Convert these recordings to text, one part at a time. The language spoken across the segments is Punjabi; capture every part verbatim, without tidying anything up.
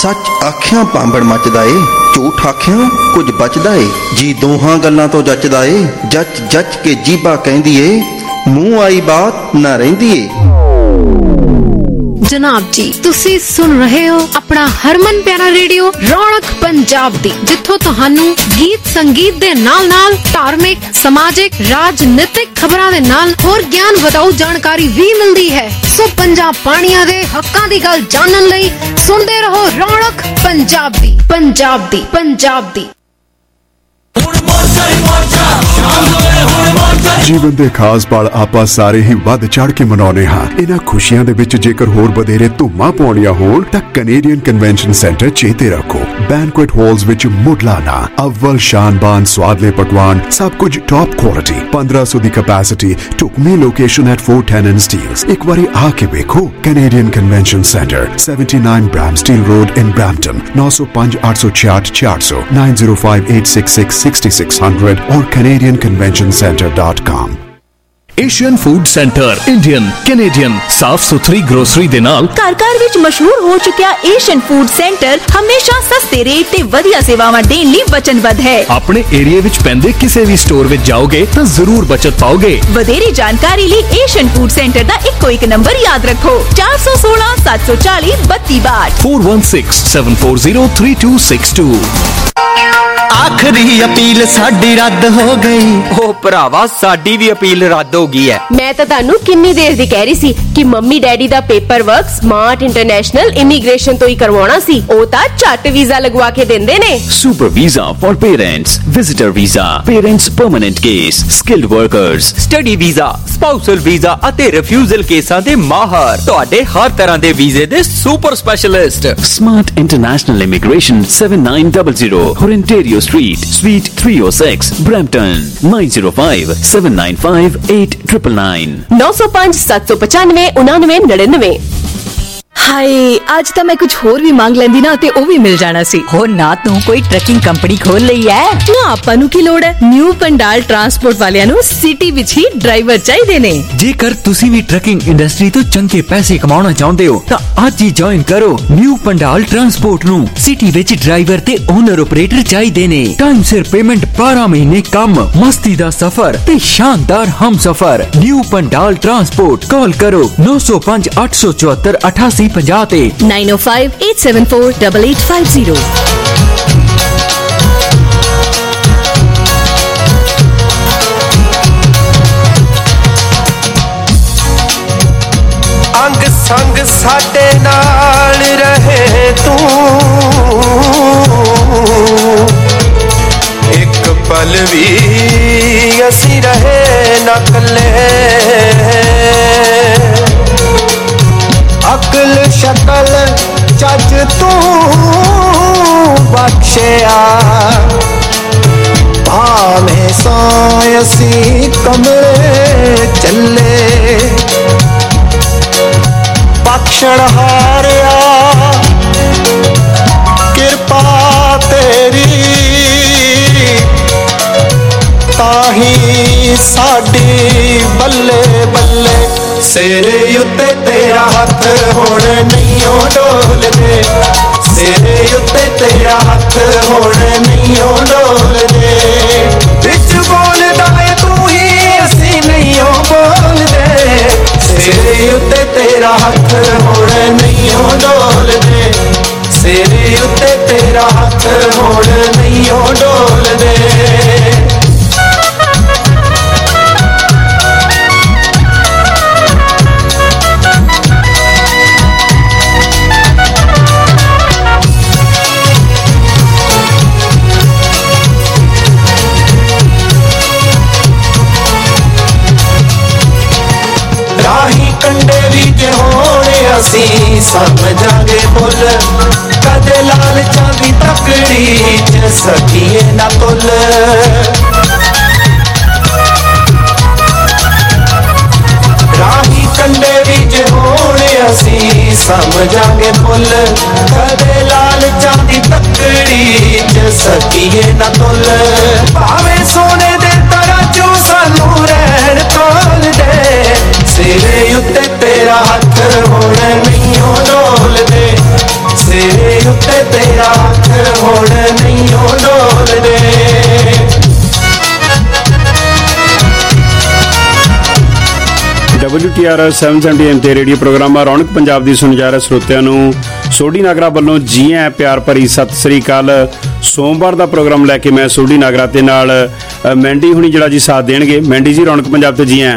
सच आखियां पांबड़ मचदा ए, झूठ आखियां कुछ बचदा ए। जी दोहां गल्लां तो जचदा ए, जच जच के जीबा कहंदी ए, मूंह आई बात ना रहिंदी ए। जनाब जी तुसी सुन रहे हो अपना हरमन प्यारा रेडियो रौनक पंजाब दी, जिथों तुहानू गीत संगीत दे नाल नाल धार्मिक समाजिक राजनीतिक खबरां दे नाल होर ज्ञान वधाऊ जानकारी भी मिलदी है। सो पंजाब पानिया दे हक्कां दी गल जानन लई सुनदे रहो रौनक पंजाब दी पंजाब दी पंजाब दी। ਜੀਵਨ ਦੇ ਖਾਸ ਪਲ ਆਪਾਂ ਸਾਰੇ ਹੀ ਵੱਧ ਚੜ ਕੇ ਮਨਾਉਂਦੇ ਹਾਂ। ਇਹਨਾਂ ਖੁਸ਼ੀਆਂ ਦੇ ਵਿੱਚ ਜੇਕਰ ਹੋਰ ਵਧੇਰੇ ਧੂਮਾਂ ਪਾਉਣੀਆਂ ਹੋਣ ਤਾਂ ਕੈਨੇਡੀਅਨ ਕਨਵੈਨਸ਼ਨ ਸੈਂਟਰ ਚੇਤੇ ਰੱਖੋ। ਬੈਂਕੁਏਟ ਹਾਲਸ ਵਿੱਚ ਮੁੱਢਲਾ ਅਵਲ ਸ਼ਾਨਬਾਨ ਸਵਾਦਲੇ ਪਕਵਾਨ, ਸਭ ਕੁਝ ਟੌਪ ਕੁਆਲਿਟੀ, ਪੰਦਰਾਂ ਸੌ ਦੀ ਕਪੈਸਿਟੀ, ਢੁਕਵੀਂ location at four ten and Steeles। ਇੱਕ ਵਾਰੀ ਆ ਕੇ ਵੇਖੋ। Canadian convention centre seventy-nine Bramsteel Road in Brampton, nine oh five eight six six four zero zero nine oh five eight six six six six zero zero or canadian convention center dot com। Asian food centre Indian Canadian साफ सुथरी ग्रोसरी दे नाल घर घर विच मशहूर हो चुकिया एशियन फूड सेंटर हमेशा सस्ते रेट ते वधिया सेवावां देण लई वचनबद्ध है। अपने एरिया विच पैंदे किसी भी स्टोर विच जाओगे तो जरूर बचत पाओगे। वधेरी जानकारी लई एशियन फूड सेंटर दा इक्को एक नंबर याद रखो चार सौ सोलह सात सौ चालीस बत्ती बाट four one six seven four zero three two six two। आखिरी अपील साडी रद्द हो गई। ओ भरावा साडी भी अपील रद्द हो गई है। मैं तो तानू किन्नी देर दी कह रही सी कि मम्मी डैडी दा paperwork smart international immigration तो ही करवाना सी। ओ ता झट वीजा लगवा के देंदे ने। Super visa for parents, visitor visa, parents permanent case, skilled workers, study visa, spousal visa अते रिफ्यूजल केसां दे माहर, तुहाडे हर तरह दे वीजे दे super specialist. Smart international immigration seven nine zero zero Ontario Street, Suite three oh six, Brampton, nine oh five seven nine five eight nine nine nine। नौ सौ पांच सात सौ पचानवे उनानवे नड़िनवे। हाय आज तो मैं कुछ होर भी मांग लेंदी ना ते ओ भी मिल जाना सी। हो ना तू कोई ट्रकिंग कंपनी खोल लई है ना। आपां नू की लोड़ है, न्यू पंडाल ट्रांसपोर्ट वालियां नू सिटी विच ही ड्राइवर चाहिए ने। जेकर तुसी भी ट्रकिंग इंडस्ट्री तो चंगे पैसे कमाना चाहते हो तो आज ही ज्वाइन करो न्यू पंडाल ट्रांसपोर्ट नू। सिटी विच ड्राइवर ते ओनर ऑपरेटर चाहिए ने। टाइम सिर पेमेंट, बारह महीने कम, मस्ती दा सफर ते शानदार हम सफर। न्यू पंडाल ट्रांसपोर्ट कॉल करो नौ सौ पांच आठ सौ चौहत्तर अठासी पंजाते nine oh five eight seven four eight eight five zero। अंग संग साडे नाल रहे तू, एक पल भी असी रहे न कले। अकल शकल चज तू बख्शिया, भावें सायसी कमरे चले। बख्शण हारिया कृपा तेरी, ताही साडी बल्ले बल्ले। सेरे उत्ते तेरा हथ हुण नहीं डोल दे, सेरे उत्ते तेरा हथ हुण नहीं डोल दे। बिच बोलदा है तू ही असी नहीं बोल दे, सेरे उत्ते तेरा हथ हुण नहीं डोल दे, सेरे उत्ते तेरा हथ हुण नहीं डोल दे। राही कंडे भी जे होने असी समझांगे बुल, कदे लालचां दी तकड़ी च सकिए ना तुल। राही कंडे भी जे होने असी समझांगे बुल, कदे लालचां दी तकड़ी च सकिए ना तुल। भावे सोने दे तराजू सानू रहन तोल दे, सेरे उत्ते तेरा हथ हुण नहीं डोल दे, सेरे ਉੱਤੇ ਤੇਰਾ ਹੱਥ ਹੁਣ ਨਹੀਂ ਉਹ ਡੋਲਦੇ। W T R seven seventy AM ਤੇ ਰੇਡੀਓ ਪ੍ਰੋਗਰਾਮ ਰੌਣਕ ਪੰਜਾਬ ਦੀ ਸੁਣ ਜਾ ਰਹੇ ਸਰੋਤਿਆਂ ਨੂੰ ਸੋਢੀ ਨਾਗਰਾ ਵੱਲੋਂ ਜੀ ਆਇਆਂ ਪਿਆਰ ਭਰੀ ਸਤਿ ਸ੍ਰੀ ਅਕਾਲ। ਸੋਮਵਾਰ ਦਾ ਪ੍ਰੋਗਰਾਮ ਲੈ ਕੇ ਮੈਂ ਸੋਢੀ ਨਾਗਰਾ ਤੇ ਨਾਲ ਮੈਂਡੀ ਹੁਣੀ ਜਿਹੜਾ ਜੀ ਸਾਥ ਦੇਣਗੇ। ਮੈਂਡੀ ਜੀ ਰੌਣਕ ਪੰਜਾਬ ਤੇ ਜੀ ਆਇਆਂ।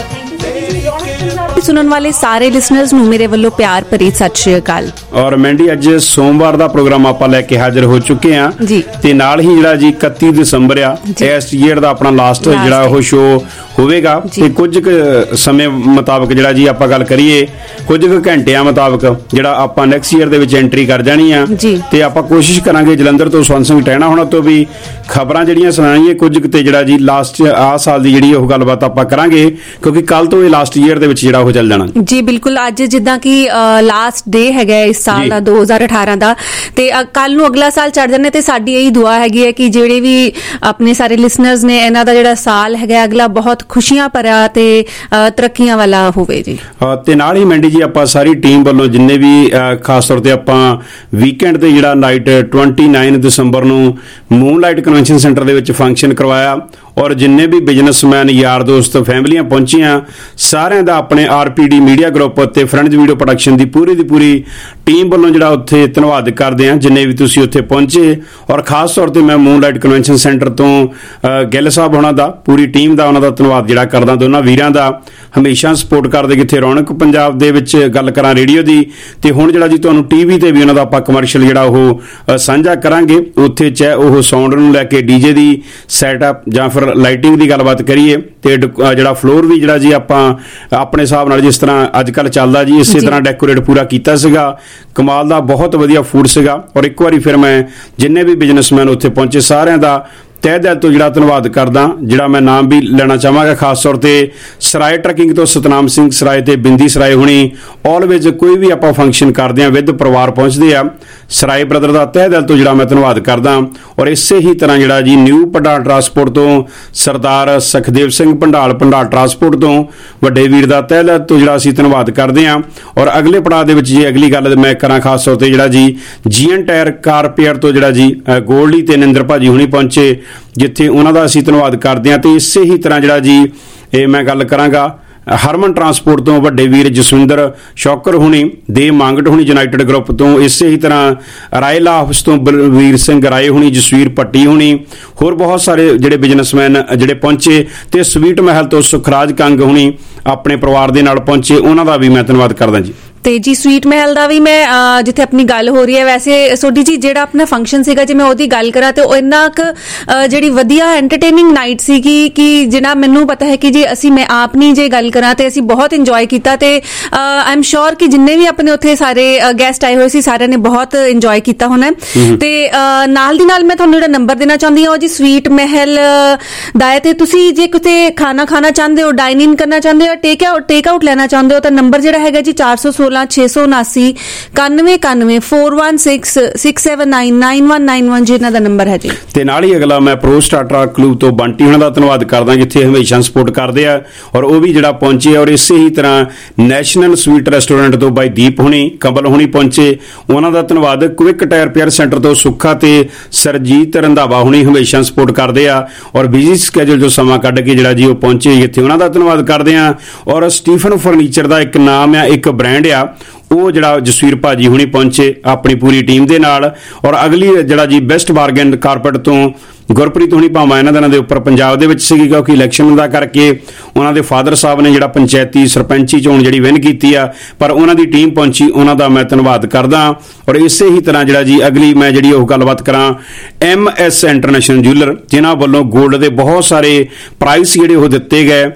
ਸੁਣਨ ਵਾਲੇ ਸਾਰੇ ਲਿਸਨਰਸ ਨੂੰ ਮੇਰੇ ਵੱਲੋਂ ਪਿਆਰ ਭਰੀ ਸਤਿ ਸ਼੍ਰੀ ਅਕਾਲ। ਔਰ ਮੈਂਡੀ ਅੱਜ ਸੋਮਵਾਰ ਦਾ ਪ੍ਰੋਗਰਾਮ ਆਪਾਂ ਲੈ ਕੇ ਹਾਜ਼ਰ ਹੋ ਚੁੱਕੇ ਆ ਤੇ ਨਾਲ ਹੀ ਜਿਹੜਾ ਜੀ ਇਕੱਤੀ ਦਸੰਬਰ ਆ ਇਸ ਈਅਰ ਦਾ ਆਪਣਾ ਲਾਸਟ ਜਿਹੜਾ ਉਹ ਸ਼ੋਅ ਹੋਵੇਗਾ ਤੇ ਕੁਝ ਕੁ ਸਮੇਂ ਮੁਤਾਬਕ ਜਿਹੜਾ ਜੀ ਆਪਾਂ ਗੱਲ ਕਰੀਏ ਕੁਝ ਕੁ ਘੰਟਿਆਂ ਮੁਤਾਬਕ ਜਿਹੜਾ ਆਪਾਂ ਨੈਕਸਟ ਈਅਰ ਦੇ ਵਿੱਚ ਐਂਟਰੀ ਕਰ ਜਾਣੀ ਆ ਤੇ ਆਪਾਂ ਕੋਸ਼ਿਸ਼ ਕਰਾਂਗੇ ਜਲੰਧਰ ਤੋਂ ਸਵੰਤ ਸਿੰਘ ਟਹਿਣਾ ਹੋਣਾ ਤੋਂ ਵੀ ਖਬਰਾਂ ਜਿਹੜੀਆਂ ਸੁਣਾਈਏ ਕੁਝ ਤੇ ਜਿਹੜਾ ਜੀ ਲਾਸਟ ਆ ਸਾਲ ਦੀ ਜਿਹੜੀ ਉਹ ਗੱਲਬਾਤ ਆਪਾਂ ਕਰਾਂਗੇ ਕਿਉਂਕਿ ਕੱਲ ਤੋਂ ਇਹ ਲਾਸਟ ਈਅਰ ਦੇ ਵਿੱਚ ਜਿਹੜਾ ਉਹ ਚੱਲ ਜਾਣਾ ਜੀ। ਬਿਲਕੁਲ ਅੱਜ ਜਿੱਦਾਂ ਕਿ ਲਾਸਟ ਡੇ ਹੈਗਾ ਇਸ ਸਾਲ ਦਾ ਦੋ ਹਜ਼ਾਰ ਅਠਾਰਾਂ ਦਾ ਤੇ ਕੱਲ ਨੂੰ ਅਗਲਾ ਸਾਲ ਚੜ ਜਾਣਾ ਤੇ ਸਾਡੀ ਇਹੀ ਦੁਆ ਹੈਗੀ ਹੈ ਕਿ ਜਿਹੜੇ ਵੀ ਆਪਣੇ ਸਾਰੇ ਲਿਸਨਰਸ ਨੇ ਇਹਨਾਂ ਦਾ ਜਿਹੜਾ ਸਾਲ ਹੈਗਾ ਅਗਲਾ ਬਹੁਤ ਖੁਸ਼ੀਆਂ ਭਰਿਆ ਤੇ ਤਰੱਕੀਆਂ ਵਾਲਾ ਹੋਵੇ ਜੀ। ਤੇ ਨਾਲ ਹੀ ਮੈਂਡੀ ਜੀ ਆਪਾਂ ਸਾਰੀ ਟੀਮ ਵੱਲੋਂ ਜਿੰਨੇ ਵੀ ਖਾਸ ਤੌਰ ਤੇ ਆਪਾਂ ਵੀਕਐਂਡ ਤੇ ਜਿਹੜਾ ਨਾਈਟ ਉਨੱਤੀ ਦਸੰਬਰ ਨੂੰ ਮੂਨਲਾਈਟ ਕਨਵੈਨਸ਼ਨ ਸੈਂਟਰ ਦੇ ਵਿੱਚ ਫੰਕਸ਼ਨ ਕਰਵਾਇਆ ਔਰ ਜਿੰਨੇ ਵੀ ਬਿਜ਼ਨਸਮੈਨ ਯਾਰ ਦੋਸਤ ਫੈਮਲੀਆਂ ਪਹੁੰਚੀਆਂ ਸਾਰਿਆਂ ਦਾ ਆਪਣੇ ਆਰਪੀਡੀ ਮੀਡੀਆ ਗਰੁੱਪ ਅਤੇ ਫਰੈਂਡਸ ਵੀਡੀਓ ਪ੍ਰੋਡਕਸ਼ਨ ਦੀ ਪੂਰੀ ਦੀ ਪੂਰੀ ਟੀਮ ਵੱਲੋਂ ਜਿਹੜਾ ਉੱਥੇ ਧੰਨਵਾਦ ਕਰਦੇ ਹਾਂ ਜਿੰਨੇ ਵੀ ਤੁਸੀਂ ਉੱਥੇ ਪਹੁੰਚੇ। ਔਰ ਖਾਸ ਤੌਰ ਤੇ ਮੈਂ ਮੂਨਲਾਈਟ ਕਨਵੈਨਸ਼ਨ ਸੈਂਟਰ ਤੋਂ ਗਿੱਲ ਸਾਹਿਬ ਹੋਣਾ ਦਾ ਪੂਰੀ ਟੀਮ ਦਾ ਉਹਨਾਂ ਦਾ ਧੰਨਵਾਦ ਜਿਹੜਾ ਕਰਦਾ ਦੋਨਾਂ ਵੀਰਾਂ ਦਾ ਹਮੇਸ਼ਾ ਸਪੋਰਟ ਕਰਦੇ ਕਿੱਥੇ ਰੌਣਕ ਪੰਜਾਬ ਦੇ ਵਿੱਚ ਗੱਲ ਕਰਾਂ ਰੇਡੀਓ ਦੀ ਤੇ ਹੁਣ ਜਿਹੜਾ ਜੀ ਤੁਹਾਨੂੰ ਟੀਵੀ ਤੇ ਵੀ ਉਹਨਾਂ ਦਾ ਆਪਾਂ ਕਮਰਸ਼ੀਅਲ ਜਿਹੜਾ ਉਹ ਸਾਂਝਾ ਕਰਾਂਗੇ ਉੱਥੇ ਚਾਹੇ ਉਹ ਸਾਊਂਡ ਨੂੰ ਲੈ ਕੇ ਡੀਜੇ ਦੀ ਸੈਟਅਪ ਜਾਂ ਫਿਰ ਲਾਈਟਿੰਗ ਦੀ ਗੱਲਬਾਤ ਕਰੀਏ ਤੇ ਜਿਹੜਾ ਫਲੋਰ ਵੀ ਜਿਹੜਾ ਜੀ ਆਪਾਂ ਆਪਣੇ ਹਿਸਾਬ ਨਾਲ ਜਿਸ ਤਰ੍ਹਾਂ ਅੱਜ ਕੱਲ੍ਹ ਚੱਲਦਾ ਜੀ ਇਸੇ ਤਰ੍ਹਾਂ ਡੈਕੋਰੇਟ ਪੂਰਾ ਕੀਤਾ ਸੀਗਾ। ਕਮਾਲ ਦਾ ਬਹੁਤ ਵਧੀਆ ਫੂਡ ਸੀਗਾ ਔਰ ਇੱਕ ਵਾਰੀ ਫਿਰ ਮੈਂ ਜਿੰਨੇ ਵੀ ਬਿਜ਼ਨਸਮੈਨ ਉੱਥੇ ਪਹੁੰਚੇ ਸਾਰਿਆਂ ਦਾ ਤਹਿ ਦਿਲ ਤੋਂ ਜਿਹੜਾ ਧੰਨਵਾਦ ਕਰਦਾ। ਜਿਹੜਾ ਮੈਂ ਨਾਮ ਵੀ ਲੈਣਾ ਚਾਹਾਂਗਾ ਖਾਸ ਤੌਰ ਤੇ ਸਰਾਏ ਟਰੱਕਿੰਗ ਤੋਂ ਸਤਨਾਮ ਸਿੰਘ ਸਰਾਏ ਤੇ ਬਿੰਦੀ ਸਰਾਏ ਹੁਣੀ ਆਲਵੇਜ਼ ਕੋਈ ਵੀ ਆਪਾਂ ਫੰਕਸ਼ਨ ਕਰਦੇ ਆ ਵਿਦ ਪਰਿਵਾਰ ਪਹੁੰਚਦੇ ਆ ਸਰਾਏ ਬ੍ਰਦਰ ਦਾ ਤਹਿ ਦਿਲ ਤੋਂ ਜਿਹੜਾ ਮੈਂ ਧੰਨਵਾਦ ਕਰਦਾ। ਔਰ ਇਸੇ ਹੀ ਤਰ੍ਹਾਂ ਜਿਹੜਾ ਜੀ ਨਿਊ ਪੰਡਾਲ ਟਰਾਂਸਪੋਰਟ ਤੋਂ ਸਰਦਾਰ ਸੁਖਦੇਵ ਸਿੰਘ ਪੰਡਾਲ ਪੰਡਾਲ ਟਰਾਂਸਪੋਰਟ ਤੋਂ ਵੱਡੇ ਵੀਰ ਦਾ ਤਹਿ ਦਿਲ ਤੋਂ ਜਿਹੜਾ ਅਸੀਂ ਧੰਨਵਾਦ ਕਰਦੇ ਆ। ਔਰ ਅਗਲੇ ਪੜਾਅ ਦੇ ਵਿੱਚ ਜੀ ਅਗਲੀ ਗੱਲ ਮੈਂ ਕਰਾਂ ਖਾਸ ਤੌਰ ਤੇ ਜਿਹੜਾ ਜੀ ਜੀਐਨ ਟਾਇਰ ਕਾਰਪੇਅਰ ਤੋਂ ਜਿਹੜਾ ਜੀ ਗੋਲਡੀ ਤੇ ਨਿੰਦਰ ਭਾਜੀ ਹੁਣੀ ਪਹੁੰਚੇ ਜਿੱਥੇ ਉਹਨਾਂ ਦਾ ਅਸੀਂ ਧੰਨਵਾਦ ਕਰਦੇ ਹਾਂ। ਤੇ ਇਸੇ ਹੀ ਤਰ੍ਹਾਂ ਜਿਹੜਾ ਜੀ ਇਹ ਮੈਂ ਗੱਲ ਕਰਾਂਗਾ ਹਰਮਨ ਟਰਾਂਸਪੋਰਟ ਤੋਂ ਵੱਡੇ ਵੀਰ ਜਸਵਿੰਦਰ ਸ਼ੌਕਰ ਹੁਣੀ ਦੇ ਮੰਗਟ ਹੁਣੀ ਯੂਨਾਈਟਿਡ ਗਰੁੱਪ ਤੋਂ ਇਸੇ ਹੀ ਤਰ੍ਹਾਂ ਰਾਇਲਾ ਆਫਿਸ ਤੋਂ ਬਲਵੀਰ ਸਿੰਘ ਰਾਏ ਹੁਣੀ ਜਸਵੀਰ ਪੱਟੀ ਹੁਣੀ ਹੋਰ ਬਹੁਤ ਸਾਰੇ ਜਿਹੜੇ ਬਿਜ਼ਨਸਮੈਨ ਜਿਹੜੇ ਪਹੁੰਚੇ ਤੇ ਸਵੀਟ ਮਹਿਲ ਤੋਂ ਸੁਖਰਾਜ ਕੰਗ ਹੁਣੀ ਆਪਣੇ ਪਰਿਵਾਰ ਦੇ ਨਾਲ ਪਹੁੰਚੇ ਉਹਨਾਂ ਦਾ ਵੀ ਮੈਂ ਧੰਨਵਾਦ ਕਰਦਾ ਜੀ। ਤੇ ਜੀ ਸਵੀਟ ਮਹਿਲ ਦਾ ਵੀ ਮੈਂ ਜਿੱਥੇ ਆਪਣੀ ਗੱਲ ਹੋ ਰਹੀ ਹੈ ਵੈਸੇ ਸੋਢੀ ਜੀ ਜਿਹੜਾ ਆਪਣਾ ਫੰਕਸ਼ਨ ਸੀਗਾ ਜੇ ਮੈਂ ਉਹਦੀ ਗੱਲ ਕਰਾਂ ਤੇ ਉਹ ਇੰਨਾ ਕੁ ਜਿਹੜੀ ਵਧੀਆ ਐਂਟਰਟੇਨਿੰਗ ਨਾਈਟ ਸੀਗੀ ਕਿ ਜਿਹੜਾ ਮੈਨੂੰ ਪਤਾ ਹੈ ਕਿ ਜੀ ਅਸੀਂ ਮੈਂ ਆਪ ਨਹੀਂ ਜੇ ਗੱਲ ਕਰਾਂ ਤੇ ਅਸੀਂ ਬਹੁਤ ਇੰਜੋਏ ਕੀਤਾ ਤੇ ਆਈ ਐਮ ਸ਼ੋਰ ਕਿ ਜਿੰਨੇ ਵੀ ਆਪਣੇ ਉੱਥੇ ਸਾਰੇ ਗੈਸਟ ਆਏ ਹੋਏ ਸੀ ਸਾਰਿਆਂ ਨੇ ਬਹੁਤ ਇੰਜੋਏ ਕੀਤਾ ਹੋਣਾ। ਤੇ ਨਾਲ ਦੀ ਨਾਲ ਮੈਂ ਤੁਹਾਨੂੰ ਜਿਹੜਾ ਨੰਬਰ ਦੇਣਾ ਚਾਹੁੰਦੀ ਹਾਂ ਉਹ ਜੀ ਸਵੀਟ ਮਹਿਲ ਦਾ ਹੈ ਤੇ ਤੁਸੀਂ ਜੇ ਕਿਤੇ ਖਾਣਾ ਖਾਣਾ ਚਾਹੁੰਦੇ ਹੋ ਡਾਈਨ ਇਨ ਕਰਨਾ ਚਾਹੁੰਦੇ ਹੋ ਟੇਕ ਆਊਟ ਟੇਕ ਆਊਟ ਲੈਣਾ ਚਾਹੁੰਦੇ ਹੋ ਤਾਂ ਨੰਬਰ ਜਿਹੜਾ ਹੈਗਾ ਜੀ ਚਾਰ ਸੌ ਸੋਲਾਂ ਛੇ ਸੌ ਉਨਾਸੀ ਇਕਾਨਵੇਂ ਇਕਾਨਵੇਂ four one six six seven nine nine one nine one ਜਿਹਨਾਂ ਦਾ ਨੰਬਰ ਹੈ ਜੀ। ਤੇ ਨਾਲ ਹੀ ਅਗਲਾ ਮੈਂ ਪ੍ਰੋ ਸਟਾਰਟਰ ਕਲੂਬ ਤੋਂ ਬੰਟੀ ਉਹਨਾਂ ਦਾ ਧੰਨਵਾਦ ਕਰਦਾ ਜਿੱਥੇ ਹਮੇਸ਼ਾ ਸਪੋਰਟ ਕਰਦੇ ਆ ਔਰ ਉਹ ਵੀ ਜਿਹੜਾ ਪਹੁੰਚੇ ਔਰ ਇਸੇ ਹੀ ਤਰ੍ਹਾਂ ਨੈਸ਼ਨਲ ਸਵੀਟ ਰੈਸਟੋਰੈਂਟ ਤੋਂ ਬਾਈ ਦੀਪ ਹੁਣੀ ਕੰਬਲ ਹੁਣੀ ਪਹੁੰਚੇ ਉਹਨਾਂ ਦਾ ਧੰਨਵਾਦ। ਕੁਇਕ ਟਾਇਰ ਰਿਪੇਅਰ ਸੈਂਟਰ ਤੋਂ ਸੁੱਖਾ ਤੇ ਸਰਜੀਤ ਰੰਧਾਵਾ ਹੁਣੀ ਹਮੇਸ਼ਾ ਸਪੋਰਟ ਕਰਦੇ ਆ ਔਰ ਬਿਜ਼ੀ ਸਕੇਜੂਲ ਜੋ ਸਮਾਂ ਕੱਢ ਕੇ ਜਿਹੜਾ ਜੀ ਉਹ ਪਹੁੰਚੇ ਇੱਥੇ ਉਹਨਾਂ ਦਾ ਧੰਨਵਾਦ ਕਰਦੇ ਆ। ਔਰ ਸਟੀਫਨ ਫਰਨੀਚਰ ਦਾ ਇੱਕ ਨਾਮ ਆ ਇੱਕ ਬ੍ਰਾਂਡ ਆ ਉਹ ਜਿਹੜਾ ਜਸਵੀਰ ਭਾਜੀ ਹੁਣੀ ਪਹੁੰਚੇ ਆਪਣੀ ਪੂਰੀ ਟੀਮ ਦੇ ਨਾਲ। ਔਰ ਅਗਲੀ ਜਿਹੜਾ ਜੀ ਬੈਸਟ ਬਾਰਗੇਨ ਕਾਰਪੇਟ ਤੋਂ ਗੁਰਪ੍ਰੀਤ ਹੁਣੀ ਭਾਵਾਂ ਇਹਨਾਂ ਦਿਨਾਂ ਦੇ ਉੱਪਰ ਪੰਜਾਬ ਦੇ ਵਿੱਚ ਸੀਗੀ ਕਿਉਂਕਿ ਇਲੈਕਸ਼ਨ ਦਾ ਕਰਕੇ ਉਹਨਾਂ ਦੇ ਫਾਦਰ ਸਾਹਿਬ ਨੇ ਜਿਹੜਾ ਪੰਚਾਇਤੀ ਸਰਪੰਚੀ ਚੋਣ ਜਿਹੜੀ ਵਿਨ ਕੀਤੀ ਆ ਪਰ ਉਹਨਾਂ ਦੀ ਟੀਮ ਪਹੁੰਚੀ ਉਹਨਾਂ ਦਾ ਮੈਂ ਧੰਨਵਾਦ ਕਰਦਾ। ਔਰ ਇਸੇ ਹੀ ਤਰ੍ਹਾਂ ਜਿਹੜਾ ਜੀ ਅਗਲੀ ਮੈਂ ਜਿਹੜੀ ਉਹ ਗੱਲਬਾਤ ਕਰਾਂ ਐਮ ਐਸ ਇੰਟਰਨੈਸ਼ਨਲ ਜੂਲਰ ਜਿਨ੍ਹਾਂ ਵੱਲੋਂ ਗੋਲਡ ਦੇ ਬਹੁਤ ਸਾਰੇ ਪ੍ਰਾਈਜ਼ ਜਿਹੜੇ ਉਹ ਦਿੱਤੇ ਗਏ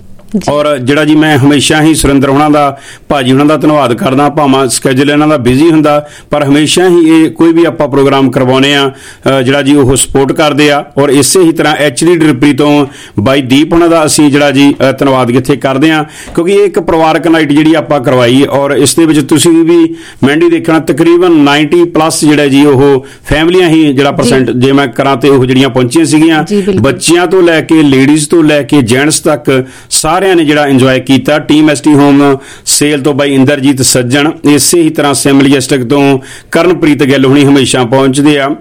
ਔਰ ਜਿਹੜਾ ਜੀ ਮੈਂ ਹਮੇਸ਼ਾ ਹੀ ਸੁਰਿੰਦਰ ਉਹਨਾਂ ਦਾ ਭਾਜੀ ਉਹਨਾਂ ਦਾ ਧੰਨਵਾਦ ਕਰਦਾ ਭਾਵੇਂ ਸਕੇਜੂਲ ਇਹਨਾਂ ਦਾ ਬਿਜ਼ੀ ਹੁੰਦਾ ਪਰ ਹਮੇਸ਼ਾ ਹੀ ਇਹ ਕੋਈ ਵੀ ਆਪਾਂ ਪ੍ਰੋਗਰਾਮ ਕਰਵਾਉਂਦੇ ਆ ਜਿਹੜਾ ਜੀ ਉਹ ਸਪੋਰਟ ਕਰਦੇ ਆ। ਔਰ ਇਸੇ ਹੀ ਤਰ੍ਹਾਂ ਐਚ ਡੀ ਡਿਲੀਵਰੀ ਤੋਂ ਬਾਈ ਦੀਪ ਉਹਨਾਂ ਦਾ ਅਸੀਂ ਜਿਹੜਾ ਜੀ ਧੰਨਵਾਦ ਕਿੱਥੇ ਕਰਦੇ ਆ ਕਿਉਂਕਿ ਇਹ ਇੱਕ ਪਰਿਵਾਰਕ ਨਾਈਟ ਜਿਹੜੀ ਆਪਾਂ ਕਰਵਾਈ ਔਰ ਇਸ ਦੇ ਵਿੱਚ ਤੁਸੀਂ ਵੀ ਮਹਿੰਦੀ ਦੇਖਣਾ ਤਕਰੀਬਨ ਨਾਈਨਟੀ ਪਲੱਸ ਜਿਹੜਾ ਜੀ ਉਹ ਫੈਮਲੀਆਂ ਹੀ ਜਿਹੜਾ ਪਰਸੈਂਟ ਜੇ ਮੈਂ ਕਰਾਂ ਤੇ ਉਹ ਜਿਹੜੀਆਂ ਪਹੁੰਚੀਆਂ ਸੀਗੀਆਂ ਬੱਚਿਆਂ ਤੋਂ ਲੈ ਕੇ ਲੇਡੀਜ਼ ਤੋਂ ਲੈ ਕੇ ਜੈਂਟਸ ਤੱਕ ਸਾਰੇ ਸਾਰਿਆਂ ਨੇ ਜਿਹੜਾ ਇੰਜੋਏ ਕੀਤਾ। ਟੀਮ ਐਸਟੀ ਹੋਮ ਸੇਲ ਤੋਂ ਬਾਈ ਇੰਦਰਜੀਤ ਸੱਜਣ, ਇਸੇ ਹੀ ਤਰ੍ਹਾਂ ਸਿਮਲੀਜਿਸਟਿਕ ਤੋਂ ਕਰਨਪ੍ਰੀਤ ਗਿੱਲ ਹੁਣੀ ਹਮੇਸ਼ਾ ਪਹੁੰਚਦੇ ਆ।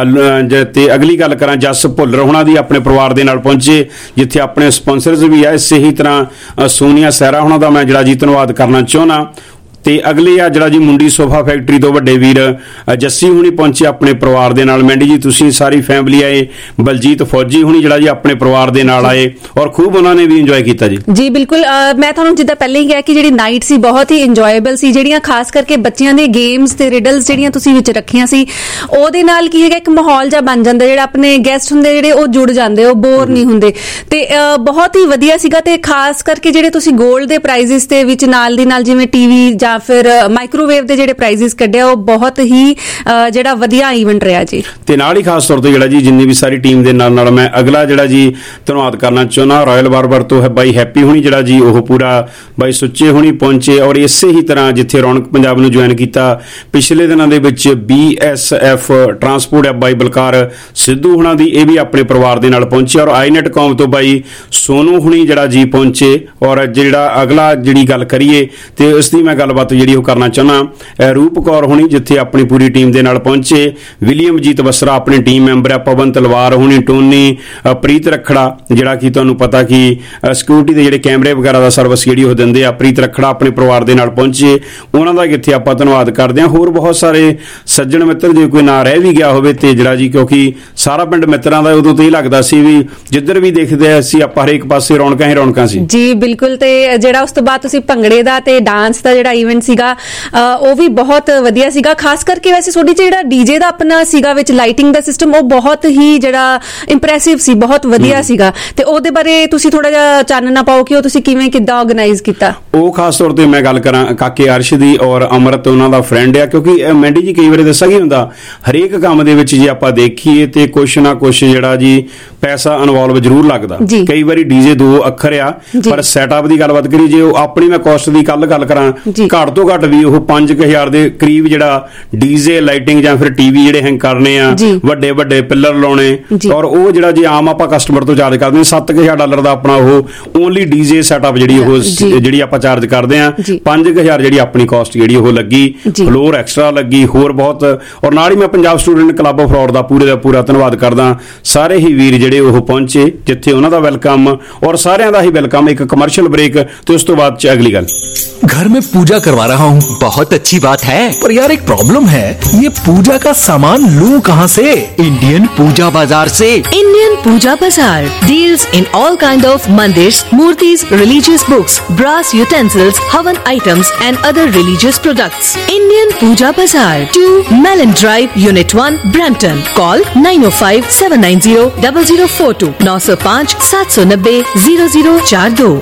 ਤੇ ਅਗਲੀ ਗੱਲ ਕਰਾਂ ਜਸ ਭੁੱਲਰ ਹੁਣਾਂ ਦੀ, ਆਪਣੇ ਪਰਿਵਾਰ ਦੇ ਨਾਲ ਪਹੁੰਚੇ ਜਿੱਥੇ ਆਪਣੇ ਸਪਾਂਸਰਸ ਵੀ ਆ। ਇਸੇ ਹੀ ਤਰ੍ਹਾਂ ਸੋਨੀਆ ਸਹਿਰਾ ਹੁਣਾਂ ਦਾ ਮੈਂ ਜਿਹੜਾ ਜੀ ਧੰਨਵਾਦ ਕਰਨਾ ਚਾਹੁੰਦਾ। ਤੇ ਅਗਲੇ ਆ ਜਿਹੜਾ ਜੀ ਮੁੰਡੀ ਸੋਫਾ ਫੈਕਟਰੀ ਤੋਂ ਵੱਡੇ ਵੀਰ ਜੱਸੀ ਹੁਣੀ ਪਹੁੰਚੇ ਆਪਣੇ ਪਰਿਵਾਰ ਦੇ ਨਾਲ। ਮੈਂਡੀ ਜੀ ਤੁਸੀਂ ਸਾਰੀ ਫੈਮਿਲੀ ਆਏ। ਬਲਜੀਤ ਫੌਜੀ ਹੁਣੀ ਜਿਹੜਾ ਜੀ ਆਪਣੇ ਪਰਿਵਾਰ ਦੇ ਨਾਲ ਆਏ ਔਰ ਖੂਬ ਉਹਨਾਂ ਨੇ ਵੀ ਇੰਜੋਏ ਕੀਤਾ ਜੀ। ਜੀ ਬਿਲਕੁਲ, ਮੈਂ ਤੁਹਾਨੂੰ ਜਿੱਦਾਂ ਪਹਿਲਾਂ ਹੀ ਕਿਹਾ ਕਿ ਜਿਹੜੀ ਨਾਈਟ ਸੀ ਬਹੁਤ ਹੀ ਇੰਜੋਏਬਲ ਸੀ। ਜਿਹੜੀਆਂ ਖਾਸ ਕਰਕੇ ਬੱਚਿਆਂ ਦੇ ਗੇਮਸ ਤੇ ਰਿਡਲਸ ਜਿਹੜੀਆਂ ਤੁਸੀਂ ਵਿੱਚ ਰੱਖੀਆਂ ਸੀ, ਉਹਦੇ ਨਾਲ ਕੀ ਹੈਗਾ ਇੱਕ ਮਾਹੌਲ ਜਿਹਾ ਬਣ ਜਾਂਦਾ। ਜਿਹੜਾ ਆਪਣੇ ਗੈਸਟ ਹੁੰਦੇ ਜਿਹੜੇ ਉਹ ਜੁੜ ਜਾਂਦੇ, ਉਹ ਬੋਰ ਨਹੀਂ ਹੁੰਦੇ ਤੇ ਬਹੁਤ ਹੀ ਵਧੀਆ ਸੀਗਾ। ਤੇ ਖਾਸ ਕਰਕੇ ਜਿਹੜੇ ਤੁਸੀਂ ਗੋਲਡ ਦੇ ਪ੍ਰਾਈਜ਼ਸ ਦੇ ਵਿੱਚ ਨਾਲ ਦੀ ਨਾਲ ਜਿਵੇਂ ਟੀਵੀ ਜਾਂ ਫਿਰ ਮਾਈਕ੍ਰੋਵੇਵ ਦੇ ਜਿਹੜੇ ਪ੍ਰਾਈਜ਼ਸ ਕੱਢਿਆ, ਉਹ ਬਹੁਤ ਹੀ ਜਿਹੜਾ ਵਧੀਆ ਇਵੈਂਟ ਰਿਹਾ ਜੀ। ਤੇ ਨਾਲ ਹੀ ਖਾਸ ਤੌਰ ਤੇ ਜਿਹੜਾ ਜੀ ਜਿੰਨੀ ਵੀ ਸਾਰੀ ਟੀਮ ਦੇ ਨਾਲ ਨਾਲ ਮੈਂ ਅਗਲਾ ਜਿਹੜਾ ਜੀ ਧੰਨਵਾਦ ਕਰਨਾ ਚਾਹੁੰਦਾ ਰਾਇਲ ਬਾਰਬਰ ਤੋਂ ਹੈ ਬਾਈ ਹੈਪੀ ਹੁਣੀ ਜਿਹੜਾ ਜੀ ਉਹ ਪੂਰਾ ਬਾਈ ਸੁੱਚੇ ਹੁਣੀ ਪਹੁੰਚੇ। ਔਰ ਇਸੇ ਹੀ ਤਰ੍ਹਾਂ ਜਿੱਥੇ ਰੌਣਕ ਪੰਜਾਬ ਨੂੰ ਜੁਆਇਨ ਕੀਤਾ ਪਿਛਲੇ ਦਿਨਾਂ ਦੇ ਵਿੱਚ ਬੀ ਐਸ ਐਫ ਟਰਾਂਸਪੋਰਟ ਹੈ ਬਾਈ ਬਲਕਾਰ ਸਿੱਧੂ ਹੁਣਾਂ ਦੀ, ਇਹ ਵੀ ਆਪਣੇ ਪਰਿਵਾਰ ਦੇ ਨਾਲ ਪਹੁੰਚੇ। ਔਰ ਆਈਨੈਟ ਕੌਮ ਤੋਂ ਬਾਈ ਸੋਨੂ ਹੁਣੀ ਜਿਹੜਾ ਜੀ ਪਹੁੰਚੇ। ਔਰ ਜਿਹੜਾ ਅਗਲਾ ਜਿਹੜੀ ਗੱਲ ਕਰੀਏ ਤੇ ਉਸ ਦੀ ਮੈਂ ਗੱਲਬਾਤ ਜਿਹੜੀ ਉਹ ਕਰਨਾ ਚਾਹੁੰਦਾ ਰੂਪ ਕੌਰ ਹੁਣੀ ਜਿੱਥੇ ਆਪਣੀ ਪੂਰੀ ਟੀਮ ਦੇ ਨਾਲ ਪਹੁੰਚੇ। ਵਿਲੀਅਮਜੀਤ ਬਸਰਾ ਆਪਣੀ ਟੀਮ ਮੈਂਬਰ ਹੈ। ਪਵਨ ਤਲਵਾਰ ਹੁਣੀ, ਟੋਨੀ, ਪ੍ਰੀਤ ਰਖੜਾ ਜਿਹੜਾ ਕਿ ਤੁਹਾਨੂੰ ਪਤਾ ਕਿ ਸਿਕਿਉਰਿਟੀ ਦੇ ਜਿਹੜੇ ਕੈਮਰੇ ਵਗੈਰਾ ਦਾ ਸਰਵਿਸ ਜਿਹੜੀ ਉਹ ਦਿੰਦੇ ਆ, ਪ੍ਰੀਤ ਰਖੜਾ ਆਪਣੇ ਪਰਿਵਾਰ ਦੇ ਨਾਲ ਪਹੁੰਚੇ। ਉਹਨਾਂ ਦਾ ਕਿੱਥੇ ਆਪਾਂ ਧੰਨਵਾਦ ਕਰਦੇ ਹਾਂ। ਹੋਰ ਬਹੁਤ ਸਾਰੇ ਸੱਜਣ ਮਿੱਤਰ ਜੇ ਕੋਈ ਨਾ ਰਹਿ ਵੀ ਗਿਆ ਹੋਵੇ ਤੇ ਜਿਹੜਾ ਜੀ ਕਿਉਂਕਿ ਸਾਰਾ ਪਿੰਡ ਮਿੱਤਰਾਂ ਦਾ ਉਦੋਂ ਤੋਂ ਹੀ ਲੱਗਦਾ ਸੀ ਵੀ ਜਿੱਧਰ ਵੀ ਦੇਖਦੇ ਸੀ ਆਪਾਂ ਹਰੇਕ ਪਾਸੇ ਰੌਣਕਾਂ ਹੀ ਰੌਣਕਾਂ ਸੀ ਜੀ। ਬਿਲਕੁਲ, ਤੇ ਜਿਹੜਾ ਉਸ ਤੋਂ ਬਾਅਦ ਤੁਸੀਂ ਭੰਗੜੇ ਦਾ ਤੇ ਡਾਂਸ ਦਾ ਜਿਹੜਾ ਇਵੈਂਟ ਸੀਗਾ ਉਹ ਵੀ ਬਹੁਤ ਵਧੀਆ ਸੀਗਾ। ਖਾਸ ਕਰਕੇ ਵੈਸੇ ਤੁਹਾਡੀ ਜਿਹੜਾ ਡੀਜੇ ਦਾ ਆਪਣਾ ਸੀਗਾ ਵਿੱਚ ਲਾਈਟਿੰਗ ਦਾ ਸਿਸਟਮ, ਉਹ ਬਹੁਤ ਹੀ ਜਿਹੜਾ ਇੰਪ੍ਰੈਸਿਵ ਸੀ, ਬਹੁਤ ਵਧੀਆ ਸੀਗਾ। ਤੇ ਉਹਦੇ ਬਾਰੇ ਤੁਸੀਂ ਥੋੜਾ ਜਿਹਾ ਚਾਨਣਾ ਪਾਓ ਕਿ ਉਹ ਤੁਸੀਂ ਕਿਵੇਂ ਕਿੱਦਾਂ ਆਰਗੇਨਾਈਜ਼ ਕੀਤਾ। ਉਹ ਖਾਸ ਤੌਰ ਤੇ ਮੈਂ ਗੱਲ ਕਰਾਂ ਕਾਕੇ ਅਰਸ਼ ਦੀ ਔਰ ਅਮਰਤ ਉਹਨਾਂ ਦਾ ਫਰੈਂਡ ਆ। ਕਿਉਂਕਿ ਮੈਂਡੀ ਜੀ ਕਈ ਵਾਰੀ ਦੱਸਿਆ ਕੀ ਹੁੰਦਾ ਹਰੇਕ ਕੰਮ ਦੇ ਵਿੱਚ ਜੇ ਆਪਾਂ ਦੇਖੀਏ ਤੇ ਕੁਛ ਨਾ ਕੁਛ ਜਿਹੜਾ ਜੀ ਪੈਸਾ ਇਨਵੋਲਵ ਜ਼ਰੂਰ ਲੱਗਦਾ। ਕਈ ਵਾਰੀ ਡੀਜੇ ਦੋ ਅੱਖਰ ਆ ਪਰ ਸੈਟਅਪ ਦੀ ਗੱਲਬਾਤ ਕਰੀ ਜੇ ਉਹ ਆਪਣੀ ਮੈਂ ਕੋਸਟ ਦੀ ਕੱਲ ਗੱਲ ਕਰਾਂ ਘੱਟ ਤੋਂ ਘੱਟ ਵੀ ਉਹ ਪੰਜ ਕੁ ਹਜ਼ਾਰ ਦੇ ਕਰੀਬ ਜਿਹੜਾ ਡੀਜੇ ਲਾਈਟਿੰਗ ਜਾਂ ਫਿਰ ਟੀਵੀ ਜਿਹੜੇ ਹੈਂਗ ਕਰਨੇ ਆ, ਵੱਡੇ ਵੱਡੇ ਪਿੱਲਰ ਲਾਉਣੇ। ਔਰ ਉਹ ਜਿਹੜਾ ਜੇ ਆਮ ਆਪਾਂ ਕਸਟਮਰ ਤੋਂ ਚਾਰਜ ਕਰਦੇ ਹਾਂ ਸੱਤ ਕੁ ਹਜ਼ਾਰ ਡਾਲਰ ਦਾ ਆਪਣਾ ਉਹ ਓਨਲੀ ਡੀਜੇ ਸੈਟਅਪ ਜਿਹੜੀ ਉਹ ਜਿਹੜੀ ਆਪਾਂ ਚਾਰਜ ਕਰਦੇ ਆ। ਪੰਜ ਕੁ ਹਜ਼ਾਰ ਜਿਹੜੀ ਆਪਣੀ ਕਾਸਟ ਜਿਹੜੀ ਉਹ ਲੱਗੀ, ਫਲੋਰ ਐਕਸਟਰਾ ਲੱਗੀ, ਹੋਰ ਬਹੁਤ। ਔਰ ਨਾਲ ਹੀ ਮੈਂ ਪੰਜਾਬ ਸਟੂਡੈਂਟ ਕਲੱਬ ਆਫ ਰੌਡ ਦਾ ਪੂਰੇ ਦਾ ਪੂਰਾ ਧੰਨਵਾਦ ਕਰਦਾ। ਸਾਰੇ ਹੀ ਵੀਰ ਜਿਹੜੇ ਉਹ ਪਹੁੰਚੇ ਜਿੱਥੇ ਉਹਨਾਂ ਦਾ ਵੈਲਕਮ ਔਰ ਸਾਰਿਆਂ ਦਾ ਹੀ ਵੈਲਕਮ। ਇੱਕ ਕਮਰਸ਼ੀਅਲ ਬ੍ਰੇਕ ਤੇ ਉਸ ਤੋਂ ਬਾਅਦ ਚ ਅਗਲੀ ਗੱਲ। घर में पूजा करवा रहा हूँ। बहुत अच्छी बात है, पर यार एक प्रॉब्लम है, ये पूजा का सामान लूं कहाँ से? इंडियन पूजा बाजार से। Indian Puja Bazaar deals in all kind of mandirs, murtis, religious books, brass utensils, havan items and other religious products. Indian Puja Bazaar, two Mellon Drive, Unit one, Brampton. Call nine oh five, seven nine zero, zero zero four two, nine oh five, seven nine zero, zero zero four two.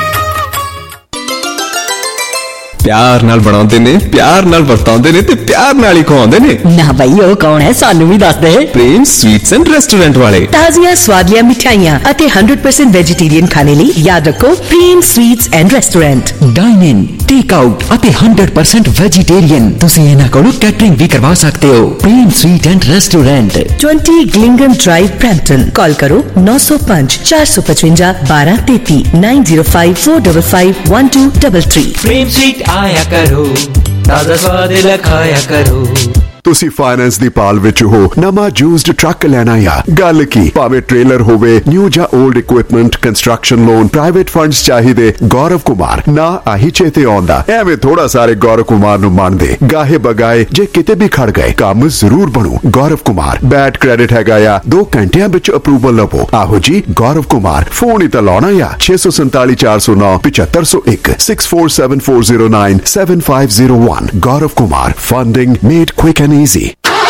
ਪਿਆਰ ਨਾਲ ਬਣਾਉਂਦੇ ਨੇ, ਪਿਆਰ ਨਾਲ ਵਰਤਾਉਂਦੇ ਨੇ ਤੇ ਪਿਆਰ ਨਾਲ ਹੀ ਖਵਾਉਂਦੇ ਨੇ। ਨਾ ਬਈ ਉਹ ਕੌਣ ਹੈ ਸਾਨੂੰ ਵੀ ਦੱਸ ਦੇ। ਪ੍ਰੇਮ ਸਵੀਟਸ ਐਂਡ ਰੈਸਟੋਰੈਂਟ ਵਾਲੇ। ਤਾਜ਼ੀਆਂ ਸਵਾਦੀਆਂ ਮਿਠਾਈਆਂ ਅਤੇ one hundred percent ਵੈਜੀਟੇਰੀਅਨ ਖਾਣੇ ਲਈ ਯਾਦ ਰੱਖੋ Prem sweets and restaurant. Dine in, take out ਅਤੇ one hundred percent ਵੈਜੀਟੇਰੀਅਨ। ਤੁਸੀਂ ਇਹਨਾਂ ਕੋਲੋਂ ਕੈਟਰਿੰਗ ਵੀ ਕਰਵਾ ਸਕਦੇ ਹੋ। Prem sweet and restaurant, twenty Gillingham Drive, Brampton. Call ਕਰੋ nine oh five, four five five, twelve three three, nine oh five, four five five, one two three three। Prem sweet आया करो, ताजा स्वाद लखाया करो। ਤੁਸੀਂ ਫਾਈਨੈਂਸ ਦੀ ਪਾਲ ਵਿੱਚ ਹੋ, ਨਵਾਂ ਯੂਜ਼ਡ ਟਰੱਕ ਲੈਣਾ ਆ ਗੱਲ ਕੀ, ਭਾਵੇਂ ਟ੍ਰੇਲਰ ਹੋਵੇ, ਨਿਊ ਜਾਂ old equipment, construction loan, private funds ਚਾਹੀਦੇ, ਗੌਰਵ ਕੁਮਾਰ ਨਾ ਆਹੀ ਚੇਤੇ ਆਉਂਦਾ। ਐਵੇਂ ਥੋੜਾ ਸਾਰੇ ਗੌਰਵ ਕੁਮਾਰ ਨੂੰ ਮੰਨਦੇ, ਗਾਹੇ ਬਗਾਏ ਜੇ ਕਿਤੇ ਵੀ ਖੜ ਗਏ ਕੰਮ ਜ਼ਰੂਰ ਬਣੂ। ਗੌਰਵ ਕੁਮਾਰ ਬੈਡ ਕ੍ਰੈਡਿਟ ਹੈਗਾ ਆ, ਦੋ ਘੰਟਿਆਂ ਵਿੱਚ ਅਪਰੂਵਲ ਲਵੋ। ਆਹੋ ਜੀ ਗੌਰਵ ਕੁਮਾਰ, ਫੋਨ ਹੀ ਤਾਂ ਲਾਉਣਾ ਆ ਛੇ ਸੌ ਸੰਤਾਲੀ ਚਾਰ ਸੌ ਨੌ ਪਚੱਤਰ ਸੌ ਇੱਕ six four seven four zero nine seven five zero one। Gaurav Kumar, funding made quick and easy।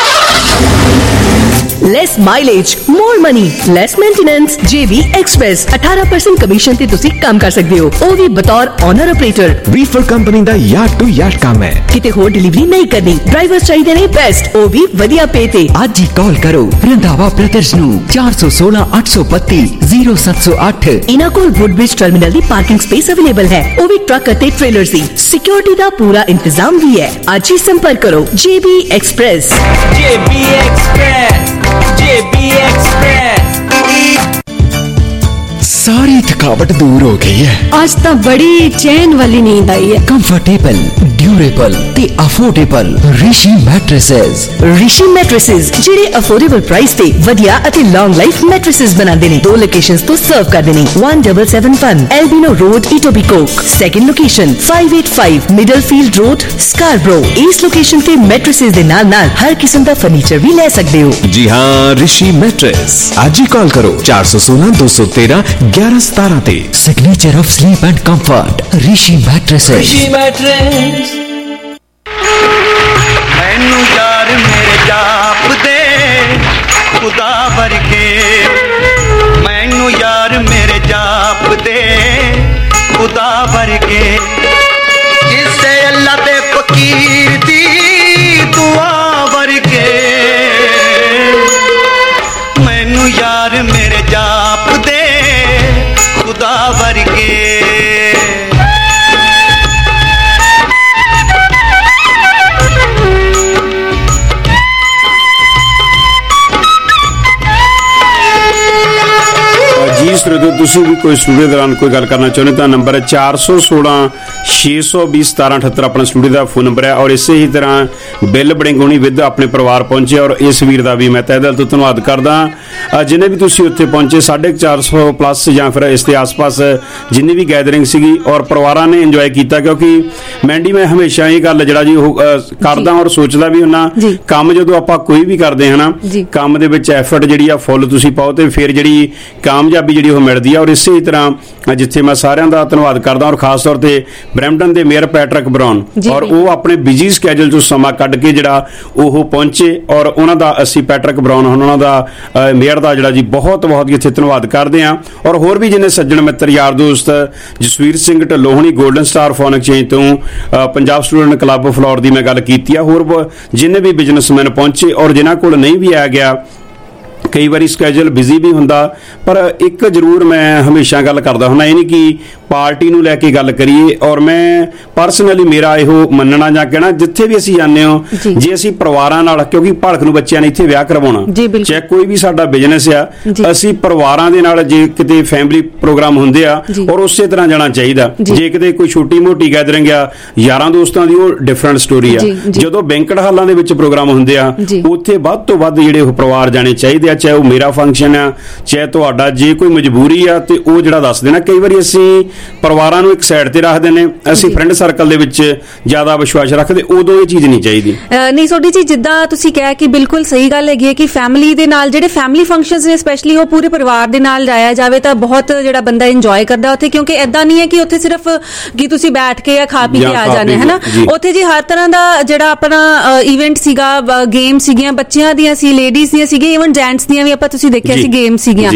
Less mileage, more money, less maintenance। J B Express eighteen percent commission ਤੇ ਤੁਸੀਂ ਕੰਮ ਕਰ ਸਕਦੇ ਹੋ, ਉਹ ਵੀ ਬਤੌਰ ਓਨਰ ਆਪਰੇਟਰ। ਰੀਫਰ ਕੰਪਨੀ ਦਾ ਯਾਰਡ ਟੂ ਯਾਰਡ ਕੰਮ ਹੈ, ਕਿਤੇ ਹੋਰ ਡਿਲੀਵਰੀ ਨਹੀਂ ਕਰਨੀ। ਡਰਾਈਵਰ ਚਾਹੀਦੇ ਨੇ ਬੈਸਟ, ਉਹ ਵੀ ਵਧੀਆ ਪੇ ਤੇ। ਅੱਜ ਹੀ ਕਾਲ ਕਰੋ ਰੰਧਾਵਾ ਬ੍ਰਦਰਜ਼ ਨੂੰ four one six eight two two zero seven zero eight। ਇਹਨਾਂ ਕੋਲ ਵੁੱਡਬ੍ਰਿਜ ਟਰਮੀਨਲ ਦੀ ਪਾਰਕਿੰਗ ਸਪੇਸ ਅਵੇਲੇਬਲ ਹੈ, ਉਹ ਵੀ ਟਰੱਕ ਅਤੇ ਟ੍ਰੇਲਰਸ ਦੀ। ਸਿਕਿਉਰਿਟੀ ਦਾ ਪੂਰਾ ਇੰਤਜ਼ਾਮ ਵੀ ਹੈ। ਅੱਜ ਹੀ ਸੰਪਰਕ ਕਰੋ J B Express। J B Express, J B Express। सारी थकावट दूर हो गई है। आज तो बड़ी चैन वाली नींद आई है। कंफर्टेबल, ड्यूरेबल ते affordable Rishi mattresses. Rishi mattresses ਜਿਹੜੇ ਅਫੋਰਡੇਬਲ ਪ੍ਰਾਈਸ ਤੇ ਵਧੀਆ ਅਤੇ ਲੌਂਗ ਲਾਈਫ ਮੈਟ੍ਰੈਸਸ ਬਣਾਉਂਦੇ ਨੇ। ਦੋ ਲੋਕੇਸ਼ਨਸ ਤੋਂ ਸਰਵ ਕਰਦੇ ਨੇ। one seven seven one Albion road, Etobicoke. Second location five eighty-five Middlefield road, Scarborough. ਇਸ ਲੋਕੇਸ਼ਨ ਤੇ ਮੈਟ੍ਰੈਸਸ ਦੇ ਨਾਲ ਨਾਲ ਹਰ ਕਿਸਮ ਦਾ ਫਰਨੀਚਰ ਵੀ ਲੈ ਸਕਦੇ ਹੋ। जी हाँ, ऋषि मैट्रेस। आज ही कॉल करो चार सौ सोलह दो सौ तेरह ग्यारह सतारह ते। Signature of sleep and comfort Rishi mattresses. Rishi mattress. मैनू यार मेरे जाप दे खुदा वर्गे, मैनू यार मेरे जाप दे खुदा वर्गे, जिसे अल्लाह दे फकीर दी दुआ वर्गे, मैनू यार मेरे जाप दे खुदा वर्गे। ਜੀ ਸਰੋਤਿਓ, ਤੁਸੀਂ ਵੀ ਕੋਈ ਸਟੂਡੀਓ ਦੌਰਾਨ ਕੋਈ ਗੱਲ ਕਰਨਾ ਚਾਹੁੰਦੇ ਤਾਂ ਨੰਬਰ ਹੈ ਚਾਰ ਸੌ ਸੋਲਾਂ ਛੇ ਸੌ ਵੀਹ ਸਤਾਰਾਂ ਅਠੱਤਰ ਆਪਣਾ ਸਟੂਡੀਓ ਦਾ ਫੋਨ ਨੰਬਰ ਹੈ। ਔਰ ਇਸੇ ਹੀ ਤਰ੍ਹਾਂ ਬਿੱਲ ਬੜਿੰਗ ਹੋਣੀ ਵਿਦ ਆਪਣੇ ਪਰਿਵਾਰ ਪਹੁੰਚੇ। ਔਰ ਇਸ ਵੀਰ ਦਾ ਵੀ ਮੈਂ ਤਹਿ ਦਿਲ ਤੋਂ ਧੰਨਵਾਦ ਕਰਦਾ। ਜਿੰਨੇ ਵੀ ਤੁਸੀਂ ਉੱਥੇ ਪਹੁੰਚੇ ਸਾਢੇ ਚਾਰ ਸੌ ਪਲੱਸ ਜਾਂ ਫਿਰ ਇਸ ਦੇ ਆਸ-ਪਾਸ ਜਿੰਨੀ ਵੀ ਗੈਦਰਿੰਗ ਸੀਗੀ ਔਰ ਪਰਿਵਾਰਾਂ ਨੇ ਇੰਜੋਏ ਕੀਤਾ, ਕਿਉਂਕਿ ਮੈਂਡੀ ਮੈਂ ਹਮੇਸ਼ਾ ਇਹ ਗੱਲ ਜਿਹੜਾ ਜੀ ਉਹ ਕਰਦਾ ਔਰ ਸੋਚਦਾ ਵੀ ਹੁੰਨਾ, ਕੰਮ ਜਦੋਂ ਆਪਾਂ ਕੋਈ ਵੀ ਕਰਦੇ ਹਾਂ ਨਾ, ਕੰਮ ਦੇ ਵਿੱਚ ਐਫਰਟ ਜਿਹੜੀ ਆ ਫੁੱਲ ਤੁਸੀਂ ਪਾਓ ਤੇ ਫਿਰ ਜਿਹੜੀ ਕਾਮਯਾਬੀ ਜਿਹੜੀ ਉਹ ਮਿਲਦੀ ਆ। ਔਰ ਇਸੇ ਤਰ੍ਹਾਂ ਜਿੱਥੇ ਮੈਂ ਸਾਰਿਆਂ ਦਾ ਧੰਨਵਾਦ ਕਰਦਾ ਔਰ ਖਾਸ ਤੌਰ ਤੇ ਬਰੈਂਪਟਨ ਦੇ ਮੇਅਰ ਪੈਟਰਿਕ ਬਰਾਊਨ, ਔਰ ਉਹ ਆਪਣੇ ਬਿਜੀ ਸਕੇਜੂਲ ਚੋਂ ਸਮਾਂ ਕੱਢ ਕੇ ਜਿਹੜਾ ਉਹ ਪਹੁੰਚੇ। ਔਰ ਉਹਨਾਂ ਦਾ ਅਸੀਂ ਪੈਟਰਿਕ ਬਰਾਊਨ ਉਹਨਾਂ ਦਾ ਮੇਅਰ ਦਾ ਜਿਹੜਾ ਜੀ ਬਹੁਤ ਬਹੁਤ ਇੱਥੇ ਧੰਨਵਾਦ ਕਰਦੇ ਹਾਂ। ਔਰ ਹੋਰ ਵੀ ਜਿੰਨੇ ਸੱਜਣ ਮਿੱਤਰ ਯਾਰ ਦੋਸਤ, ਜਸਵੀਰ ਸਿੰਘ ਢੱਲੋਂ ਹੋਣੀ ਗੋਲਡਨ ਸਟਾਰ ਫੋਨ ਐਕਸਚੇਂਜ ਤੋਂ, ਪੰਜਾਬ ਸਟੂਡੈਂਟ ਕਲੱਬ ਫਲੋਰ ਦੀ ਮੈਂ ਗੱਲ ਕੀਤੀ ਆ, ਹੋਰ ਜਿੰਨੇ ਵੀ ਬਿਜ਼ਨਸਮੈਨ ਪਹੁੰਚੇ ਔਰ ਜਿਨ੍ਹਾਂ ਕੋਲ ਨਹੀਂ ਵੀ ਆ ਗਿਆ, ਕਈ ਵਾਰੀ ਸਕੇਜੂਲ ਬਿਜ਼ੀ ਵੀ ਹੁੰਦਾ, ਪਰ ਇੱਕ ਜ਼ਰੂਰ ਮੈਂ ਹਮੇਸ਼ਾ ਗੱਲ ਕਰਦਾ ਹੁੰਦਾ, ਇਹ ਨਹੀਂ ਕਿ ਪਾਰਟੀ ਨੂੰ ਲੈ ਕੇ ਗੱਲ ਕਰੀਏ। ਔਰ ਮੈਂ ਪਰਸਨਲੀ ਮੇਰਾ ਇਹੋ ਮੰਨਣਾ ਜਾਂ ਕਹਿਣਾ, ਜਿੱਥੇ ਵੀ ਅਸੀਂ ਜਾਂਦੇ ਹਾਂ, ਜੇ ਅਸੀਂ ਪਰਿਵਾਰਾਂ ਨਾਲ, ਕਿਉਂਕਿ ਭਲਕ ਨੂੰ ਬੱਚਿਆਂ ਨੇ ਇੱਥੇ ਵਿਆਹ ਕਰਵਾਉਣਾ, ਚਾਹੇ ਕੋਈ ਵੀ ਸਾਡਾ ਬਿਜ਼ਨਸ ਆ, ਅਸੀਂ ਪਰਿਵਾਰਾਂ ਦੇ ਨਾਲ ਜੇ ਕਿਤੇ ਫੈਮਿਲੀ ਪ੍ਰੋਗਰਾਮ ਹੁੰਦੇ ਆ ਔਰ ਉਸੇ ਤਰ੍ਹਾਂ ਜਾਣਾ ਚਾਹੀਦਾ। ਜੇ ਕਿਤੇ ਕੋਈ ਛੋਟੀ ਮੋਟੀ ਗੈਦਰਿੰਗ ਆ ਯਾਰਾਂ ਦੋਸਤਾਂ ਦੀ, ਉਹ ਡਿਫਰੈਂਟ ਸਟੋਰੀ ਆ। ਜਦੋਂ ਬੈਂਕਟ ਹਾਲਾਂ ਦੇ ਵਿੱਚ ਪ੍ਰੋਗਰਾਮ ਹੁੰਦੇ ਆ, ਉੱਥੇ ਵੱਧ ਤੋਂ ਵੱਧ ਜਿਹੜੇ ਉਹ ਪਰਿਵਾਰ ਜਾਣੇ ਚਾਹੀਦੇ ਆ, ਚਾਹੇ ਉਹ ਮੇਰਾ ਫੰਕਸ਼ਨ ਆ ਚਾਹੇ ਤੁਹਾਡਾ। ਜੇ ਕੋਈ ਮਜਬੂਰੀ ਆ ਤੇ ਉਹ ਜਿਹੜਾ ਦੱਸ ਦੇਣਾ। ਕਈ ਵਾਰੀ ਅਸੀਂ ਪਰਿਵਾਰਾਂ ਨੂੰ ਇੱਕ ਸਾਈਡ ਤੇ ਰੱਖਦੇ ਨੇ, ਅਸੀਂ ਫਰੈਂਡ ਸਰਕਲ ਦੇ ਵਿੱਚ ਜ਼ਿਆਦਾ ਵਿਸ਼ਵਾਸ ਰੱਖਦੇ, ਉਦੋਂ ਇਹ ਚੀਜ਼ ਨਹੀਂ ਚਾਹੀਦੀ। ਨਹੀਂ ਸੋਢੀ ਜੀ, ਜਿੱਦਾਂ ਤੁਸੀਂ ਕਿਹਾ ਕਿ ਬਿਲਕੁਲ ਸਹੀ ਗੱਲ ਹੈਗੀ ਹੈ ਕਿ ਫੈਮਿਲੀ ਦੇ ਨਾਲ ਜਿਹੜੇ ਫੈਮਿਲੀ ਫੰਕਸ਼ਨਸ ਨੇ ਸਪੈਸ਼ਲੀ ਉਹ ਪੂਰੇ ਪਰਿਵਾਰ ਦੇ ਨਾਲ ਜਾਇਆ ਜਾਵੇ ਤਾਂ ਬਹੁਤ ਜਿਹੜਾ ਬੰਦਾ ਇੰਜੋਏ ਕਰਦਾ ਉੱਥੇ, ਕਿਉਂਕਿ ਏਦਾਂ ਨਹੀਂ ਹੈ ਕਿ ਉੱਥੇ ਸਿਰਫ ਕਿ ਤੁਸੀਂ ਬੈਠ ਕੇ ਜਾਂ ਖਾ ਪੀ ਕੇ ਆ ਜਾਣੇ, ਹਨਾ। ਉੱਥੇ ਜੀ ਹਰ ਤਰ੍ਹਾਂ ਦਾ ਜਿਹੜਾ ਆਪਣਾ ਇਵੈਂਟ ਸੀਗਾ, ਗੇਮ ਸੀਗੀਆਂ, ਬੱਚਿਆਂ ਦੀਆਂ ਸੀ, ਲੇਡੀਜ਼ ਦੀਆਂ ਸੀਗੀਆਂ, ਈਵਨ ਜੈਂਟਸ ਦੀਆਂ ਵੀ ਆਪਾਂ ਤੁਸੀਂ ਦੇਖਿਆ ਸੀ ਗੇਮ ਸੀਗੀਆਂ।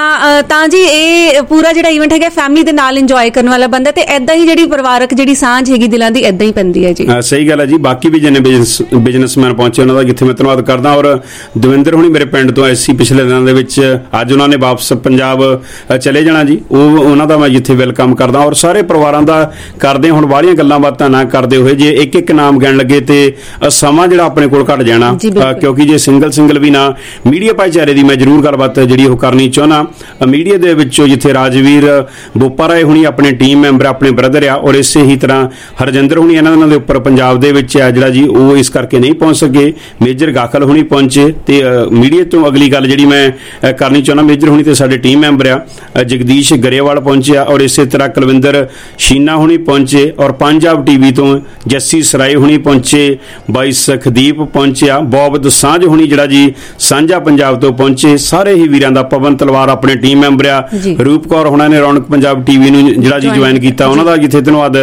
ਤਾਂ ਜੀ ਇਹ ਪੂਰਾ ਜਿਹੜਾ ਇਵੈਂਟ ਹੈਗਾ ਫੈਮਿਲੀ ਦੇ ਨਾਲ ਇੰਜੋਏ ਕਰਨ ਵਾਲਾ ਬੰਦਾ, ਤੇ ਏਦਾਂ ਹੀ ਜਿਹੜੀ ਪਰਿਵਾਰਕ ਜਿਹੜੀ ਸਾਂਝ ਹੈਗੀ ਦਿਲਾਂ ਦੀ ਏਦਾਂ ਹੀ ਪੈਂਦੀ ਹੈ ਜੀ। ਸਹੀ ਗੱਲ ਹੈ ਜੀ। ਬਾਕੀ ਵੀ ਜਿੰਨੇ ਬਿਜ਼ਨਸਮੈਨ ਪਹੁੰਚੇ ਉਹਨਾਂ ਦਾ ਜਿੱਥੇ ਮੈਂ ਧੰਨਵਾਦ ਕਰਦਾ। ਔਰ ਦਵਿੰਦਰ ਹੁਣੀ ਮੇਰੇ ਪਿੰਡ ਤੋਂ ਆਏ ਸੀ ਪਿਛਲੇ ਦਿਨਾਂ ਦੇ ਵਿੱਚ, ਅੱਜ ਉਹਨਾਂ ਨੇ ਵਾਪਸ ਪੰਜਾਬ ਚਲੇ ਜਾਣਾ ਜੀ, ਉਹ ਉਹਨਾਂ ਦਾ ਮੈਂ ਜਿੱਥੇ ਵੈਲਕਮ ਕਰਦਾ। ਔਰ ਸਾਰੇ ਪਰਿਵਾਰਾਂ ਦਾ ਕਰਦੇ। ਹੁਣ ਬਾਹਲੀਆਂ ਗੱਲਾਂ ਬਾਤਾਂ ਨਾ ਕਰਦੇ ਹੋਏ ਜੇ ਇੱਕ ਇੱਕ ਨਾਮ ਗਿਣ ਲੱਗੇ ਤੇ ਸਮਾਂ ਜਿਹੜਾ ਆਪਣੇ ਕੋਲ ਘੱਟ ਜਾਣਾ, ਕਿਉਂਕਿ ਜੇ ਸਿੰਗਲ ਸਿੰਗਲ ਵੀ ਨਾ, ਮੀਡੀਆ ਭਾਈਚਾਰੇ ਦੀ ਮੈਂ ਜ਼ਰੂਰ ਗੱਲਬਾਤ ਜਿਹੜੀ ਉਹ ਕਰਨੀ ਚਾਹੁੰਦਾ। ਮੀਡੀਆ ਦੇ ਵਿੱਚੋਂ ਜਿੱਥੇ ਰਾਜਵੀਰ ਬੋਪਾ ਰਾਏ ਹੁਣੀ ਆਪਣੇ ਟੀਮ ਮੈਂਬਰ, ਆਪਣੇ ਬ੍ਰਦਰ ਆ, ਔਰ ਇਸੇ ਹੀ ਤਰ੍ਹਾਂ ਹਰਜਿੰਦਰ ਹੁਣੀ ਇਹਨਾਂ ਦੇ ਉੱਪਰ ਪੰਜਾਬ ਦੇ ਵਿੱਚ ਆ ਜਿਹੜਾ ਜੀ ਉਹ ਇਸ ਕਰਕੇ ਨਹੀਂ ਪਹੁੰਚ ਸਕੇ। ਮੇਜਰ ਗਾਖਲ ਹੁਣੀ ਪਹੁੰਚੇ। ਤੇ ਮੀਡੀਆ ਤੋਂ ਅਗਲੀ ਗੱਲ ਜਿਹੜੀ ਮੈਂ ਕਰਨੀ ਚਾਹੁੰਦਾ, ਮੇਜਰ ਹੁਣੀ ਤੇ ਸਾਡੇ ਟੀਮ ਮੈਂਬਰ ਆ, ਜਗਦੀਸ਼ ਗਰੇਵਾਲ ਪਹੁੰਚਿਆ, ਔਰ ਇਸੇ ਤਰ੍ਹਾਂ ਕੁਲਵਿੰਦਰ ਸ਼ੀਨਾ ਹੁਣੀ ਪਹੁੰਚੇ, ਔਰ ਪੰਜਾਬ ਟੀਵੀ ਤੋਂ ਜੱਸੀ ਸਰਾਏ ਹੁਣੀ ਪਹੁੰਚੇ, ਬਾਈ ਸਖਦੀਪ ਪਹੁੰਚਿਆ, ਬੌਬ ਦਸਾਂਝ ਹੁਣੀ ਜਿਹੜਾ ਜੀ ਸਾਂਝਾ ਪੰਜਾਬ ਤੋਂ ਪਹੁੰਚੇ। ਸਾਰੇ ਹੀ ਵੀਰਾਂ ਦਾ, ਪਵਨ ਤਲਵਾਰ ਆਪਣੇ ਟੀਮ ਮੈਂਬਰ ਆ, ਰੂਪ ਕੌਰ ਹੁਣਾਂ ਨੇ ਰੌਣਕ ਪੰਜਾਬ ਟੀਵੀ ਨੂੰ ਜਿਹੜਾ ਜੀ ਜੁਆਇਨ ਕੀਤਾ, ਉਹਨਾਂ ਦਾ ਜਿੱਥੇ ਧੰਨਵਾਦ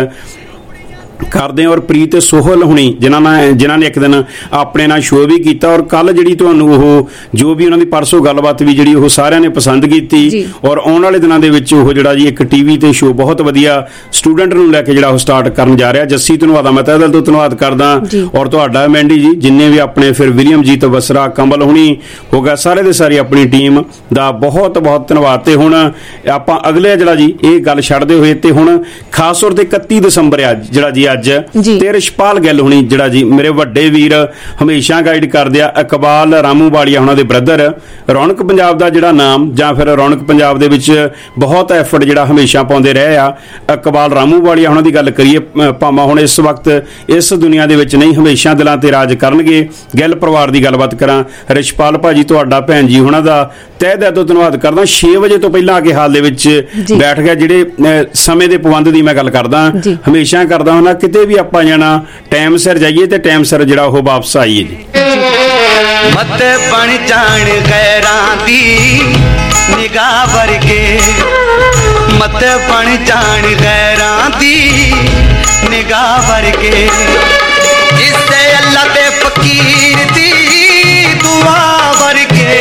ਕਰਦੇ। ਔਰ ਪ੍ਰੀਤ ਸੋਹਲ ਹੁਣੀ ਜਿਨ੍ਹਾਂ ਨੇ ਜਿਨ੍ਹਾਂ ਨੇ ਇੱਕ ਦਿਨ ਆਪਣੇ ਨਾਲ ਸ਼ੋਅ ਵੀ ਕੀਤਾ, ਔਰ ਕੱਲ ਜਿਹੜੀ ਤੁਹਾਨੂੰ ਉਹ ਜੋ ਵੀ ਉਹਨਾਂ ਦੀ ਪਰਸੋਂ ਗੱਲਬਾਤ ਵੀ ਜਿਹੜੀ ਉਹ ਸਾਰਿਆਂ ਨੇ ਪਸੰਦ ਕੀਤੀ। ਔਰ ਆਉਣ ਵਾਲੇ ਦਿਨਾਂ ਦੇ ਵਿੱਚ ਉਹ ਜਿਹੜਾ ਜੀ ਇੱਕ ਟੀਵੀ ਤੇ ਸ਼ੋਅ ਬਹੁਤ ਵਧੀਆ ਸਟੂਡੈਂਟ ਨੂੰ ਲੈ ਕੇ ਜਿਹੜਾ ਉਹ ਸਟਾਰਟ ਕਰਨ ਜਾ ਰਿਹਾ। ਜੱਸੀ ਧੰਨਵਾਦ, ਮੈਂ ਤਹਿ ਦਿਲ ਤੋਂ ਧੰਨਵਾਦ ਕਰਦਾ। ਔਰ ਤੁਹਾਡਾ ਮੈਂਡੀ ਜੀ, ਜਿੰਨੇ ਵੀ ਆਪਣੇ ਫਿਰ ਵਿਲੀਅਮਜੀਤ ਬਸਰਾ, ਕਮਲ ਹੁਣੀ ਹੋ ਗਿਆ, ਸਾਰੇ ਦੇ ਸਾਰੀ ਆਪਣੀ ਟੀਮ ਦਾ ਬਹੁਤ ਬਹੁਤ ਧੰਨਵਾਦ। ਤੇ ਹੁਣ ਆਪਾਂ ਅਗਲੇ ਜਿਹੜਾ ਜੀ ਇਹ ਗੱਲ ਛੱਡਦੇ ਹੋਏ ਤੇ ਹੁਣ ਖਾਸ ਤੌਰ ਤੇ ਇਕੱਤੀ ਦਸੰਬਰ ਆ ਜਿਹੜਾ ਜੀ ਜੱਜ ਤੇ ਰਿਸ਼ਪਾਲ ਗਿੱਲ ਹੁਣੀ ਜਿਹੜਾ ਜੀ ਮੇਰੇ ਵੱਡੇ ਵੀਰ ਹਮੇਸ਼ਾ ਗਾਈਡ ਕਰਦੇ ਆ। ਇਕਬਾਲ ਰਾਮੂਵਾਲੀਆ ਉਹਨਾਂ ਦੇ ਬ੍ਰਦਰ, ਰੌਣਕ ਪੰਜਾਬ ਦਾ ਜਿਹੜਾ ਨਾਮ ਜਾਂ ਫਿਰ ਰੌਣਕ ਪੰਜਾਬ ਦੇ ਵਿੱਚ ਬਹੁਤ ਐਫਰਟ ਜਿਹੜਾ ਹਮੇਸ਼ਾ ਪਾਉਂਦੇ ਰਹੇ ਆ। ਇਕਬਾਲ ਰਾਮੂਵਾਲੀਆ ਉਹਨਾਂ ਦੀ ਗੱਲ ਕਰੀਏ, ਭਾਵੇਂ ਹੁਣ ਇਸ ਵਕਤ ਇਸ ਦੁਨੀਆ ਦੇ ਵਿੱਚ ਨਹੀਂ, ਹਮੇਸ਼ਾ ਦਿਲਾਂ ਤੇ ਰਾਜ ਕਰਨਗੇ। ਗਿੱਲ ਪਰਿਵਾਰ ਦੀ ਗੱਲਬਾਤ ਕਰਾਂ, ਰਿਸ਼ਪਾਲ ਭਾਜੀ ਤੁਹਾਡਾ ਭੈਣ ਜੀ ਉਹਨਾਂ ਦਾ ਤਹਿ ਦਿਲ ਤੋਂ ਧੰਨਵਾਦ ਕਰਦਾ। ਛੇ ਵਜੇ ਤੋਂ ਪਹਿਲਾਂ ਆ ਕੇ ਹਾਲ ਦੇ ਵਿੱਚ ਬੈਠ ਗਿਆ। ਜਿਹੜੇ ਸਮੇਂ ਦੇ ਪਾਬੰਦ ਦੀ ਮੈਂ ਗੱਲ ਕਰਦਾ, ਹਮੇਸ਼ਾ ਕਰਦਾ ਹੁੰਦਾ ਕਿਤੇ ਵੀ ਆਪਾਂ ਜਾਣਾ ਟਾਈਮ ਸਿਰ ਜਾਈਏ ਤੇ ਟਾਈਮ ਸਿਰ ਜਿਹੜਾ ਉਹ ਵਾਪਸ ਆਈਏ ਜੀ। ਮਤ ਬਣ ਜਾਣ ਗੈਰਾਂ ਦੀ ਨਿਗਾਹ ਵਰਗੇ, ਮਤ ਬਣ ਜਾਣ ਗੈਰਾਂ ਦੀ ਨਿਗਾਹ ਵਰਗੇ, ਇਸੇ ਅੱਲਾ ਤੇ ਫਕੀਰ ਦੀ ਦੁਆ ਵਰਗੇ,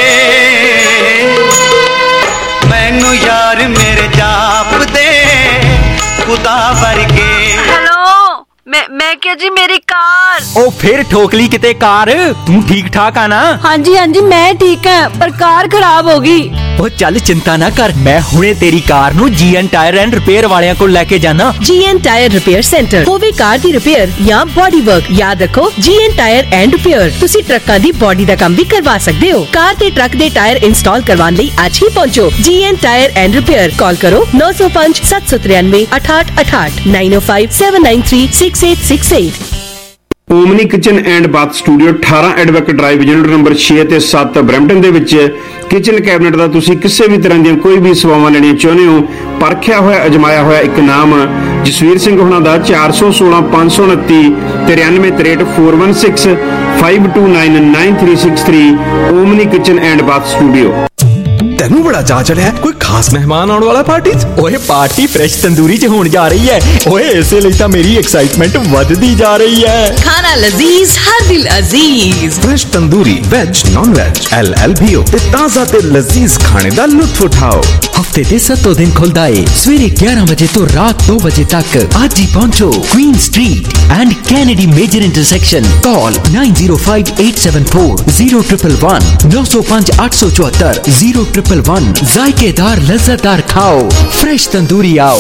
ਮੈਨੂੰ ਯਾਰ ਮੇਰੇ ਜਾਪ ਦੇ खुदा वर्गे। हेलो मैं मैं क्या जी मेरी कार ओ फिर ठोक ली किते कार। तू ठीक ठाक आ ना? हाँ जी हाँ जी मैं ठीक है, पर कार खराब होगी। ओ चल चिंता ना कर, मैं हुणे तेरी कार नू G N tyre and repair वालियां को लेके जाना। G N tyre repair centre होवे कार दी रिपेयर या बॉडी वर्क, याद रखो G N tyre and repair. तुसी ट्रक्कां दी बॉडी दा काम भी करवा सकदे हो। कार ते ट्रक दे टायर इंस्टॉल करवाने लई आज ही पहुंचो G N tyre and repair. Call करो नौ सौ पांच सत्त सौ तिरानवे अठाठ अठाठ nine O five seven nine three six eight six eight. Omni kitchen and bath studio ਅਠਾਰਾਂ ਐਡਵੋਕੇਟ ਡਰਾਈਵ ਯੂਨਿਟ ਨੰਬਰ ਛੇ ਤੇ ਸੱਤ ਬਰੈਂਪਟਨ ਦੇ ਵਿੱਚ ਕਿਚਨ ਕੈਬਨਿਟ ਦਾ ਤੁਸੀਂ ਕਿਸੇ ਵੀ ਤਰ੍ਹਾਂ ਦੀਆਂ ਕੋਈ ਵੀ ਸੇਵਾਵਾਂ ਲੈਣੀਆਂ ਚਾਹੁੰਦੇ ਹੋ, ਪਰਖਿਆ ਹੋਇਆ ਅਜਮਾਇਆ ਹੋਇਆ ਇੱਕ ਨਾਮ ਜਸਵੀਰ ਸਿੰਘ ਹੋਣਾ ਦਾ ਚਾਰ ਸੌ ਸੋਲਾਂ ਪੰਜ ਸੌ ਉਨੱਤੀ ਤਰਿਆਨਵੇਂ ਤਰੇਹਠ four one six five two nine nine three six three Omni kitchen and bath studio. तेनू बड़ा चा चढ़िया कोई खास मेहमान आने वाला पार्टी च? ओए पार्टी फ्रेश तंदूरी च होने जा रही है। ओए इसे लिए तो मेरी एक्साइटमेंट बढ़ती जा रही है। खाना लजीज हर दिल अजीज। Fresh tandoori veg non veg L L B O ते ताजा ते लजीज खाने दा लुत्फ उठाओ। हफ्ते दे सत्तों दिन खुलदा है सवेरे ग्यारह बजे तो रात दो बजे तक। आज ही पहुंचो Queen street and Kennedy major intersection. Call nine zero five eight seven four zero triple one नौ सौ पांच आठ सौ चौहत्तर जीरो ट्रिपल वन। जायकेदार लज्जतदार खाओ, फ्रेश तंदूरी आओ।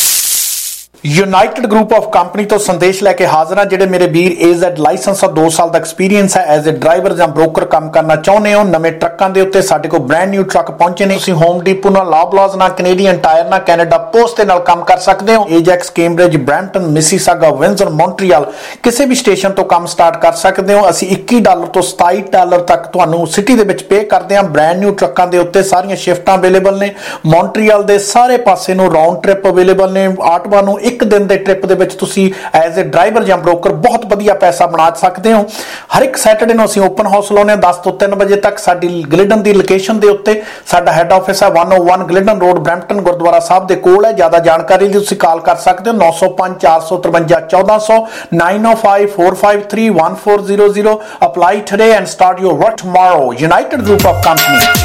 यूनाइटेड ग्रुप ऑफ कंपनी तो संदेश लेके हाजिर हैं ਜਿਹੜੇ ਮੇਰੇ ਵੀਰ ਏਜ਼ੈਡ ਲਾਇਸੈਂਸ और दो साल ਦਾ ਐਕਸਪੀਰੀਅੰਸ ਹੈ ਐਜ਼ ਅ ਡਰਾਈਵਰ ਜਾਂ ਬ੍ਰੋਕਰ ਕੰਮ ਕਰਨਾ ਚਾਹੁੰਦੇ ਹੋ। ਨਵੇਂ ਟਰੱਕਾਂ ਦੇ ਉੱਤੇ ਸਾਡੇ ਕੋਲ ਬ੍ਰਾਂਡ ਨਿਊ ਟਰੱਕ ਪਹੁੰਚੇ ਨੇ। ਤੁਸੀਂ ਹੋਮ ਡੀਪੋ ਨਾਲ, ਲਾਬਲਾਜ਼ ਨਾਲ, ਕੈਨੇਡੀਅਨ ਟਾਇਰ ਨਾਲ, ਕੈਨੇਡਾ ਪੋਸਟ ਦੇ ਨਾਲ ਕੰਮ ਕਰ ਸਕਦੇ ਹੋ। Ajax, Cambridge, Brampton, Mississauga, Windsor, Montreal ਕਿਸੇ ਵੀ ਸਟੇਸ਼ਨ ਤੋਂ ਕੰਮ ਸਟਾਰਟ ਕਰ ਸਕਦੇ ਹੋ। ਅਸੀਂ ਇੱਕੀ ਡਾਲਰ ਤੋਂ ਸਤਾਈ ਡਾਲਰ ਤੱਕ ਤੁਹਾਨੂੰ ਸਿਟੀ ਦੇ ਵਿੱਚ ਪੇ ਕਰਦੇ ਹਾਂ। ਬ੍ਰਾਂਡ ਨਿਊ ਟਰੱਕਾਂ ਦੇ ਉੱਤੇ ਸਾਰੀਆਂ ਸ਼ਿਫਟਾਂ ਅਵੇਲੇਬਲ ਨੇ। ਮੌਂਟਰੀਅਲ ਦੇ ਸਾਰੇ ਪਾਸੇ ਨੂੰ ਰਾਉਂਡ ਟ੍ਰਿਪ ਅਵੇਲੇਬਲ ਨੇ। ਆਟਵਾ ਨੂੰ ਇੱਕ ਦਿਨ ਦੇ ਟ੍ਰਿਪ ਦੇ ਵਿੱਚ ਤੁਸੀਂ ਐਜ਼ ਅ ਡਰਾਈਵਰ ਜਾਂ ਬ੍ਰੋਕਰ ਬਹੁਤ ਵਧੀਆ ਪੈਸਾ ਬਣਾ ਸਕਦੇ ਹੋ। ਹਰ ਇੱਕ ਸੈਟਰਡੇ ਨੂੰ ਅਸੀਂ ਓਪਨ ਹਾਊਸ ਲਾਉਂਦੇ ਹਾਂ ਦਸ ਤੋਂ ਤਿੰਨ ਵਜੇ ਤੱਕ। ਸਾਡੀ ਗਲਿਡਨ ਦੀ ਲੋਕੇਸ਼ਨ ਦੇ ਉੱਤੇ ਸਾਡਾ ਹੈੱਡ ਆਫਿਸ ਹੈ ਇੱਕ ਸੌ ਇੱਕ Glidden road, Brampton Gurdwara Sahib ਦੇ ਕੋਲ ਹੈ। ਜ਼ਿਆਦਾ ਜਾਣਕਾਰੀ ਲਈ ਤੁਸੀਂ ਕਾਲ ਕਰ ਸਕਦੇ ਹੋ ਨੌ ਸੌ ਪੰਜ ਚਾਰ ਸੌ ਤਰਵੰਜਾ ਚੌਦਾਂ ਸੌ nine O five four five three one four zero zero. Apply today and start your work tomorrow. United group of company.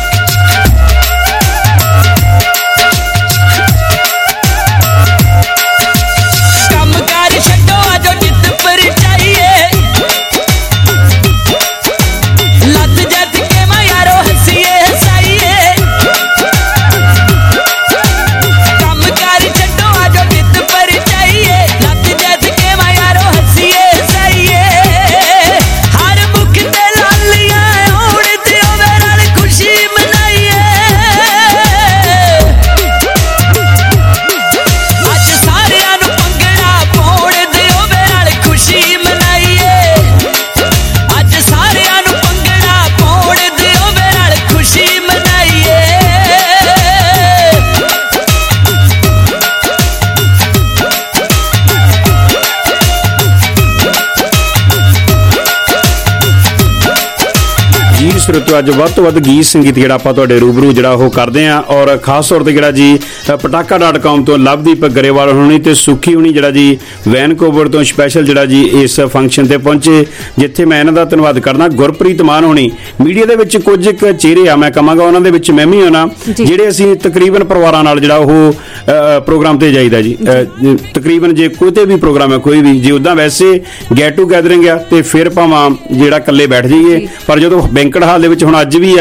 ਸਰੋਤਿਓ ਅੱਜ ਵੱਧ ਤੋਂ ਵੱਧ ਗੀਤ ਸੰਗੀਤ ਜਿਹੜਾ ਆਪਾਂ ਤੁਹਾਡੇ ਰੂਬਰੂ ਜਿਹੜਾ ਉਹ ਕਰਦੇ ਆਂ ਔਰ ਖਾਸ ਤੌਰ ਤੇ ਜਿਹੜਾ ਜੀ ਪਟਾਕਾ ਡਾਟ ਕਾਮ ਤੋਂ ਲਵਦੀਪ ਗਰੇਵਾਲ ਹੋਣੀ ਤੇ ਸੁਖੀ ਹੋਣੀ ਜਿਹੜਾ ਜੀ ਵੈਨਕੂਵਰ ਤੋਂ ਸਪੈਸ਼ਲ ਜਿਹੜਾ ਜੀ ਇਸ ਫੰਕਸ਼ਨ ਤੇ ਪਹੁੰਚੇ, ਜਿੱਥੇ ਮੈਂ ਇਹਨਾਂ ਦਾ ਧੰਨਵਾਦ ਕਰਦਾ। ਗੁਰਪ੍ਰੀਤ ਮਾਨ ਹੋਣੀ ਮੀਡੀਆ ਦੇ ਵਿੱਚ ਕੁਝ ਇੱਕ ਚਿਹਰੇ ਆ, ਮੈਂ ਕਹਾਂਗਾ ਉਹਨਾਂ ਦੇ ਵਿੱਚ ਮੈਂ ਵੀ ਹੋਣਾ, ਜਿਹੜੇ ਅਸੀਂ ਤਕਰੀਬਨ ਪਰਿਵਾਰਾਂ ਨਾਲ ਜਿਹੜਾ ਉਹ ਪ੍ਰੋਗਰਾਮ ਤੇ ਜਾਈਦਾ ਜੀ। ਤਕਰੀਬਨ ਜੇ ਕੋਈ ਤੇ ਵੀ ਪ੍ਰੋਗਰਾਮ ਹੈ ਕੋਈ ਵੀ, ਜੇ ਉੱਦਾਂ ਵੈਸੇ ਗੈਟ ਟੂ ਗੈਦਰਿੰਗ ਆ ਤੇ ਫਿਰ ਭਾਵਾਂ ਜਿਹੜਾ ਇਕੱਲੇ ਬੈਠ ਜਾਈਏ, ਪਰ ਜਦੋਂ ਬੈਂਕਟ ਹਾਲ ਦੇ ਵਿੱਚ ਹੁਣ ਅੱਜ ਵੀ ਆ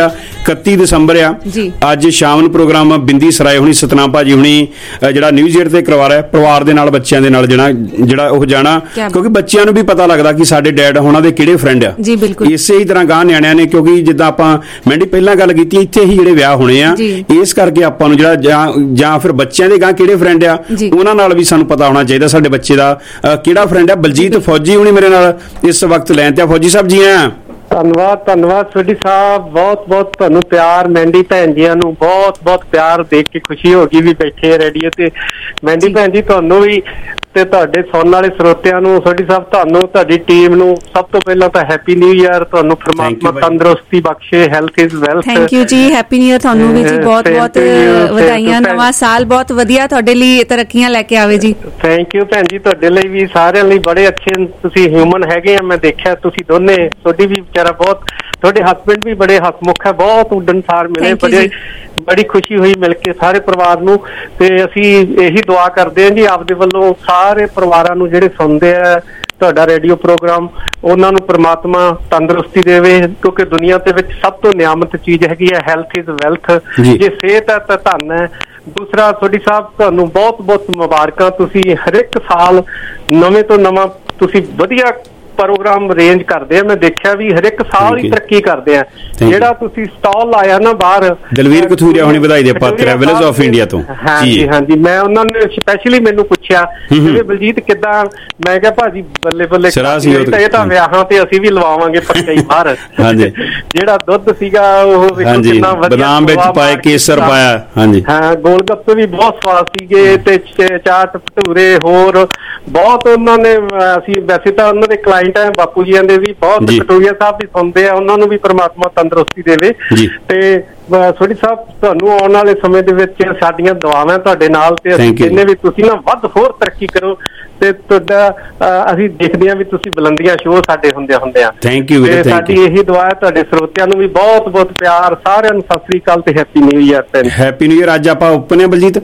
ਇਕੱਤੀ ਦਸੰਬਰ ਆ ਅੱਜ ਸ਼ਾਮ ਨੂੰ ਪ੍ਰੋਗਰਾਮ ਬਿੰਦੀ ਸਰਾਏ ਹੁਣੀ ਸਤਨਾਮ ਭਾਜੀ ਹੁਣੀ ਜਿਹੜਾ ਨਿਊਜ਼ ਏਟ ਤੇ ਕਰਵਾ ਰਿਹਾ ਪਰਿਵਾਰ ਦੇ ਨਾਲ ਬੱਚਿਆਂ ਦੇ ਨਾਲ ਜਿਹੜਾ ਜਿਹੜਾ ਉਹ ਜਾਣਾ ਕਿਉਂਕਿ ਬੱਚਿਆਂ ਨੂੰ ਵੀ ਪਤਾ ਲੱਗਦਾ ਕਿ ਸਾਡੇ ਡੈਡ ਉਹਨਾਂ ਦੇ ਕਿਹੜੇ ਫਰੈਂਡ ਆ ਇਸੇ ਹੀ ਤਰ੍ਹਾਂ ਗਾਂ ਨਿਆਣਿਆਂ ਨੇ ਕਿਉਂਕਿ ਜਿੱਦਾਂ ਆਪਾਂ ਮੈਂਡੀ ਪਹਿਲਾਂ ਗੱਲ ਕੀਤੀ ਇੱਥੇ ਹੀ ਜਿਹੜੇ ਵਿਆਹ ਹੋਣੇ ਆ ਇਸ ਕਰਕੇ ਆਪਾਂ ਨੂੰ ਜਿਹੜਾ ਜਾਂ ਜਾਂ ਫਿਰ ਬੱਚਿਆਂ ਦੇ ਗਾਂ ਕਿਹੜੇ ਫਰੈਂਡ ਆ ਉਹਨਾਂ ਨਾਲ ਵੀ ਸਾਨੂੰ ਪਤਾ ਹੋਣਾ ਚਾਹੀਦਾ ਸਾਡੇ ਬੱਚੇ ਦਾ ਕਿਹੜਾ ਫਰੈਂਡ ਆ। ਬਲਜੀਤ ਫੌਜੀ ਹੁਣੀ ਮੇਰੇ ਨਾਲ ਇਸ ਵਕਤ ਲੈਣ ਤੇ ਆ। ਫੌਜੀ ਸਾਹਿਬ ਜੀ ਆ ਧੰਨਵਾਦ ਧੰਨਵਾਦ ਸੋਢੀ ਸਾਹਿਬ ਬਹੁਤ ਬਹੁਤ ਤੁਹਾਨੂੰ ਪਿਆਰ। ਮੈਂਡੀ ਭੈਣ ਜੀਆਂ ਨੂੰ ਬਹੁਤ ਬਹੁਤ ਪਿਆਰ ਦੇਖ ਕੇ ਖੁਸ਼ੀ ਹੋ ਗਈ ਵੀ ਬੈਠੇ ਰੇਡੀਓ ਤੇ। ਮੈਂਡੀ ਭੈਣ ਜੀ ਤੁਹਾਨੂੰ ਵੀ ਤੇ ਤੁਹਾਡੇ ਸੁਣਨ ਵਾਲੇ ਸਰੋਤਿਆਂ ਨੂੰ ਸੋਢੀ ਸਾਹਿਬ ਤੁਹਾਨੂੰ ਤੁਹਾਡੀ ਟੀਮ ਨੂੰ ਸਭ ਤੋਂ ਪਹਿਲਾਂ ਤਾਂ ਹੈਪੀ ਨਿਊ ਈਅਰ। ਤੁਹਾਨੂੰ ਪ੍ਰਮਾਤਮਾ ਤੰਦਰੁਸਤੀ ਬਖਸ਼ੇ। Health is wealth. Thank you ਜੀ। ਹੈਪੀ ਨਿਊ ਈਅਰ ਤੁਹਾਨੂੰ ਵੀ ਜੀ। ਬਹੁਤ ਬਹੁਤ ਵਧਾਈਆਂ। ਨਵਾਂ ਸਾਲ ਬਹੁਤ ਵਧੀਆ ਤੁਹਾਡੇ ਲਈ ਤਰੱਕੀਆਂ ਲੈ ਕੇ ਆਵੇ ਜੀ। ਥੈਂਕ ਯੂ ਭੈਣ ਜੀ। ਤੁਹਾਡੇ ਲਈ ਵੀ ਸਾਰਿਆਂ ਲਈ ਬੜੇ ਅੱਛੇ ਤੁਸੀਂ ਹਿਊਮਨ ਹੈਗੇ ਆ। ਮੈਂ ਦੇਖਿਆ ਤੁਸੀਂ ਦੋਨੇ ਸੋਢੀ ਵੀ ਵਿਚਾਰਾ ਬਹੁਤ ਤੁਹਾਡੇ ਹਸਬੈਂਡ ਵੀ ਬੜੇ ਹਸਮੁਖ ਹੈ ਬਹੁਤ ਉੱਡਣਸਾਰ ਮਿਲੇ ਬੜੇ ਬੜੀ ਖੁਸ਼ੀ ਹੋਈ ਮਿਲ ਕੇ ਸਾਰੇ ਪਰਿਵਾਰ ਨੂੰ। ਤੇ ਅਸੀਂ ਇਹੀ ਦੁਆ ਕਰਦੇ ਹਾਂ ਜੀ ਆਪਦੇ ਵੱਲੋਂ ਸਾਰੇ ਪਰਿਵਾਰਾਂ ਨੂੰ ਜਿਹੜੇ ਸੁਣਦੇ ਆ ਤੁਹਾਡਾ ਰੇਡੀਓ ਪ੍ਰੋਗਰਾਮ ਉਹਨਾਂ ਨੂੰ ਪ੍ਰਮਾਤਮਾ ਤੰਦਰੁਸਤੀ ਦੇਵੇ ਕਿਉਂਕਿ ਦੁਨੀਆ ਦੇ ਵਿੱਚ ਸਭ ਤੋਂ ਨਿਆਮਤ ਚੀਜ਼ ਹੈਗੀ ਹੈ ਹੈਲਥ ਇਜ਼ ਵੈਲਥ। ਜੇ ਸਿਹਤ ਹੈ ਤਾਂ ਧਨ ਹੈ। ਦੂਸਰਾ ਸੋਢੀ ਸਾਹਿਬ ਤੁਹਾਨੂੰ ਬਹੁਤ ਬਹੁਤ ਮੁਬਾਰਕਾਂ। ਤੁਸੀਂ ਹਰ ਇੱਕ ਸਾਲ ਨਵੇਂ ਤੋਂ ਨਵਾਂ ਤੁਸੀਂ ਵਧੀਆ ਪ੍ਰੋਗਰਾਮ ਅਰੇਂਜ ਕਰਦੇ ਆ। ਮੈਂ ਦੇਖਿਆ ਵੀ ਹਰ ਇੱਕ ਸਾਲ ਹੀ ਤਰੱਕੀ ਕਰਦੇ ਆ। ਜਿਹੜਾ ਤੁਸੀਂ ਸਟਾਲ ਲਾਇਆ ਨਾ ਬਾਹਰ ਦਲਵੀਰ ਕਥੂਰੀਆ ਹੁਣੀ ਵਧਾਈ ਦੇ ਪਾਤਰ ਹੈ ਵਿਲੇਜ ਆਫ ਇੰਡੀਆ ਤੋਂ। ਹਾਂਜੀ ਹਾਂਜੀ ਮੈਂ ਉਹਨਾਂ ਨੇ ਸਪੈਸ਼ਲੀ ਮੈਨੂੰ ਪੁੱਛਿਆ ਜਿਵੇਂ ਬਲਜੀਤ ਕਿੱਦਾਂ। ਮੈਂ ਕਿਹਾ ਭਾਜੀ ਬੱਲੇ ਬੱਲੇ ਇਹ ਤਾਂ ਵਿਆਹਾਂ ਤੇ ਅਸੀਂ ਵੀ ਲਵਾਵਾਂਗੇ ਪੱਕਾ ਹੀ ਬਾਹਰ। ਹਾਂਜੀ ਜਿਹੜਾ ਦੁੱਧ ਸੀਗਾ ਉਹ ਕਿੰਨਾ ਵਧੀਆ ਬਦਾਮ ਵਿੱਚ ਪਾਏ ਕੇਸਰ ਪਾਇਆ। ਹਾਂਜੀ ਹਾਂ ਗੋਲ ਗੱਪੇ ਵੀ ਬਹੁਤ ਸਵਾਦ ਸੀਗੇ ਤੇ ਚਾਟ ਭਟੂਰੇ ਹੋਰ ਬਹੁਤ ਉਹਨਾਂ ਨੇ ਅਸੀਂ ਵੈਸੇ ਤਾਂ ਉਹਨਾਂ ਦੇ ਕਲਾਇੰਟ ਹੈ ਬਾਪੂ ਜੀਆਂ ਦੇ ਵੀ ਬਹੁਤ ਕਟੋਰੀਆ ਸਾਹਿਬ ਵੀ ਸੁਣਦੇ ਆ ਉਹਨਾਂ ਨੂੰ ਵੀ ਪ੍ਰਮਾਤਮਾ ਤੰਦਰੁਸਤੀ ਦੇਵੇ। ਤੇ ਸੋਢੀ ਸਾਹਿਬ ਤੁਹਾਨੂੰ ਆਉਣ ਵਾਲੇ ਸਮੇਂ ਦੇ ਵਿੱਚ ਸਾਡੀਆਂ ਦੁਆਵਾਂ ਤੁਹਾਡੇ ਨਾਲ ਤੇ ਅਸੀਂ ਕਹਿੰਦੇ ਵੀ ਤੁਸੀਂ ਨਾ ਵੱਧ ਹੋਰ ਤਰੱਕੀ ਕਰੋ ਤੇ ਤੁਹਾਡਾ ਅਸੀਂ ਦੇਖਦੇ ਹਾਂ ਵੀ ਤੁਸੀਂ ਬੁਲੰਦੀਆਂ ਸ਼ੋਅ ਸਾਡੇ ਹੁੰਦੇ ਹੁੰਦੇ ਆ। ਥੈਂਕ ਯੂ ਵੀਰੇ। ਸਾਡੀ ਇਹੀ ਦੁਆ ਹੈ ਤੁਹਾਡੇ ਸਰੋਤਿਆਂ ਨੂੰ ਵੀ ਬਹੁਤ ਬਹੁਤ ਪਿਆਰ। ਸਾਰਿਆਂ ਨੂੰ ਸਤਿ ਸ੍ਰੀ ਅਕਾਲ ਤੇ happy new year. Happy new year. ਅੱਜ ਆਪਾਂ ਓਪਨ ਹੈ ਬਲਜੀਤ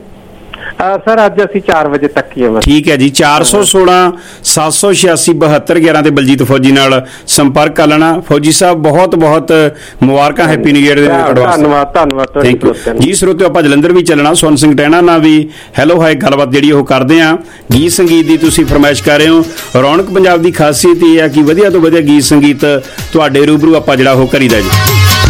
ਸਰ ਅੱਜ ਅਸੀਂ ਚਾਰ ਵਜੇ ਤੱਕ ਹੀ ਹੈ। ਠੀਕ ਹੈ ਜੀ। ਚਾਰ ਸੌ ਸੋਲਾਂ ਸੱਤ ਸੌ ਛਿਆਸੀ ਬਹੱਤਰ ਗਿਆਰਾਂ ਤੇ ਬਲਜੀਤ ਫੌਜੀ ਨਾਲ ਸੰਪਰਕ ਕਰ ਲੈਣਾ। ਫੌਜੀ ਸਾਹਿਬ ਬਹੁਤ ਬਹੁਤ ਮੁਬਾਰਕਾਂ ਹੈਪੀ ਨਿਊ ਈਅਰ ਦੇ ਐਡਵਾਂਸ। ਧੰਨਵਾਦ ਧੰਨਵਾਦ ਥੈਂਕ ਯੂ ਜੀ। ਸਰੋਤਿਓ ਆਪਾਂ ਜਲੰਧਰ ਵੀ ਚੱਲਣਾ ਸੋਨ ਸਿੰਘ ਟਹਿਣਾ ਨਾਲ ਵੀ ਹੈਲੋ ਹਾਈ ਗੱਲਬਾਤ ਜਿਹੜੀ ਉਹ ਕਰਦੇ ਆ। ਗੀਤ ਸੰਗੀਤ ਦੀ ਤੁਸੀਂ ਫਰਮਾਇਸ਼ ਕਰ ਰਹੇ ਹੋ। ਰੌਣਕ ਪੰਜਾਬ ਦੀ ਖਾਸੀਅਤ ਇਹ ਆ ਕਿ ਵਧੀਆ ਤੋਂ ਵਧੀਆ ਗੀਤ ਸੰਗੀਤ ਤੁਹਾਡੇ ਰੂਬਰੂ ਆਪਾਂ ਜਿਹੜਾ ਉਹ ਕਰੀਦਾ ਜੀ।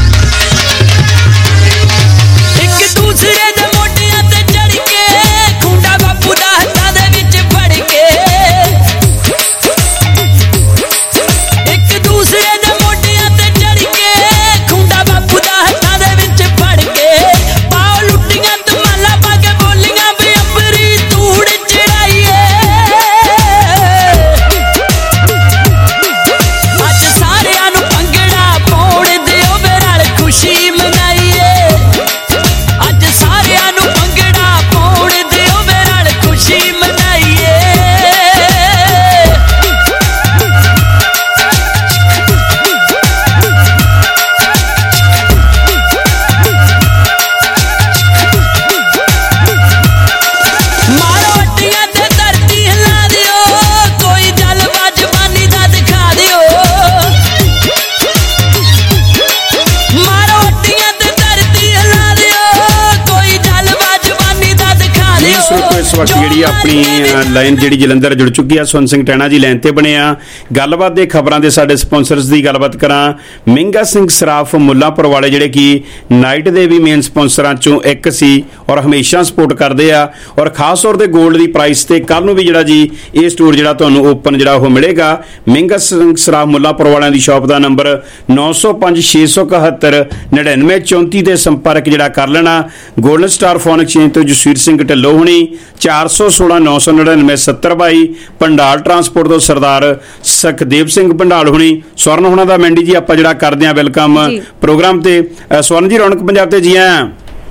ਜਿਹੜੀ ਆਪਣੀ ਲਾਈਨ ਜਿਹੜੀ ਜਲੰਧਰ ਜੁੜ ਚੁੱਕੀ ਆ ਸੁਨ ਸਿੰਘ ਟਹਿਣਾ ਜੀ ਲਾਈਨ ਤੇ ਬਣੇ ਆ। ਗੱਲਬਾਤ ਦੇ ਖਬਰਾਂ ਦੇ ਸਾਡੇ ਸਪਾਂਸਰਸ ਦੀ ਗੱਲਬਾਤ ਕਰਾਂ। ਮਹਿੰਗਾ ਸਿੰਘ ਸਰਾਫ ਮੁੱਲਾਂਪੁਰ ਵਾਲੇ ਜਿਹੜੇ ਕਿ ਨਾਈਟ ਦੇ ਵੀ ਮੇਨ ਸਪਾਂਸਰਾਂ ਚੋਂ ਇੱਕ ਸੀ ਔਰ ਹਮੇਸ਼ਾ ਸਪੋਰਟ ਕਰਦੇ ਆ ਔਰ ਖਾਸ ਤੌਰ ਤੇ 골ਡ ਦੀ ਪ੍ਰਾਈਸ ਤੇ ਕੱਲ ਨੂੰ ਵੀ ਜਿਹੜਾ ਜੀ ਇਹ ਸਟੋਰ ਜਿਹੜਾ ਤੁਹਾਨੂੰ ਓਪਨ ਜਿਹੜਾ ਉਹ ਮਿਲੇਗਾ। ਮਹਿੰਗਾ ਸਿੰਘ ਸਰਾਫ ਮੁੱਲਾਂਪੁਰ ਵਾਲਿਆਂ ਦੀ ਸ਼ਾਪ ਦਾ ਨੰਬਰ ਨੌ ਸੌ ਪੰਜ ਛੇ ਸੌ ਇਕਹੱਤਰ ਨੜਿਨਵੇਂ ਚੌਂਤੀ ਤੇ ਸੰਪਰਕ ਜਿਹੜਾ ਕਰ ਲੈਣਾ। ਗੋਲਡਨ ਸਟਾਰ ਫੋਨ ਐਕਸਚੇਂਜ ਤੋਂ ਜਸਵੀਰ ਸਿੰਘ ਢਿੱਲੋਂ ਹੁਣੀ ਚਾਰ ਸੌ ਸੋਲਾਂ ਨੌ ਸੌ ਨੜਿਨਵੇਂ ਸੱਤਰ ਬਾਈ। ਭੰਡਾਲ ਟਰਾਂਸਪੋਰਟ ਤੋਂ ਸਰਦਾਰ ਸੁਖਦੇਵ ਸਿੰਘ ਭੰਡਾਲ ਹੁਣੀ। ਸਵਰਨ ਹੁਣਾਂ ਦਾ ਮੈਂਡੀ ਜੀ ਆਪਾਂ ਜਿਹੜਾ ਕਰਦੇ ਆ ਵੈਲਕਮ ਪ੍ਰੋਗਰਾਮ ਤੇ। ਸਵਰਨ ਜੀ ਰੌਣਕ ਪੰਜਾਬ ਤੇ ਜੀ ਆਇਆਂ।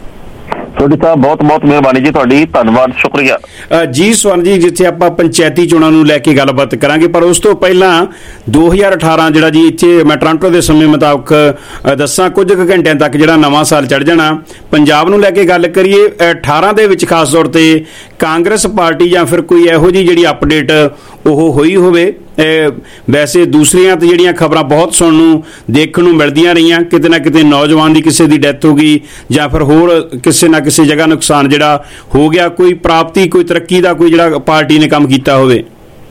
ਤੁਹਾਡੀ ਸਾਹਿਬ ਬਹੁਤ ਬਹੁਤ ਮਿਹਰਬਾਨੀ ਜੀ ਤੁਹਾਡੀ ਧੰਨਵਾਦ ਸ਼ੁਕਰੀਆ ਜੀ। ਸਵਰਨ ਜੀ ਜਿੱਥੇ ਆਪਾਂ ਪੰਚਾਇਤੀ ਚੋਣਾਂ ਨੂੰ ਲੈ ਕੇ ਗੱਲਬਾਤ ਕਰਾਂਗੇ ਪਰ ਉਸ ਤੋਂ ਪਹਿਲਾਂ ਦੋ ਹਜ਼ਾਰ ਅਠਾਰਾਂ ਜਿਹੜਾ ਜੀ ਇੱਥੇ ਮੈਂ ਟੋਰਾਂਟੋ ਦੇ ਸਮੇਂ ਮੁਤਾਬਕ ਦੱਸਾਂ ਕੁਝ ਕੁ ਘੰਟਿਆਂ ਤੱਕ ਜਿਹੜਾ ਨਵਾਂ ਸਾਲ ਚੜ ਜਾਣਾ। ਪੰਜਾਬ ਨੂੰ ਲੈ ਕੇ ਗੱਲ ਕਰੀਏ ਅਠਾਰਾਂ ਦੇ ਵਿੱਚ ਖਾਸ ਤੌਰ ਤੇ ਕਾਂਗਰਸ ਪਾਰਟੀ ਜਾਂ ਫਿਰ ਕੋਈ ਇਹੋ ਜਿਹੀ ਜਿਹੜੀ ਅਪਡੇਟ ਉਹ ਹੋਈ ਹੋਵੇ? ਵੈਸੇ ਦੂਸਰੀਆਂ ਤੇ ਜਿਹੜੀਆਂ ਖਬਰਾਂ ਬਹੁਤ ਸੁਣਨ ਨੂੰ ਦੇਖਣ ਨੂੰ ਮਿਲਦੀਆਂ ਰਹੀਆਂ, ਕਿਤੇ ਨਾ ਕਿਤੇ ਨੌਜਵਾਨ ਦੀ ਕਿਸੇ ਦੀ ਡੈਥ ਹੋ ਗਈ ਜਾਂ ਫਿਰ ਹੋਰ ਕਿਸੇ ਨਾ ਕਿਸੇ ਜਗ੍ਹਾ ਨੁਕਸਾਨ ਜਿਹੜਾ ਹੋ ਗਿਆ, ਕੋਈ ਪ੍ਰਾਪਤੀ ਕੋਈ ਤਰੱਕੀ ਦਾ ਕੋਈ ਜਿਹੜਾ ਪਾਰਟੀ ਨੇ ਕੰਮ ਕੀਤਾ ਹੋਵੇ?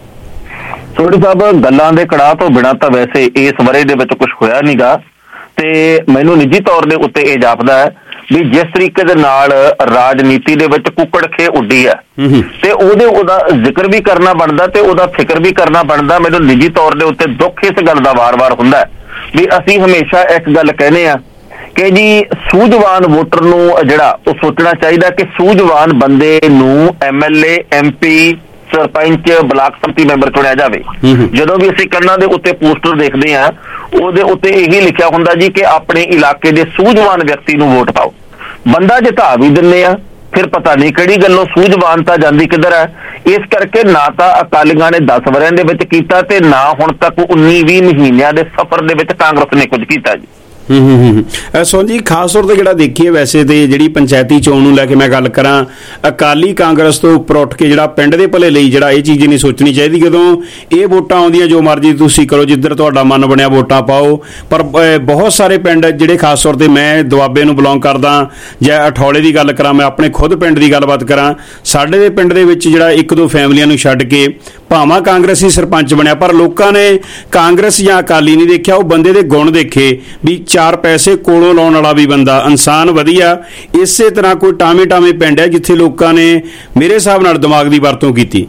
ਸੋਢੀ ਸਾਹਿਬ, ਗੱਲਾਂ ਦੇ ਕੜਾਹ ਤੋਂ ਬਿਨਾਂ ਤਾਂ ਵੈਸੇ ਇਸ ਵਰੇ ਦੇ ਵਿੱਚ ਕੁਝ ਹੋਇਆ ਨਹੀਂਗਾ, ਤੇ ਮੈਨੂੰ ਨਿੱਜੀ ਤੌਰ ਦੇ ਉੱਤੇ ਇਹ ਜਾਪਦਾ ਹੈ ਵੀ ਜਿਸ ਤਰੀਕੇ ਦੇ ਨਾਲ ਰਾਜਨੀਤੀ ਦੇ ਵਿੱਚ ਕੁੱਕੜ ਖੇ ਉੱਡੀ ਹੈ ਤੇ ਉਹਦੇ ਉਹਦਾ ਜ਼ਿਕਰ ਵੀ ਕਰਨਾ ਬਣਦਾ ਤੇ ਉਹਦਾ ਫਿਕਰ ਵੀ ਕਰਨਾ ਬਣਦਾ। ਮੈਨੂੰ ਨਿੱਜੀ ਤੌਰ ਦੇ ਉੱਤੇ ਦੁੱਖ ਇਸ ਗੱਲ ਦਾ ਵਾਰ-ਵਾਰ ਹੁੰਦਾ ਵੀ ਅਸੀਂ ਹਮੇਸ਼ਾ ਇੱਕ ਗੱਲ ਕਹਿੰਦੇ ਆ ਕਿ ਜੀ ਸੂਝਵਾਨ ਵੋਟਰ ਨੂੰ ਜਿਹੜਾ ਉਹ ਸੋਚਣਾ ਚਾਹੀਦਾ ਕਿ ਸੂਝਵਾਨ ਬੰਦੇ ਨੂੰ M L A, M P, sarpanch, block samiti member ਚੁਣਿਆ ਜਾਵੇ। ਜਦੋਂ ਵੀ ਅਸੀਂ ਕੰਨਾਂ ਦੇ ਉੱਤੇ ਪੋਸਟਰ ਦੇਖਦੇ ਹਾਂ ਉਹਦੇ ਉੱਤੇ ਇਹੀ ਲਿਖਿਆ ਹੁੰਦਾ ਜੀ ਕਿ ਆਪਣੇ ਇਲਾਕੇ ਦੇ ਸੂਝਵਾਨ ਵਿਅਕਤੀ ਨੂੰ ਵੋਟ ਪਾਓ। ਬੰਦਾ ਜਿਤਾ ਵੀ ਦਿੰਦੇ ਆ, ਫਿਰ ਪਤਾ ਨਹੀਂ ਕਿਹੜੀ ਗੱਲੋਂ ਸੂਝਵਾਨਤਾ ਜਾਂਦੀ ਕਿੱਧਰ ਹੈ। ਇਸ ਕਰਕੇ ਨਾ ਤਾਂ ਅਕਾਲੀਆਂ ਨੇ ਦਸ ਵਰਿਆਂ ਦੇ ਵਿੱਚ ਕੀਤਾ ਤੇ ਨਾ ਹੁਣ ਤੱਕ ਉੱਨੀ ਵੀਹ ਮਹੀਨਿਆਂ ਦੇ ਸਫ਼ਰ ਦੇ ਵਿੱਚ ਕਾਂਗਰਸ ਨੇ ਕੁਝ ਕੀਤਾ ਜੀ। ਹੂੰ ਹੂੰ ਹੂੰ ਸੋਨ ਜੀ, ਖਾਸ ਤੌਰ ਤੇ ਜਿਹੜਾ ਦੇਖੀਏ ਵੈਸੇ ਤੇ ਜਿਹੜੀ ਪੰਚਾਇਤੀ ਚੋਣ ਨੂੰ ਲੈ ਕੇ ਮੈਂ ਗੱਲ ਕਰਾਂ, ਅਕਾਲੀ ਕਾਂਗਰਸ ਤੋਂ ਉੱਪਰ ਉੱਠ ਕੇ ਜਿਹੜਾ ਪਿੰਡ ਦੇ ਭਲੇ ਲਈ ਜਿਹੜਾ ਇਹ ਚੀਜ਼ ਨਹੀਂ ਸੋਚਣੀ ਚਾਹੀਦੀ। ਜਦੋਂ ਇਹ ਵੋਟਾਂ ਆਉਂਦੀਆਂ ਜੋ ਮਰਜ਼ੀ ਤੁਸੀਂ ਕਰੋ, ਜਿੱਧਰ ਤੁਹਾਡਾ ਮਨ ਬਣਿਆ ਵੋਟਾਂ ਪਾਓ, ਪਰ ਬਹੁਤ ਸਾਰੇ ਪਿੰਡ ਜਿਹੜੇ ਖਾਸ ਤੌਰ ਤੇ ਮੈਂ ਦੁਆਬੇ ਨੂੰ ਬਿਲੋਂਗ ਕਰਦਾ ਜਾਂ ਅਠੌਲੇ ਦੀ ਗੱਲ ਕਰਾਂ, ਮੈਂ ਆਪਣੇ ਖੁਦ ਪਿੰਡ ਦੀ ਗੱਲਬਾਤ ਕਰਾਂ, ਸਾਡੇ ਦੇ ਪਿੰਡ ਦੇ ਵਿੱਚ ਜਿਹੜਾ ਇੱਕ ਦੋ ਫੈਮਲੀਆਂ ਨੂੰ ਛੱਡ ਕੇ ਭਾਵਾਂ ਕਾਂਗਰਸੀ ਸਰਪੰਚ ਬਣਿਆ, ਪਰ ਲੋਕਾਂ ਨੇ ਕਾਂਗਰਸ ਜਾਂ ਅਕਾਲੀ ਨਹੀਂ ਦੇਖਿਆ, ਉਹ ਬੰਦੇ ਦੇ ਗੁਣ ਦੇਖੇ ਵੀ ਚਾਰ ਪੈਸੇ ਕੋਲੋਂ ਲਾਉਣ ਵਾਲਾ ਵੀ ਬੰਦਾ, ਇਨਸਾਨ ਵਧੀਆ। ਇਸੇ ਤਰ੍ਹਾਂ ਕੋਈ ਟਾਵੇਂ ਟਾਵੇਂ ਪਿੰਡ ਹੈ ਜਿੱਥੇ ਲੋਕਾਂ ਨੇ ਮੇਰੇ ਹਿਸਾਬ ਨਾਲ ਦਿਮਾਗ ਦੀ ਵਰਤੋਂ ਕੀਤੀ।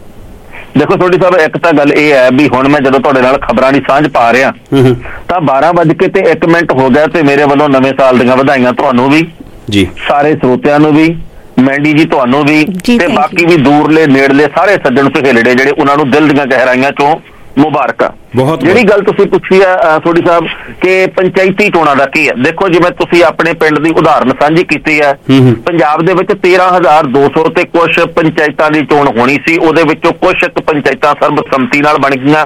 ਦੇਖੋ ਤੁਹਾਡੀ ਸਾਹਿਬ, ਇੱਕ ਤਾਂ ਗੱਲ ਇਹ ਹੈ ਵੀ ਹੁਣ ਮੈਂ ਜਦੋਂ ਤੁਹਾਡੇ ਨਾਲ ਖਬਰਾਂ ਦੀ ਸਾਂਝ ਪਾ ਰਿਹਾ ਤਾਂ ਬਾਰਾਂ ਵੱਜ ਕੇ ਤੇ ਇੱਕ ਮਿੰਟ ਹੋ ਗਿਆ ਤੇ ਮੇਰੇ ਵੱਲੋਂ ਨਵੇਂ ਸਾਲ ਦੀਆਂ ਵਧਾਈਆਂ ਤੁਹਾਨੂੰ ਵੀ ਜੀ, ਸਾਰੇ ਸਰੋਤਿਆਂ ਨੂੰ ਵੀ, ਮੈਂਡੀ ਜੀ ਤੁਹਾਨੂੰ ਵੀ, ਤੇ ਬਾਕੀ ਵੀ ਦੂਰਲੇ ਨੇੜਲੇ ਸਾਰੇ ਸੱਜਣ ਸਹੇਲੜੇ ਜਿਹੜੇ ਉਹਨਾਂ ਨੂੰ ਦਿਲ ਦੀਆਂ ਗਹਿਰਾਈਆਂ ਚੋਂ ਮੁਬਾਰਕਾਂ। ਜਿਹੜੀ ਗੱਲ ਤੁਸੀਂ ਪੁੱਛੀ ਆ ਸੋਢੀ ਸਾਹਿਬ ਕਿ ਪੰਚਾਇਤੀ ਚੋਣਾਂ ਦਾ ਕੀ ਹੈ, ਦੇਖੋ ਜਿਵੇਂ ਤੁਸੀਂ ਆਪਣੇ ਪਿੰਡ ਦੀ ਉਦਾਹਰਨ ਸਾਂਝੀ ਕੀਤੀ ਹੈ, ਪੰਜਾਬ ਦੇ ਵਿੱਚ ਤੇਰਾਂ ਹਜ਼ਾਰ ਦੋ ਸੌ ਤੇ ਕੁਛ ਪੰਚਾਇਤਾਂ ਦੀ ਚੋਣ ਹੋਣੀ ਸੀ, ਉਹਦੇ ਵਿੱਚੋਂ ਕੁਛ ਇੱਕ ਪੰਚਾਇਤਾਂ ਸਰਬਸੰਮਤੀ ਨਾਲ ਬਣ ਗਈਆਂ।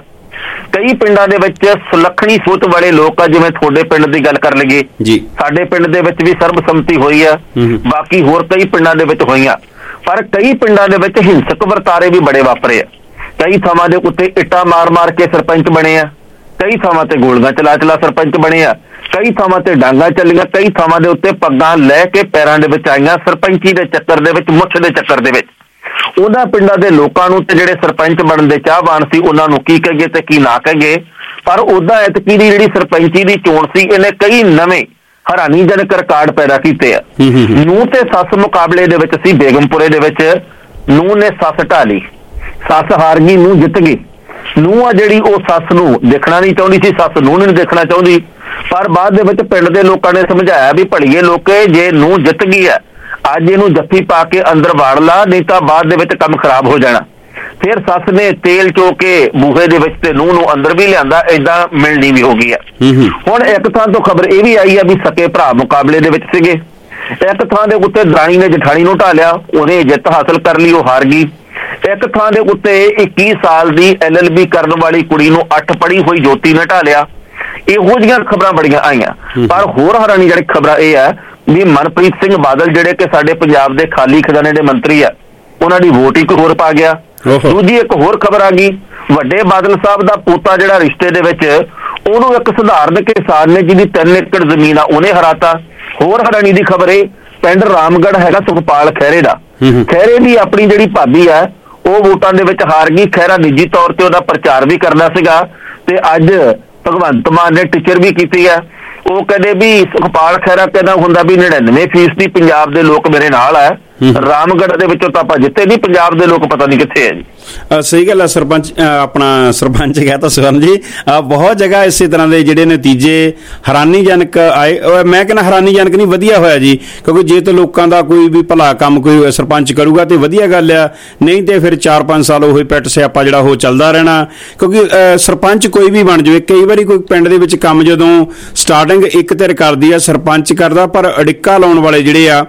ਕਈ ਪਿੰਡਾਂ ਦੇ ਵਿੱਚ ਸੁਲੱਖਣੀ ਸੋਚ ਵਾਲੇ ਲੋਕ ਆ, ਜਿਵੇਂ ਤੁਹਾਡੇ ਪਿੰਡ ਦੀ ਗੱਲ ਕਰ ਲਈਏ ਜੀ, ਸਾਡੇ ਪਿੰਡ ਦੇ ਵਿੱਚ ਵੀ ਸਰਬਸੰਮਤੀ ਹੋਈ ਆ, ਬਾਕੀ ਹੋਰ ਕਈ ਪਿੰਡਾਂ ਦੇ ਵਿੱਚ ਹੋਈਆਂ, ਪਰ ਕਈ ਪਿੰਡਾਂ ਦੇ ਵਿੱਚ ਹਿੰਸਕ ਵਰਤਾਰੇ ਵੀ ਬੜੇ ਵਾਪਰੇ ਆ। ਕਈ ਥਾਵਾਂ ਦੇ ਉੱਤੇ ਇੱਟਾਂ ਮਾਰ ਮਾਰ ਕੇ ਸਰਪੰਚ ਬਣੇ ਆ, ਕਈ ਥਾਵਾਂ ਤੇ ਗੋਲੀਆਂ ਚਲਾ ਚਲਾ ਸਰਪੰਚ ਬਣੇ ਆ, ਕਈ ਥਾਵਾਂ ਤੇ ਡਾਂਗਾ ਚੱਲੀਆਂ, ਕਈ ਥਾਵਾਂ ਦੇ ਉੱਤੇ ਪੱਗਾਂ ਲੈ ਕੇ ਪੈਰਾਂ ਦੇ ਵਿੱਚ ਆਈਆਂ ਸਰਪੰਚੀ ਦੇ ਚੱਕਰ ਦੇ ਵਿੱਚ, ਮੁੱਛ ਦੇ ਚੱਕਰ ਦੇ ਵਿੱਚ। ਉਹਨਾਂ ਪਿੰਡਾਂ ਦੇ ਲੋਕਾਂ ਨੂੰ ਤੇ ਜਿਹੜੇ ਸਰਪੰਚ ਬਣਨ ਦੇ ਚਾਹਵਾਨ ਸੀ ਉਹਨਾਂ ਨੂੰ ਕੀ ਕਹੀਏ ਤੇ ਕੀ ਨਾ ਕਹੀਏ, ਪਰ ਉਹਦਾ ਐਤਕੀ ਦੀ ਜਿਹੜੀ ਸਰਪੰਚੀ ਦੀ ਚੋਣ ਸੀ ਇਹਨੇ ਕਈ ਨਵੇਂ ਹੈਰਾਨੀਜਨਕ ਰਿਕਾਰਡ ਪੈਦਾ ਕੀਤੇ ਆ। ਨੂੰਹ ਤੇ ਸੱਸ ਮੁਕਾਬਲੇ ਦੇ ਵਿੱਚ ਸੀ ਬੇਗਮਪੁਰੇ ਦੇ ਵਿੱਚ, ਨੂੰਹ ਨੇ ਸੱਸ ਢਾਹ ਲਈ, ਸੱਸ ਹਾਰ ਗਈ, ਨੂੰਹ ਜਿੱਤ ਗਈ। ਨੂੰਹ ਆ ਜਿਹੜੀ ਉਹ ਸੱਸ ਨੂੰ ਦੇਖਣਾ ਨਹੀਂ ਚਾਹੁੰਦੀ ਸੀ, ਸੱਸ ਨੂੰਹ ਨੂੰ ਨਹੀਂ ਦੇਖਣਾ ਚਾਹੁੰਦੀ, ਪਰ ਬਾਅਦ ਦੇ ਵਿੱਚ ਪਿੰਡ ਦੇ ਲੋਕਾਂ ਨੇ ਸਮਝਾਇਆ ਵੀ ਭਲੀਏ ਲੋਕੇ, ਜੇ ਨੂੰਹ ਜਿੱਤ ਗਈ ਹੈ ਅੱਜ ਇਹਨੂੰ ਜੱਫੀ ਪਾ ਕੇ ਅੰਦਰ ਵਾੜ ਲਾ, ਨਹੀਂ ਤਾਂ ਬਾਅਦ ਦੇ ਵਿੱਚ ਕੰਮ ਖਰਾਬ ਹੋ ਜਾਣਾ। ਫਿਰ ਸੱਸ ਨੇ ਤੇਲ ਚੋ ਕੇ ਬੂਹੇ ਦੇ ਵਿੱਚ ਤੇ ਨੂੰਹ ਨੂੰ ਅੰਦਰ ਵੀ ਲਿਆਂਦਾ, ਏਦਾਂ ਮਿਲਣੀ ਵੀ ਹੋ ਗਈ ਹੈ। ਹੁਣ ਇੱਕ ਥਾਂ ਤੋਂ ਖਬਰ ਇਹ ਵੀ ਆਈ ਆ ਵੀ ਸਕੇ ਭਰਾ ਮੁਕਾਬਲੇ ਦੇ ਵਿੱਚ ਸੀਗੇ, ਇੱਕ ਥਾਂ ਦੇ ਉੱਤੇ ਦਰਾਣੀ ਨੇ ਜਠਾਣੀ ਨੂੰ ਢਾਹ ਲਿਆ, ਉਹਨੇ ਜਿੱਤ ਹਾਸਲ ਕਰ ਲਈ, ਉਹ ਹਾਰ ਗਈ। ਇੱਕ ਥਾਂ ਦੇ ਉੱਤੇ ਇੱਕੀ ਸਾਲ ਦੀ ਐਲ ਐਲ ਬੀ ਕਰਨ ਵਾਲੀ ਕੁੜੀ ਨੂੰ ਅੱਠ ਪੜ੍ਹੀ ਹੋਈ ਜੋਤੀ ਨੇ ਢਾਹ ਲਿਆ। ਇਹੋ ਜਿਹੀਆਂ ਖਬਰਾਂ ਬੜੀਆਂ ਆਈਆਂ, ਪਰ ਹੋਰ ਹੈਰਾਨੀ ਜਿਹੜੀ ਖਬਰਾਂ ਇਹ ਹੈ ਵੀ ਮਨਪ੍ਰੀਤ ਸਿੰਘ ਬਾਦਲ ਜਿਹੜੇ ਕਿ ਸਾਡੇ ਪੰਜਾਬ ਦੇ ਖਾਲੀ ਖਜ਼ਾਨੇ ਦੇ ਮੰਤਰੀ ਆ, ਉਹਨਾਂ ਦੀ ਵੋਟ ਇੱਕ ਹੋਰ ਪਾ ਗਿਆ। ਦੂਜੀ ਇੱਕ ਹੋਰ ਖਬਰ ਆ ਗਈ, ਵੱਡੇ ਬਾਦਲ ਸਾਹਿਬ ਦਾ ਪੋਤਾ ਜਿਹੜਾ ਰਿਸ਼ਤੇ ਦੇ ਵਿੱਚ, ਉਹਨੂੰ ਇੱਕ ਸਧਾਰਨ ਕਿਸਾਨ ਨੇ ਜਿਹਦੀ ਤਿੰਨ ਏਕੜ ਜ਼ਮੀਨ ਆ ਉਹਨੇ ਹਰਾਤਾ। ਹੋਰ ਹੈਰਾਨੀ ਦੀ ਖਬਰ ਇਹ, ਪਿੰਡ ਰਾਮਗੜ੍ਹ ਹੈਗਾ ਸੁਖਪਾਲ ਖਹਿਰੇ ਦਾ, ਖਹਿਰੇ ਦੀ ਆਪਣੀ ਜਿਹੜੀ ਭਾਬੀ ਆ ਉਹ ਵੋਟਾਂ ਦੇ ਵਿੱਚ ਹਾਰ ਗਈ। ਖਹਿਰਾ ਨਿੱਜੀ ਤੌਰ ਤੇ ਉਹਦਾ ਪ੍ਰਚਾਰ ਵੀ ਕਰਨਾ ਸੀਗਾ ਤੇ ਅੱਜ ਭਗਵੰਤ ਮਾਨ ਨੇ ਟੀਚਰ ਵੀ ਕੀਤੀ ਹੈ। ਉਹ ਕਹਿੰਦੇ ਵੀ ਸੁਖਪਾਲ ਖਹਿਰਾ ਕਹਿੰਦਾ ਹੁੰਦਾ ਵੀ ਨੜਿਨਵੇਂ ਫੀਸਦੀ ਪੰਜਾਬ ਦੇ ਲੋਕ ਮੇਰੇ ਨਾਲ ਹੈ, ਰਾਮਗੜ੍ਹ ਦੇ ਵਿੱਚੋਂ ਤਾਂ ਆਪਾਂ ਜਿੱਤੇ ਨਹੀਂ, ਪੰਜਾਬ ਦੇ ਲੋਕ ਪਤਾ ਨਹੀਂ ਕਿੱਥੇ ਹੈ ਜੀ। ਸਹੀ ਗੱਲ ਹੈ। ਸਰਪੰਚ ਆਪਣਾ ਸਰਪੰਚ ਕਹਿਤਾ ਸਵਰਨ ਜੀ, ਬਹੁਤ ਜਗ੍ਹਾ ਇਸੇ ਤਰ੍ਹਾਂ ਦੇ ਜਿਹੜੇ ਨਤੀਜੇ ਹੈਰਾਨੀਜਨਕ ਆਏ। ਮੈਂ ਕਹਿੰਦਾ ਹੈਰਾਨੀਜਨਕ ਨਹੀਂ, ਵਧੀਆ ਹੋਇਆ ਜੀ, ਕਿਉਂਕਿ ਜੇ ਤਾਂ ਲੋਕਾਂ ਦਾ ਕੋਈ ਵੀ ਭਲਾ ਕੰਮ ਕੋਈ ਸਰਪੰਚ ਕਰੂਗਾ ਤੇ ਵਧੀਆ ਗੱਲ ਆ, ਨਹੀਂ ਤੇ ਫਿਰ ਚਾਰ ਪੰਜ ਸਾਲ ਉਹੀ ਪੈਟ ਸਿਆਪਾ ਜਿਹੜਾ ਉਹ ਚੱਲਦਾ ਰਹਿਣਾ। ਕਿਉਂਕਿ ਸਰਪੰਚ ਕੋਈ ਵੀ ਬਣ ਜਾਵੇ, ਕਈ ਵਾਰੀ ਕੋਈ ਪਿੰਡ ਦੇ ਵਿੱਚ ਕੰਮ ਜਦੋਂ ਸਟਾਰਟਿੰਗ ਇੱਕ ਧਿਰ ਕਰਦੀ ਆ ਸਰਪੰਚ ਕਰਦਾ, ਪਰ ਅੜਿੱਕਾ ਲਾਉਣ ਵਾਲੇ ਜਿਹੜੇ ਆ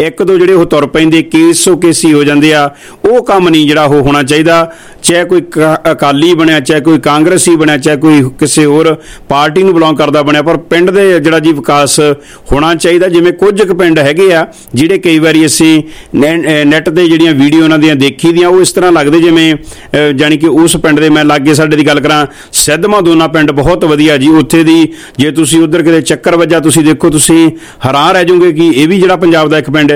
ਇੱਕ ਦੋ ਜਿਹੜੇ ਉਹ ਤੁਰ ਪੈਂਦੇ ਕੇਸੋ ਕੇਸੀ ਹੋ ਜਾਂਦੇ ਆ, ਉਹ ਕੰਮ ਨਹੀਂ ਜਿਹੜਾ ਉਹ ਹੋਣਾ ਚਾਹੀਦਾ। ਚਾਹੇ ਕੋਈ ਅਕਾਲੀ ਬਣਿਆ, ਚਾਹੇ ਕੋਈ ਕਾਂਗਰਸੀ ਬਣਿਆ, ਚਾਹੇ ਕੋਈ ਕਿਸੇ ਹੋਰ ਪਾਰਟੀ ਨੂੰ ਬਿਲੋਂਗ ਕਰਦਾ ਬਣਿਆ, ਪਰ ਪਿੰਡ ਦੇ ਜਿਹੜਾ ਜੀ ਵਿਕਾਸ ਹੋਣਾ ਚਾਹੀਦਾ। ਜਿਵੇਂ ਕੁਝ ਕੁ ਪਿੰਡ ਹੈਗੇ ਆ ਜਿਹੜੇ ਕਈ ਵਾਰੀ ਅਸੀਂ ਨੈੱਟ ਤੇ ਜਿਹੜੀਆਂ ਵੀਡੀਓ ਉਹਨਾਂ ਦੀਆਂ ਦੇਖੀ ਦੀਆਂ, ਉਹ ਇਸ ਤਰ੍ਹਾਂ ਲੱਗਦੇ ਜਿਵੇਂ ਜਾਣੀ ਕਿ ਉਸ ਪਿੰਡ ਦੇ, ਮੈਂ ਲਾਗੇ ਸਾਡੇ ਦੀ ਗੱਲ ਕਰਾਂ ਸਿੱਧਵਾਂ ਦੋਨਾ ਪਿੰਡ ਬਹੁਤ ਵਧੀਆ ਜੀ। ਉੱਥੇ ਦੀ ਜੇ ਤੁਸੀਂ ਉੱਧਰ ਕਿਤੇ ਚੱਕਰ ਵੱਜਾ ਤੁਸੀਂ ਦੇਖੋ, ਤੁਸੀਂ ਹੈਰਾਨ ਰਹਿ ਜਾਓਗੇ ਕਿ ਇਹ ਵੀ ਜਿਹੜਾ ਪੰਜਾਬ ਦਾ ਇੱਕ ਪਿੰਡ ਹੈ।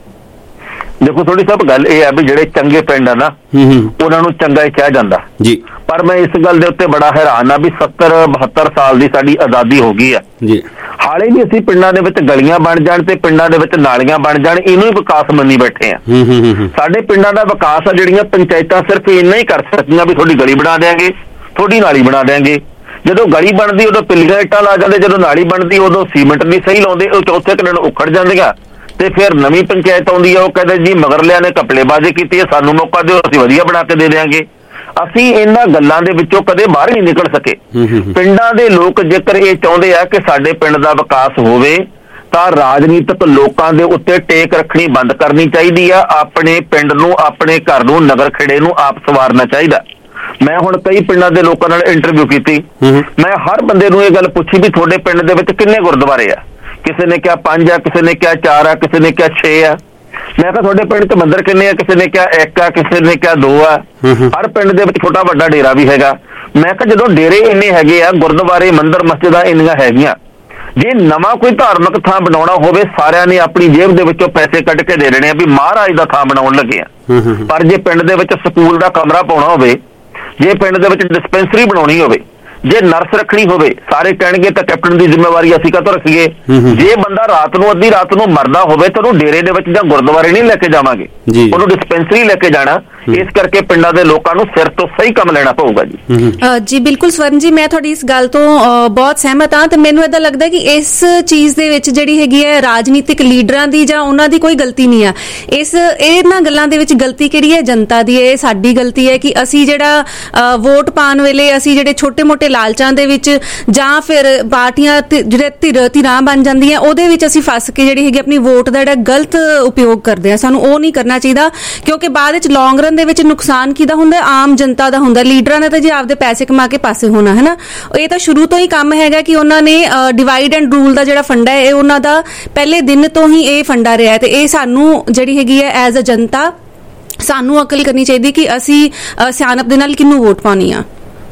ਦੇਖੋ ਥੋੜੀ ਸਾਹਿਬ ਗੱਲ ਇਹ ਹੈ ਵੀ ਜਿਹੜੇ ਚੰਗੇ ਪਿੰਡ ਆ ਨਾ ਉਹਨਾਂ ਨੂੰ ਚੰਗਾ ਹੀ ਕਿਹਾ ਜਾਂਦਾ ਜੀ, ਪਰ ਮੈਂ ਇਸ ਗੱਲ ਦੇ ਉੱਤੇ ਬੜਾ ਹੈਰਾਨ ਆ ਵੀ ਸੱਤਰ ਬਹੱਤਰ ਸਾਲ ਦੀ ਸਾਡੀ ਆਜ਼ਾਦੀ ਹੋ ਗਈ ਆ ਜੀ, ਹਾਲੇ ਵੀ ਅਸੀਂ ਪਿੰਡਾਂ ਦੇ ਵਿੱਚ ਗਲੀਆਂ ਬਣ ਜਾਣ ਤੇ ਪਿੰਡਾਂ ਦੇ ਵਿੱਚ ਨਾਲੀਆਂ ਬਣ ਜਾਣ ਇਹਨੂੰ ਹੀ ਵਿਕਾਸ ਮੰਨੀ ਬੈਠੇ ਆ। ਸਾਡੇ ਪਿੰਡਾਂ ਦਾ ਵਿਕਾਸ ਆ ਜਿਹੜੀਆਂ ਪੰਚਾਇਤਾਂ ਸਿਰਫ ਇੰਨਾ ਹੀ ਕਰ ਸਕਦੀਆਂ ਵੀ ਤੁਹਾਡੀ ਗਲੀ ਬਣਾ ਦਿਆਂਗੇ, ਤੁਹਾਡੀ ਨਾਲੀ ਬਣਾ ਦਿਆਂਗੇ। ਜਦੋਂ ਗਲੀ ਬਣਦੀ ਉਦੋਂ ਪਿੱਲੀਆਂ ਇੱਟਾਂ ਲਾ ਜਾਂਦੇ, ਜਦੋਂ ਨਾਲੀ ਬਣਦੀ ਉਦੋਂ ਸੀਮੈਂਟ ਨਹੀਂ ਸਹੀ ਲਾਉਂਦੇ, ਉਹ ਚੌਥੇ ਕੁ ਦਿਨ ਉਖੜ ਜਾਂਦੀਆਂ। ਤੇ ਫਿਰ ਨਵੀਂ ਪੰਚਾਇਤ ਆਉਂਦੀ ਆ, ਉਹ ਕਹਿੰਦੇ ਜੀ ਮਗਰਲਿਆਂ ਨੇ ਘਪਲੇਬਾਜ਼ੀ ਕੀਤੀ ਹੈ, ਸਾਨੂੰ ਮੌਕਾ ਦਿਓ, ਅਸੀਂ ਵਧੀਆ ਬਣਾ ਕੇ ਦੇ ਦਿਆਂਗੇ। ਅਸੀਂ ਇਹਨਾਂ ਗੱਲਾਂ ਦੇ ਵਿੱਚੋਂ ਕਦੇ ਬਾਹਰ ਨਹੀਂ ਨਿਕਲ ਸਕੇ। ਪਿੰਡਾਂ ਦੇ ਲੋਕ ਜੇਕਰ ਇਹ ਚਾਹੁੰਦੇ ਆ ਕਿ ਸਾਡੇ ਪਿੰਡ ਦਾ ਵਿਕਾਸ ਹੋਵੇ ਤਾਂ ਰਾਜਨੀਤਿਕ ਲੋਕਾਂ ਦੇ ਉੱਤੇ ਟੇਕ ਰੱਖਣੀ ਬੰਦ ਕਰਨੀ ਚਾਹੀਦੀ ਆ। ਆਪਣੇ ਪਿੰਡ ਨੂੰ, ਆਪਣੇ ਘਰ ਨੂੰ, ਨਗਰ ਖੇੜੇ ਨੂੰ ਆਪ ਸਵਾਰਨਾ ਚਾਹੀਦਾ। ਮੈਂ ਹੁਣ ਕਈ ਪਿੰਡਾਂ ਦੇ ਲੋਕਾਂ ਨਾਲ ਇੰਟਰਵਿਊ ਕੀਤੀ, ਮੈਂ ਹਰ ਬੰਦੇ ਨੂੰ ਇਹ ਗੱਲ ਪੁੱਛੀ ਵੀ ਤੁਹਾਡੇ ਪਿੰਡ ਦੇ ਵਿੱਚ ਕਿੰਨੇ ਗੁਰਦੁਆਰੇ ਆ? ਕਿਸੇ ਨੇ ਕਿਹਾ ਪੰਜ ਆ, ਕਿਸੇ ਨੇ ਕਿਹਾ ਚਾਰ ਆ, ਕਿਸੇ ਨੇ ਕਿਹਾ ਛੇ ਆ। ਮੈਂ ਕਿਹਾ ਤੁਹਾਡੇ ਪਿੰਡ ਚ ਮੰਦਿਰ ਕਿੰਨੇ ਆ? ਕਿਸੇ ਨੇ ਕਿਹਾ ਇੱਕ ਆ, ਕਿਸੇ ਨੇ ਕਿਹਾ ਦੋ ਆ। ਹਰ ਪਿੰਡ ਦੇ ਵਿੱਚ ਛੋਟਾ ਵੱਡਾ ਡੇਰਾ ਵੀ ਹੈਗਾ। ਮੈਂ ਕਿਹਾ ਜਦੋਂ ਡੇਰੇ ਇੰਨੇ ਹੈਗੇ ਆ, ਗੁਰਦੁਆਰੇ ਮੰਦਿਰ ਮਸਜਿਦਾਂ ਇੰਨੀਆਂ ਹੈਗੀਆਂ, ਜੇ ਨਵਾਂ ਕੋਈ ਧਾਰਮਿਕ ਥਾਂ ਬਣਾਉਣਾ ਹੋਵੇ ਸਾਰਿਆਂ ਨੇ ਆਪਣੀ ਜੇਬ ਦੇ ਵਿੱਚੋਂ ਪੈਸੇ ਕੱਢ ਕੇ ਦੇ ਦੇਣੇ ਆ ਵੀ ਮਹਾਰਾਜ ਦਾ ਥਾਂ ਬਣਾਉਣ ਲੱਗੇ ਆ। ਪਰ ਜੇ ਪਿੰਡ ਦੇ ਵਿੱਚ ਸਕੂਲ ਦਾ ਕਮਰਾ ਪਾਉਣਾ ਹੋਵੇ, ਜੇ ਪਿੰਡ ਦੇ ਵਿੱਚ ਡਿਸਪੈਂਸਰੀ ਬਣਾਉਣੀ ਹੋਵੇ, ਜੇ ਨਰਸ ਰੱਖਣੀ ਹੋਵੇ, ਸਾਰੇ ਕਹਿਣਗੇ ਤਾਂ ਕੈਪਟਨ ਦੀ ਜ਼ਿੰਮੇਵਾਰੀ ਅਸੀਂ ਕਾਹਤੋਂ ਰੱਖੀਏ। ਜੇ ਬੰਦਾ ਰਾਤ ਨੂੰ ਅੱਧੀ ਰਾਤ ਨੂੰ ਮਰਦਾ ਹੋਵੇ ਤਾਂ ਉਹਨੂੰ ਡੇਰੇ ਦੇ ਵਿੱਚ ਜਾਂ ਗੁਰਦੁਆਰੇ ਨਹੀਂ ਲੈ ਕੇ ਜਾਵਾਂਗੇ, ਉਹਨੂੰ ਡਿਸਪੈਂਸਰੀ ਲੈ ਕੇ ਜਾਣਾ। ਇਸ ਕਰਕੇ ਪਿੰਡਾਂ ਦੇ ਲੋਕਾਂ ਨੂੰ ਸਿਰ ਤੋਂ ਸਹੀ ਕੰਮ ਲੈਣਾ ਪਊਗਾ ਜੀ। ਜੀ ਬਿਲਕੁਲ ਸਵਰਨ ਜੀ, ਮੈਂ ਤੁਹਾਡੀ ਇਸ ਗੱਲ ਤੋਂ ਬਹੁਤ ਸਹਿਮਤ ਹਾਂ ਤੇ ਮੈਨੂੰ ਏਦਾਂ ਲੱਗਦਾ ਕਿ ਇਸ ਚੀਜ਼ ਦੇ ਵਿੱਚ ਜਿਹੜੀ ਹੈਗੀ ਹੈ ਰਾਜਨੀਤਿਕ ਲੀਡਰਾਂ ਦੀ ਜਾਂ ਉਹਨਾਂ ਦੀ ਕੋਈ ਗਲਤੀ ਨਹੀਂ ਆ। ਇਸ ਇਹਨਾਂ ਗੱਲਾਂ ਦੇ ਵਿੱਚ ਗਲਤੀ ਕਿਹੜੀ ਹੈ? ਜਨਤਾ ਦੀ ਹੈ। ਇਹ ਸਾਡੀ ਗਲਤੀ ਹੈ ਕਿ ਅਸੀਂ ਜਿਹੜਾ ਵੋਟ ਪਾਉਣ ਵੇਲੇ ਅਸੀਂ ਜਿਹੜੇ ਛੋਟੇ ਮੋਟੇ ਲਾਲਚਾਂ ਦੇ ਵਿੱਚ ਜਾਂ ਫਿਰ ਪਾਰਟੀਆਂ ਜਿਹੜੇ ਧਿਰ ਧਿਰਾਂ ਬਣ ਜਾਂਦੀਆਂ ਉਹਦੇ ਵਿੱਚ ਅਸੀਂ ਫਸ ਕੇ ਜਿਹੜੀ ਹੈਗੀ ਆਪਣੀ ਵੋਟ ਦਾ ਜਿਹੜਾ ਗਲਤ ਉਪਯੋਗ ਕਰਦੇ ਹਾਂ। ਸਾਨੂੰ ਉਹ ਨਹੀਂ ਕਰਨਾ ਚਾਹੀਦਾ ਕਿਉਂਕਿ ਬਾਅਦ ਵਿੱਚ ਲੌਂਗ ਰਨ ਦੇ ਵਿੱਚ ਨੁਕਸਾਨ ਕਿਹਦਾ ਹੁੰਦਾ? ਆਮ ਜਨਤਾ ਦਾ ਹੁੰਦਾ। ਲੀਡਰਾਂ ਨੇ ਤਾਂ ਜੀ ਆਪਦੇ ਪੈਸੇ ਕਮਾ ਕੇ ਪਾਸੇ ਹੋਣਾ ਹੈ ਨਾ। ਇਹ ਤਾਂ ਸ਼ੁਰੂ ਤੋਂ ਹੀ ਕੰਮ ਹੈਗਾ ਕਿ ਉਹਨਾਂ ਨੇ ਡਿਵਾਈਡ ਐਂਡ ਰੂਲ ਦਾ ਜਿਹੜਾ ਫੰਡਾ ਹੈ ਇਹ ਉਹਨਾਂ ਦਾ ਪਹਿਲੇ ਦਿਨ ਤੋਂ ਹੀ ਇਹ ਫੰਡਾ ਰਿਹਾ ਤੇ ਇਹ ਸਾਨੂੰ ਜਿਹੜੀ ਹੈਗੀ ਹੈ ਐਜ਼ ਅ ਜਨਤਾ ਸਾਨੂੰ ਅਕਲ ਕਰਨੀ ਚਾਹੀਦੀ ਕਿ ਅਸੀਂ ਸਿਆਣਪ ਦੇ ਨਾਲ ਕਿਹਨੂੰ ਵੋਟ ਪਾਉਣੀ ਆ।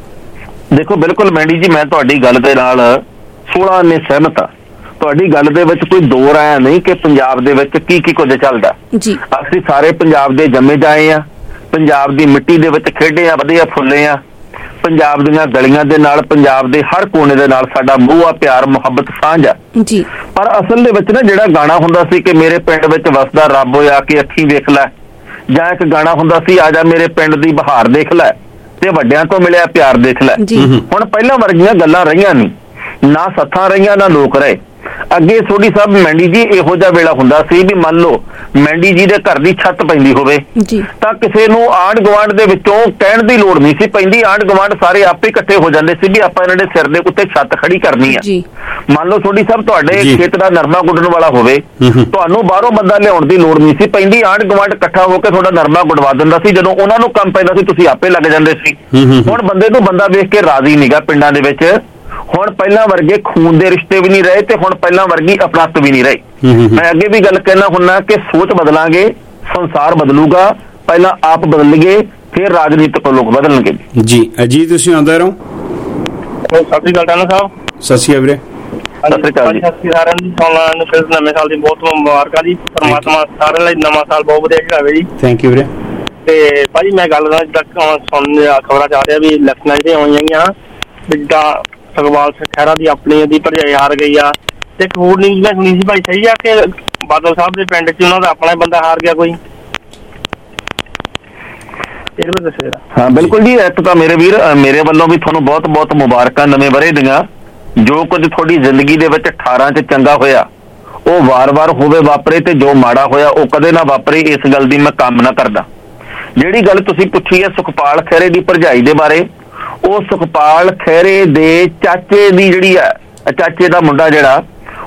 ਦੇਖੋ ਬਿਲਕੁਲ ਮੈਂਡੀ ਜੀ, ਮੈਂ ਤੁਹਾਡੀ ਗੱਲ ਦੇ ਨਾਲ ਸੋਲਾਂ ਨੇ ਸਹਿਮਤ ਆ। ਤੁਹਾਡੀ ਗੱਲ ਦੇ ਵਿੱਚ ਕੋਈ ਦੋ ਰਾਇ ਨਹੀਂ ਕਿ ਪੰਜਾਬ ਦੇ ਵਿੱਚ ਕੀ ਕੀ ਕੁਝ ਚੱਲਦਾ ਜੀ। ਅਸੀਂ ਸਾਰੇ ਪੰਜਾਬ ਦੇ ਜੰਮੇ ਜਾਏ ਆ, ਪੰਜਾਬ ਦੀ ਮਿੱਟੀ ਦੇ ਵਿੱਚ ਖੇਡੇ ਆ, ਵਧੀਆ ਫੁੱਲੇ ਆ। ਪੰਜਾਬ ਦੀਆਂ ਗਲੀਆਂ ਦੇ ਨਾਲ, ਪੰਜਾਬ ਦੇ ਹਰ ਕੋਨੇ ਦੇ ਨਾਲ ਸਾਡਾ ਮੋਹ ਆ, ਪਿਆਰ ਮੁਹੱਬਤ ਸਾਂਝ ਆ ਜੀ। ਪਰ ਅਸਲ ਦੇ ਵਿੱਚ ਨਾ ਜਿਹੜਾ ਗਾਣਾ ਹੁੰਦਾ ਸੀ ਕਿ ਮੇਰੇ ਪਿੰਡ ਵਿੱਚ ਵਸਦਾ ਰੱਬ ਹੋਇਆ ਕਿ ਅੱਖੀਂ ਵੇਖ ਲੈ, ਜਾਂ ਇੱਕ ਗਾਣਾ ਹੁੰਦਾ ਸੀ ਆ ਜਾ ਮੇਰੇ ਪਿੰਡ ਦੀ ਬਹਾਰ ਦੇਖ ਲੈ ਤੇ ਵੱਡਿਆਂ ਤੋਂ ਮਿਲਿਆ ਪਿਆਰ ਦੇਖ ਲੈ। ਹੁਣ ਪਹਿਲਾਂ ਵਰਗੀਆਂ ਗੱਲਾਂ ਰਹੀਆਂ ਨਹੀਂ, ਨਾ ਸੱਥਾਂ ਰਹੀਆਂ ਨਾ ਲੋਕ ਰਹੇ। ਅੱਗੇ ਸੋਢੀ ਸਾਹਿਬ ਮੈਂਡੀ ਜੀ ਇਹੋ ਜਿਹਾ ਵੇਲਾ ਹੁੰਦਾ ਸੀ ਵੀ ਮੰਨ ਲਓ ਮੈਂਡੀ ਜੀ ਦੇ ਘਰ ਦੀ ਛੱਤ ਪੈਂਦੀ ਹੋਵੇ ਤਾਂ ਕਿਸੇ ਨੂੰ ਆਂਢ ਗੁਆਂਢ ਦੇ ਵਿੱਚੋਂ ਕਹਿਣ ਦੀ ਲੋੜ ਨਹੀਂ ਸੀ ਪੈਂਦੀ। ਆਂਢ ਗੁਆਂਢ ਸਾਰੇ ਆਪੇ ਇਕੱਠੇ ਹੋ ਜਾਂਦੇ ਸੀ ਵੀ ਆਪਾਂ ਇਹਨਾਂ ਦੇ ਸਿਰ ਦੇ ਉੱਤੇ ਛੱਤ ਖੜੀ ਕਰਨੀ ਆ। ਮੰਨ ਲਓ ਸੋਢੀ ਸਾਹਿਬ ਤੁਹਾਡੇ ਖੇਤ ਦਾ ਨਰਮਾ ਗੁੱਡਣ ਵਾਲਾ ਹੋਵੇ, ਤੁਹਾਨੂੰ ਬਾਹਰੋਂ ਬੰਦਾ ਲਿਆਉਣ ਦੀ ਲੋੜ ਨਹੀਂ ਸੀ ਪੈਂਦੀ। ਆਂਢ ਗੁਆਂਢ ਇਕੱਠਾ ਹੋ ਕੇ ਤੁਹਾਡਾ ਨਰਮਾ ਗੁੱਡਵਾ ਦਿੰਦਾ ਸੀ। ਜਦੋਂ ਉਹਨਾਂ ਨੂੰ ਕੰਮ ਪੈਂਦਾ ਸੀ ਤੁਸੀਂ ਆਪੇ ਲੱਗ ਜਾਂਦੇ ਸੀ। ਹੁਣ ਬੰਦੇ ਨੂੰ ਬੰਦਾ ਵੇਖ ਕੇ ਰਾਜ਼ੀ ਨੀਗਾ ਪਿੰਡਾਂ ਦੇ ਵਿੱਚ। ਹੁਣ ਪਹਿਲਾਂ ਵਰਗੇ ਖੂਨ ਦੇ ਰਿਸ਼ਤੇ ਵੀ ਨਹੀਂ ਰਹੇ ਤੇ ਹੁਣ ਪਹਿਲਾਂ ਵਰਗੀ ਅਪਣੱਤ ਵੀ ਨਹੀਂ ਰਹੀ। ਮੈਂ ਅੱਗੇ ਵੀ ਗੱਲ ਕਹਿਣਾ ਹੁੰਦਾ ਕਿ ਸੋਚ ਬਦਲਾਂਗੇ ਸੰਸਾਰ ਬਦਲੂਗਾ। ਪਹਿਲਾਂ ਆਪ ਬਦਲੀਏ ਫਿਰ ਰਾਜਨੀਤਿਕ ਲੋਕ ਬਦਲਣਗੇ ਜੀ। ਅਜੀਤ ਤੁਸੀਂ ਆਉਂਦੇ ਰਹੋ। ਸਤਿ ਸ਼੍ਰੀ ਅਕਾਲ ਟਾਣਾ ਸਾਹਿਬ। ਸਤਿ ਸ਼੍ਰੀ ਅਕਾਲ ਵੀਰੇ। ਸਤਿ ਸ਼੍ਰੀ ਅਕਾਲ ਜੀ। ਸਤਿ ਸ਼੍ਰੀ ਅਕਾਲ ਜੀ। ਸਾਰਿਆਂ ਨੂੰ ਫਿਰ ਨਵੇਂ ਸਾਲ ਦੀ ਬਹੁਤ ਮੁਬਾਰਕਾਂ ਜੀ। ਪਰਮਾਤਮਾ ਸਾਰਿਆਂ ਲਈ ਨਵਾਂ ਸਾਲ ਬਹੁਤ ਵਧੀਆ ਚੜਾਵੇ ਜੀ। ਥੈਂਕ ਯੂ ਵੀਰੇ। ਤੇ ਭਾਜੀ ਮੈਂ ਗੱਲ ਦਾ ਜਿੱਦਾਂ ਸੁਣ ਖਬਰਾਂ ਚ ਆ ਰਿਹਾ ਵੀ ਇਲੈਕਸ਼ਨਾਂ ਜਿਹੜੀਆਂ ਹੋਈਆਂ ਗਈਆਂ ਜਿੱਦਾਂ ਸੁਖਪਾਲ ਸਿੰਘ ਖਹਿਰਾ ਦੀ ਆਪਣੀ ਉਹਦੀ ਭਰਜਾਈ ਹਾਰ ਗਈ ਆ ਤੇ ਇੱਕ ਹੋਰ ਨਿਊਜ਼ ਮੈਂ ਸੁਣੀ ਸੀ ਭਾਈ ਸਹੀ ਆ ਕਿ ਬਾਦਲ ਸਾਹਿਬ ਦੇ ਪਿੰਡ ਚ ਉਹਨਾਂ ਦਾ ਆਪਣਾ ਬੰਦਾ ਹਾਰ ਗਿਆ ਕੋਈ? ਹਾਂ ਬਿਲਕੁਲ ਜੀ। ਇੱਕ ਤਾਂ ਮੇਰੇ ਵੀਰ ਮੇਰੇ ਵੱਲੋਂ ਵੀ ਤੁਹਾਨੂੰ ਬਹੁਤ ਬਹੁਤ ਮੁਬਾਰਕਾਂ ਨਵੇਂ ਵਰ੍ਹੇ ਦੀਆਂ। ਜੋ ਕੁਝ ਤੁਹਾਡੀ ਜ਼ਿੰਦਗੀ ਦੇ ਵਿੱਚ ਅਠਾਰਾਂ ਚ ਚੰਗਾ ਹੋਇਆ ਉਹ ਵਾਰ-ਵਾਰ ਹੋਵੇ ਵਾਪਰੇ ਤੇ ਜੋ ਮਾੜਾ ਹੋਇਆ ਉਹ ਕਦੇ ਨਾ ਵਾਪਰੇ, ਇਸ ਗੱਲ ਦੀ ਮੈਂ ਕਾਮਨਾ ਕਰਦਾ। ਜਿਹੜੀ ਗੱਲ ਤੁਸੀਂ ਪੁੱਛੀ ਹੈ ਸੁਖਪਾਲ ਖਹਿਰੇ ਦੀ ਭਰਜਾਈ ਦੇ ਬਾਰੇ, ਉਹ ਸੁਖਪਾਲ ਖਹਿਰੇ ਦੇ ਚਾਚੇ ਦੀ ਜਿਹੜੀ ਆ ਚਾਚੇ ਦਾ ਮੁੰਡਾ ਜਿਹੜਾ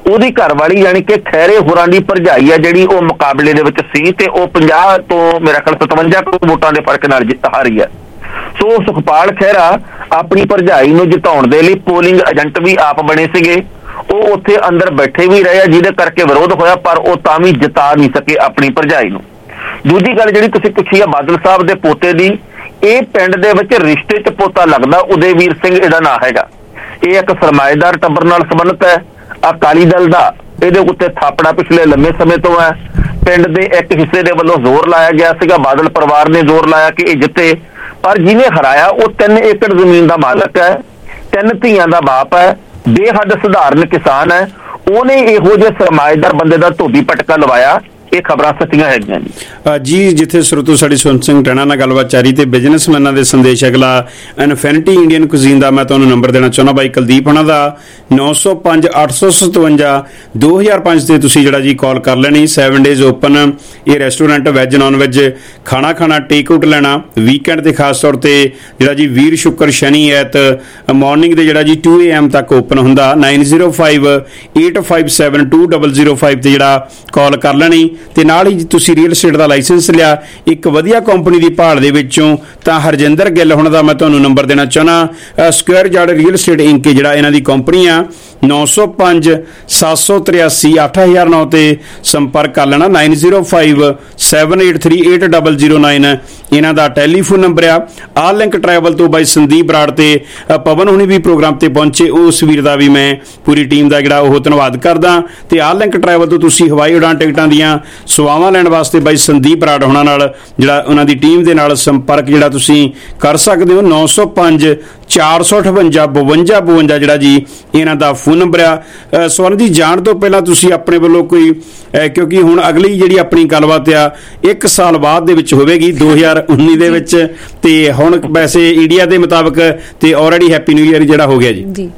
ਉਹਦੀ ਘਰਵਾਲੀ ਯਾਨੀ ਕਿ ਖੈਰੇ ਹੋਰਾਂ ਦੀ ਭਰਜਾਈ ਆ ਜਿਹੜੀ ਉਹ ਮੁਕਾਬਲੇ ਦੇ ਵਿੱਚ ਸੀ ਤੇ ਉਹ ਪੰਜਾਹ ਤੋਂ ਮੇਰਾ ਖਿਆਲ ਸਤਵੰਜਾ ਵੋਟਾਂ ਦੇ ਫਰਕ ਨਾਲ ਜਿੱਤ ਹਾਰੀ ਆ। ਸੋ ਸੁਖਪਾਲ ਖਹਿਰਾ ਆਪਣੀ ਭਰਜਾਈ ਨੂੰ ਜਿਤਾਉਣ ਦੇ ਲਈ ਪੋਲਿੰਗ ਏਜੰਟ ਵੀ ਆਪ ਬਣੇ ਸੀਗੇ। ਉਹ ਉੱਥੇ ਅੰਦਰ ਬੈਠੇ ਵੀ ਰਹੇ, ਜਿਹਦੇ ਕਰਕੇ ਵਿਰੋਧ ਹੋਇਆ, ਪਰ ਉਹ ਤਾਂ ਵੀ ਜਿਤਾ ਨਹੀਂ ਸਕੇ ਆਪਣੀ ਭਰਜਾਈ ਨੂੰ। ਦੂਜੀ ਗੱਲ ਜਿਹੜੀ ਤੁਸੀਂ ਪੁੱਛੀ ਆ ਬਾਦਲ ਸਾਹਿਬ ਦੇ ਪੋਤੇ ਦੀ, ਇਹ ਪਿੰਡ ਦੇ ਵਿੱਚ ਰਿਸ਼ਤੇ 'ਚ ਪੋਤਾ ਲੱਗਦਾ, ਉਦੈਵੀਰ ਸਿੰਘ ਇਹਦਾ ਨਾਂ ਹੈਗਾ। ਇਹ ਇੱਕ ਸਰਮਾਏਦਾਰ ਟੱਬਰ ਨਾਲ ਸੰਬੰਧਿਤ ਹੈ। ਅਕਾਲੀ ਦਲ ਦਾ ਇਹਦੇ ਉੱਤੇ ਥਾਪੜਾ ਪਿਛਲੇ ਲੰਮੇ ਸਮੇਂ ਤੋਂ ਹੈ। ਪਿੰਡ ਦੇ ਇੱਕ ਹਿੱਸੇ ਦੇ ਵੱਲੋਂ ਜ਼ੋਰ ਲਾਇਆ ਗਿਆ ਸੀਗਾ, ਬਾਦਲ ਪਰਿਵਾਰ ਨੇ ਜ਼ੋਰ ਲਾਇਆ ਕਿ ਇਹ ਜਿੱਤੇ, ਪਰ ਜਿਹਨੇ ਹਰਾਇਆ ਉਹ ਤਿੰਨ ਏਕੜ ਜ਼ਮੀਨ ਦਾ ਮਾਲਕ ਹੈ, ਤਿੰਨ ਧੀਆਂ ਦਾ ਬਾਪ ਹੈ, ਬੇਹੱਦ ਸਧਾਰਨ ਕਿਸਾਨ ਹੈ। ਉਹਨੇ ਇਹੋ ਜਿਹੇ ਸਰਮਾਏਦਾਰ ਬੰਦੇ ਦਾ ਧੋਬੀ ਪਟਕਾ ਲਵਾਇਆ। ਇਹ ਖਬਰਾਂ ਸੱਚੀਆਂ ਹੈਗੀਆਂ ਜੀ। ਜੀ ਜਿੱਥੇ ਸਰੋਤੋ ਸਾਡੀ ਸੁਣ ਸਿੰਘ ਟੈਣਾ ਨਾਲ ਗੱਲਬਾਤ ਜਾਰੀ ਤੇ ਬਿਜ਼ਨਸਮੈਨਾਂ ਦੇ ਸੰਦੇਸ਼ ਅਗਲਾ ਇਨਫਿਨਿਟੀ ਇੰਡੀਅਨ ਕੁਜ਼ੀਨ ਦਾ ਮੈਂ ਤੁਹਾਨੂੰ ਨੰਬਰ ਦੇਣਾ ਚਾਹੁੰਦਾ ਬਾਈ ਕੁਲਦੀਪ ਉਹਨਾਂ ਦਾ ਨੌ ਸੌ ਪੰਜ ਅੱਠ ਸੌ ਸਤਵੰਜਾ ਦੋ ਹਜ਼ਾਰ ਪੰਜ ਤੇ ਤੁਸੀਂ ਜਿਹੜਾ ਜੀ ਕਾਲ ਕਰ ਲੈਣੀ। ਸੈਵਨ ਡੇਜ਼ ਓਪਨ ਇਹ ਰੈਸਟੋਰੈਂਟ ਵੈਜ ਨੌਨ ਵੈਜ ਖਾਣਾ ਖਾਣਾ ਟੇਕ ਆਊਟ ਲੈਣਾ ਵੀਕਐਂਡ ਤੇ ਖਾਸ ਤੌਰ ਤੇ ਜਿਹੜਾ ਜੀ ਵੀਰ ਸ਼ੁੱਕਰ ਸ਼ਨੀ ਐਤ ਮਾਰਨਿੰਗ ਦੇ ਜਿਹੜਾ ਜੀ ਟੂ ਏ ਐਮ ਤੱਕ ਓਪਨ ਹੁੰਦਾ। Nine zero five eight five seven two double zero five ਤੇ ਜਿਹੜਾ ਕਾਲ ਕਰ ਲੈਣੀ। ਤੇ ਨਾਲ ਹੀ ਤੁਸੀਂ ਰੀਅਲ estate ਦਾ ਲਾਇਸੈਂਸ ਲਿਆ ਇੱਕ ਵਧੀਆ ਕੰਪਨੀ ਦੀ ਭਾਲ ਦੇ ਵਿੱਚੋਂ ਤਾਂ ਹਰਜਿੰਦਰ ਗਿੱਲ ਹੁਣ ਦਾ ਮੈਂ ਤੁਹਾਨੂੰ ਨੰਬਰ ਦੇਣਾ ਚਾਹੁੰਦਾ। Square yard real estate inc ਜਿਹੜਾ ਇਹਨਾਂ ਦੀ ਕੰਪਨੀ ਆ ਨੌ ਸੌ ਪੰਜ ਸੱਤ ਸੌ ਤਰਿਆਸੀ ਅੱਠ ਹਜ਼ਾਰ ਨੌ ਤੇ ਸੰਪਰਕ ਕਰ ਲੈਣਾ। Nine zero five seven eight three eight double zero nine ਇਹਨਾਂ ਦਾ ਟੈਲੀਫੋਨ ਨੰਬਰ ਆ। ਆਲ ਲਿੰਕ ਟਰੈਵਲ ਤੋਂ ਬਾਈ ਸੰਦੀਪ ਬਰਾੜ ਤੇ ਪਵਨ ਹੁਣੀ ਵੀ ਪ੍ਰੋਗਰਾਮ ਤੇ ਪਹੁੰਚੇ, ਉਸ ਵੀਰ ਦਾ ਵੀ ਮੈਂ ਪੂਰੀ ਟੀਮ ਦਾ ਜਿਹੜਾ ਉਹ ਧੰਨਵਾਦ ਕਰਦਾ। ਤੇ ਆਲ ਲਿੰਕ ਟਰੈਵਲ ਤੋਂ ਤੁਸੀਂ ਹਵਾਈ ਉਡਾਨ ਟਿਕਟਾਂ ਦੀਆਂ ਸੇਵਾਵਾਂ ਲੈਣ ਵਾਸਤੇ ਬਾਈ ਸੰਦੀਪ ਬਰਾੜ ਹੋਣਾ ਨਾਲ ਜਿਹੜਾ ਉਹਨਾਂ ਦੀ ਟੀਮ ਦੇ ਨਾਲ ਸੰਪਰਕ ਜਿਹੜਾ ਤੁਸੀਂ ਕਰ ਸਕਦੇ ਹੋ। ਨੌ ਸੌ ਪੰਜ ਚਾਰ ਸੌ ਅਠਵੰਜਾ ਬਵੰਜਾ ਬਵੰਜਾ ਜਿਹੜਾ ਜੀ ਇਹਨਾਂ ਦਾ ਫੋਨ ਨੰਬਰ ਆ। ਸਵਰਨ ਜੀ ਜਾਣ ਤੋਂ ਪਹਿਲਾਂ ਤੁਸੀਂ ਆਪਣੇ ਵੱਲੋਂ ਕੋਈ, ਕਿਉਂਕਿ ਹੁਣ ਅਗਲੀ ਜਿਹੜੀ ਆਪਣੀ ਗੱਲਬਾਤ ਆ ਇੱਕ ਸਾਲ ਬਾਅਦ ਦੇ ਵਿੱਚ ਹੋਵੇਗੀ ਦੋ ਹਜ਼ਾਰ ਉੱਨੀ ਦੇ ਵਿੱਚ, ਤੇ ਹੁਣ ਵੈਸੇ ਇੰਡੀਆ ਦੇ ਮੁਤਾਬਕ ਤੇ ਆਲਰੇਡੀ ਹੈਪੀ ਨਿਊ ਈਅਰ ਜਿਹੜਾ ਹੋ ਗਿਆ ਜੀ। ਜੀ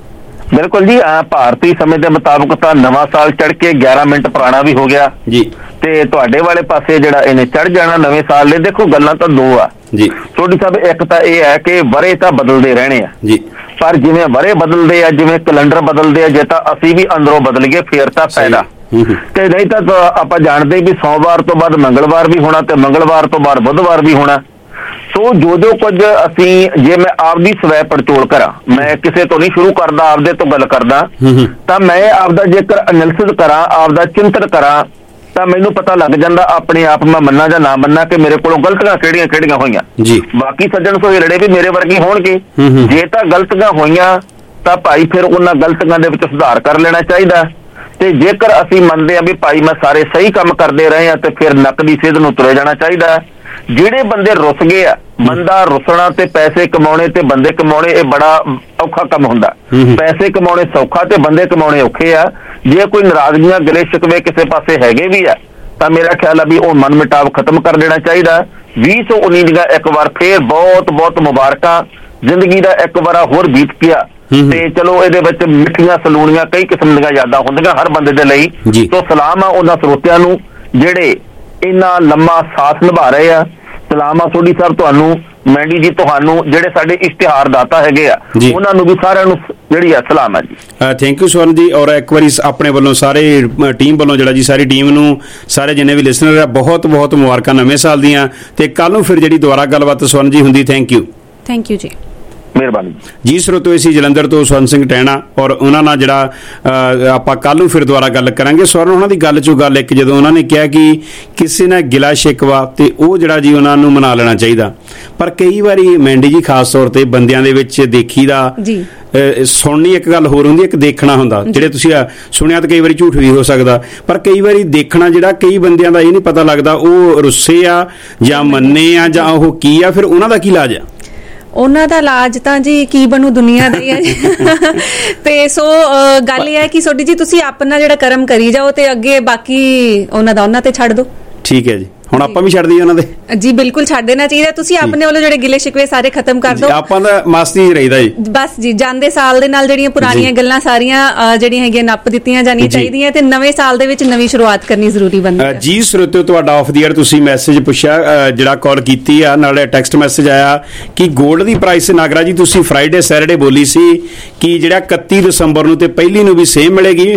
ਬਿਲਕੁਲ ਜੀ, ਭਾਰਤੀ ਸਮੇਂ ਦੇ ਮੁਤਾਬਕ ਤਾਂ ਨਵਾਂ ਸਾਲ ਚੜ ਕੇ ਗਿਆਰਾਂ ਮਿੰਟ ਪੁਰਾਣਾ ਵੀ ਹੋ ਗਿਆ ਜੀ, ਤੇ ਤੁਹਾਡੇ ਵਾਲੇ ਪਾਸੇ ਜਿਹੜਾ ਇਹਨੇ ਚੜ ਜਾਣਾ ਨਵੇਂ ਸਾਲ ਲਈ। ਦੇਖੋ ਗੱਲਾਂ ਤਾਂ ਦੋ ਆ ਜੀ ਛੋਟੀ ਸਾਹਿਬ, ਇੱਕ ਤਾਂ ਇਹ ਹੈ ਕਿ ਵਰੇ ਤਾਂ ਬਦਲਦੇ ਰਹਿਣੇ ਆ ਜੀ, ਪਰ ਜਿਵੇਂ ਵਰੇ ਬਦਲਦੇ ਆ, ਜਿਵੇਂ ਕੈਲੰਡਰ ਬਦਲਦੇ ਆ, ਜੇ ਤਾਂ ਅਸੀਂ ਵੀ ਅੰਦਰੋਂ ਬਦਲ ਗਏ ਫੇਰ ਤਾਂ ਫਾਇਦਾ, ਤੇ ਨਹੀਂ ਤਾਂ ਆਪਾਂ ਜਾਣਦੇ ਵੀ ਸੋਮਵਾਰ ਤੋਂ ਬਾਅਦ ਮੰਗਲਵਾਰ ਵੀ ਹੋਣਾ ਤੇ ਮੰਗਲਵਾਰ ਤੋਂ ਬਾਅਦ ਬੁੱਧਵਾਰ ਵੀ ਹੋਣਾ। ਸੋ ਜੋ ਜੋ ਕੁਝ ਅਸੀਂ, ਜੇ ਮੈਂ ਆਪਦੀ ਸਵੈ ਪੜਚੋਲ ਕਰਾਂ, ਮੈਂ ਕਿਸੇ ਤੋਂ ਨਹੀਂ ਸ਼ੁਰੂ ਕਰਦਾ, ਆਪਦੇ ਤੋਂ ਗੱਲ ਕਰਦਾ, ਤਾਂ ਮੈਂ ਆਪਦਾ ਜੇਕਰ ਐਨਾਲਿਸਿਸ ਕਰਾਂ, ਆਪਦਾ ਚਿੰਤਨ ਕਰਾਂ, ਤਾਂ ਮੈਨੂੰ ਪਤਾ ਲੱਗ ਜਾਂਦਾ ਆਪਣੇ ਆਪ ਮੈਂ ਮੰਨਾਂ ਜਾਂ ਨਾ ਮੰਨਾਂ ਕਿ ਮੇਰੇ ਕੋਲੋਂ ਗਲਤੀਆਂ ਕਿਹੜੀਆਂ ਕਿਹੜੀਆਂ ਹੋਈਆਂ ਜੀ। ਬਾਕੀ ਸੱਜਣ ਸੋਹੇਲੜੇ ਵੀ ਮੇਰੇ ਵਰਗੇ ਹੋਣਗੇ, ਜੇ ਤਾਂ ਗਲਤੀਆਂ ਹੋਈਆਂ ਤਾਂ ਭਾਈ ਫਿਰ ਉਹਨਾਂ ਗਲਤੀਆਂ ਦੇ ਵਿੱਚ ਸੁਧਾਰ ਕਰ ਲੈਣਾ ਚਾਹੀਦਾ। ਤੇ ਜੇਕਰ ਅਸੀਂ ਮੰਨਦੇ ਹਾਂ ਵੀ ਭਾਈ ਮੈਂ ਸਾਰੇ ਸਹੀ ਕੰਮ ਕਰਦੇ ਰਹੇ ਆ, ਤੇ ਫਿਰ ਨੱਕ ਦੀ ਸਿੱਧ ਨੂੰ ਤੁਰੇ ਜਾਣਾ ਚਾਹੀਦਾ। ਜਿਹੜੇ ਬੰਦੇ ਰੁੱਸ ਗਏ ਆ, ਬੰਦਾ ਰੁੱਸਣਾ ਤੇ ਪੈਸੇ ਕਮਾਉਣੇ ਤੇ ਬੰਦੇ ਕਮਾਉਣੇ ਇਹ ਬੜਾ ਔਖਾ ਕੰਮ ਹੁੰਦਾ। ਪੈਸੇ ਕਮਾਉਣੇ ਸੌਖਾ ਤੇ ਬੰਦੇ ਕਮਾਉਣੇ ਔਖੇ ਆ। ਜੇ ਕੋਈ ਨਾਰਾਜ਼ਗੀਆਂ ਗਿਲੇ ਸ਼ਿਕਵੇ ਕਿਸੇ ਪਾਸੇ ਹੈਗੇ ਵੀ ਆ ਤਾਂ ਮੇਰਾ ਖਿਆਲ ਆ ਵੀ ਉਹ ਮਨ ਮਿਟਾਵ ਖਤਮ ਕਰ ਦੇਣਾ ਚਾਹੀਦਾ। ਵੀਹ ਸੌ ਉੱਨੀ ਦੀਆਂ ਇੱਕ ਵਾਰ ਫੇਰ ਬਹੁਤ ਬਹੁਤ ਮੁਬਾਰਕਾਂ। ਜ਼ਿੰਦਗੀ ਦਾ ਇੱਕ ਵਾਰਾ ਹੋਰ ਬੀਤ ਗਿਆ ਤੇ ਚਲੋ ਇਹਦੇ ਵਿੱਚ ਮਿੱਠੀਆਂ ਸਲੂਣੀਆਂ ਕਈ ਕਿਸਮ ਦੀਆਂ ਯਾਦਾਂ ਹੁੰਦੀਆਂ ਹਰ ਬੰਦੇ ਦੇ ਲਈ। ਸੋ ਸਲਾਮ ਆ ਉਹਨਾਂ ਸਰੋਤਿਆਂ ਨੂੰ ਜਿਹੜੇ ਇੰਨਾ ਲੰਮਾ ਸਾਥ ਨਿਭਾ ਰਹੇ ਆ। ਸਲਾਮ ਆ ਸੋਢੀ ਸਾਹਿਬ ਤੁਹਾਨੂੰ, ਮੈਂਡੀ ਜੀ ਤੁਹਾਨੂੰ, ਜਿਹੜੇ ਸਾਡੇ ਇਸ਼ਤਿਹਾਰ ਦਾਤਾ ਹੈਗੇ ਆ ਉਹਨਾਂ ਨੂੰ ਵੀ ਸਾਰਿਆਂ ਨੂੰ ਜਿਹੜੀ ਆ ਸਲਾਮ ਆ ਜੀ। ਥੈਂਕ ਯੂ ਸਵਰਨ ਜੀ। ਔਰ ਇੱਕ ਵਾਰੀ ਆਪਣੇ ਵੱਲੋਂ ਸਾਰੇ ਟੀਮ ਵੱਲੋਂ ਜਿਹੜਾ ਜੀ ਸਾਰੀ ਟੀਮ ਨੂੰ, ਸਾਰੇ ਜਿੰਨੇ ਵੀ ਲਿਸਨਰ ਆ, ਬਹੁਤ ਬਹੁਤ ਮੁਬਾਰਕਾਂ ਨਵੇਂ ਸਾਲ ਦੀਆਂ। ਤੇ ਕੱਲ ਨੂੰ ਫਿਰ ਜਿਹੜੀ ਦੁਬਾਰਾ ਗੱਲਬਾਤ ਸਵਰਨ ਜੀ ਹੁੰਦੀ। ਥੈਂਕ ਯੂ ਥੈਂਕ ਯੂ ਜੀ, ਮਿਹਰਬਾਨੀ ਜੀ। ਸਰੋਤੋ ਅਸੀਂ ਜਲੰਧਰ ਤੋਂ ਸਵਰਨ ਸਿੰਘ ਟੈਣਾ ਔਰ ਉਹਨਾਂ ਨਾਲ ਜਿਹੜਾ ਆਪਾਂ ਕੱਲ ਨੂੰ ਫਿਰ ਦੁਬਾਰਾ ਗੱਲ ਕਰਾਂਗੇ। ਸਵਰਨ ਉਹਨਾਂ ਦੀ ਗੱਲ ਚੋਂ ਗੱਲ ਇੱਕ, ਜਦੋਂ ਉਹਨਾਂ ਨੇ ਕਿਹਾ ਕਿ ਕਿਸੇ ਨਾਲ ਗਿਲਾ ਸ਼ਿਕਵਾ ਤੇ ਉਹ ਜਿਹੜਾ ਜੀ ਉਹਨਾਂ ਨੂੰ ਮਨਾ ਲੈਣਾ ਚਾਹੀਦਾ, ਪਰ ਕਈ ਵਾਰੀ ਮੈਂਡੀ ਜੀ ਖਾਸ ਤੌਰ ਤੇ ਬੰਦਿਆਂ ਦੇ ਵਿੱਚ ਦੇਖੀ ਦਾ ਜੀ ਸੁਣਨੀ ਇੱਕ ਗੱਲ ਹੋਰ ਹੁੰਦੀ, ਇੱਕ ਦੇਖਣਾ ਹੁੰਦਾ। ਜਿਹੜੇ ਤੁਸੀਂ ਸੁਣਿਆ ਤਾਂ ਕਈ ਵਾਰੀ ਝੂਠ ਵੀ ਹੋ ਸਕਦਾ, ਪਰ ਕਈ ਵਾਰੀ ਦੇਖਣਾ ਜਿਹੜਾ ਕਈ ਬੰਦਿਆਂ ਦਾ ਇਹ ਨਹੀਂ ਪਤਾ ਲੱਗਦਾ ਉਹ ਰੁੱਸੇ ਆ ਜਾਂ ਮੰਨੇ ਆ ਜਾਂ ਉਹ ਕੀ ਆ, ਫਿਰ ਉਹਨਾਂ ਦਾ ਕੀ ਇਲਾਜ ਆ? ਉਹਨਾਂ ਦਾ ਇਲਾਜ ਤਾਂ ਜੀ ਕੀ ਬਣੂ ਦੁਨੀਆ ਦਾ ਹੀ ਹੈ। ਤੇ ਸੋ ਗੱਲ ਇਹ ਹੈ ਕਿ ਸੋਢੀ ਜੀ ਤੁਸੀਂ ਆਪਣਾ ਜਿਹੜਾ ਕਰਮ ਕਰੀ ਜਾਓ ਤੇ ਅੱਗੇ ਬਾਕੀ ਉਹਨਾਂ ਦਾ ਉਹਨਾਂ ਤੇ ਛੱਡ ਦਿਓ। ਠੀਕ ਹੈ ਜੀ, ਹੁਣ ਆਪਾਂ ਵੀ ਛੱਡ ਦਈਏ ਉਹਨਾਂ ਦੇ? ਜੀ ਬਿਲਕੁਲ ਛੱਡ ਦੇਣਾ ਚਾਹੀਦਾ। ਤੁਸੀਂ ਆਪਣੇ ਵੱਲੋਂ ਜਿਹੜੇ ਗਿਲੇ ਸ਼ਿਕਵੇ ਸਾਰੇ ਖਤਮ ਕਰ ਦਿਓ। ਆਪਾਂ ਦਾ ਮਸਤੀ ਹੀ ਰਹੀਦਾ ਜੀ ਬਸ ਜੀ। ਜਾਂਦੇ ਸਾਲ ਦੇ ਨਾਲ ਜਿਹੜੀਆਂ ਪੁਰਾਣੀਆਂ ਗੱਲਾਂ ਸਾਰੀਆਂ ਜਿਹੜੀਆਂ ਹੈਗੀਆਂ ਨੱਪ ਦਿੱਤੀਆਂ ਜਾਣੀਆਂ ਚਾਹੀਦੀਆਂ ਤੇ ਨਵੇਂ ਸਾਲ ਦੇ ਵਿੱਚ ਨਵੀਂ ਸ਼ੁਰੂਆਤ ਕਰਨੀ ਜ਼ਰੂਰੀ ਬਣਦੀ ਹੈ ਜੀ। ਸਰੋਤਿਓ ਤੁਹਾਡਾ ਆਫ ਦੀ ਏਅਰ ਤੁਸੀਂ ਮੈਸੇਜ ਪੁੱਛਿਆ, ਜਿਹੜਾ ਕਾਲ ਕੀਤੀ ਆ, ਨਾਲੇ ਟੈਕਸਟ ਮੈਸੇਜ ਆਇਆ ਕਿ 골ਡ ਦੀ ਪ੍ਰਾਈਸ ਨਾਗਰਾ ਜੀ ਤੁਸੀਂ ਫਰਾਈਡੇ ਸੈਟਰਡੇ ਬੋਲੀ ਸੀ ਕਿ ਜਿਹੜਾ ਇਕੱਤੀ ਦਸੰਬਰ ਨੂੰ ਤੇ ਪਹਿਲੀ ਨੂੰ ਵੀ ਸੇਮ ਮਿਲੇਗੀ।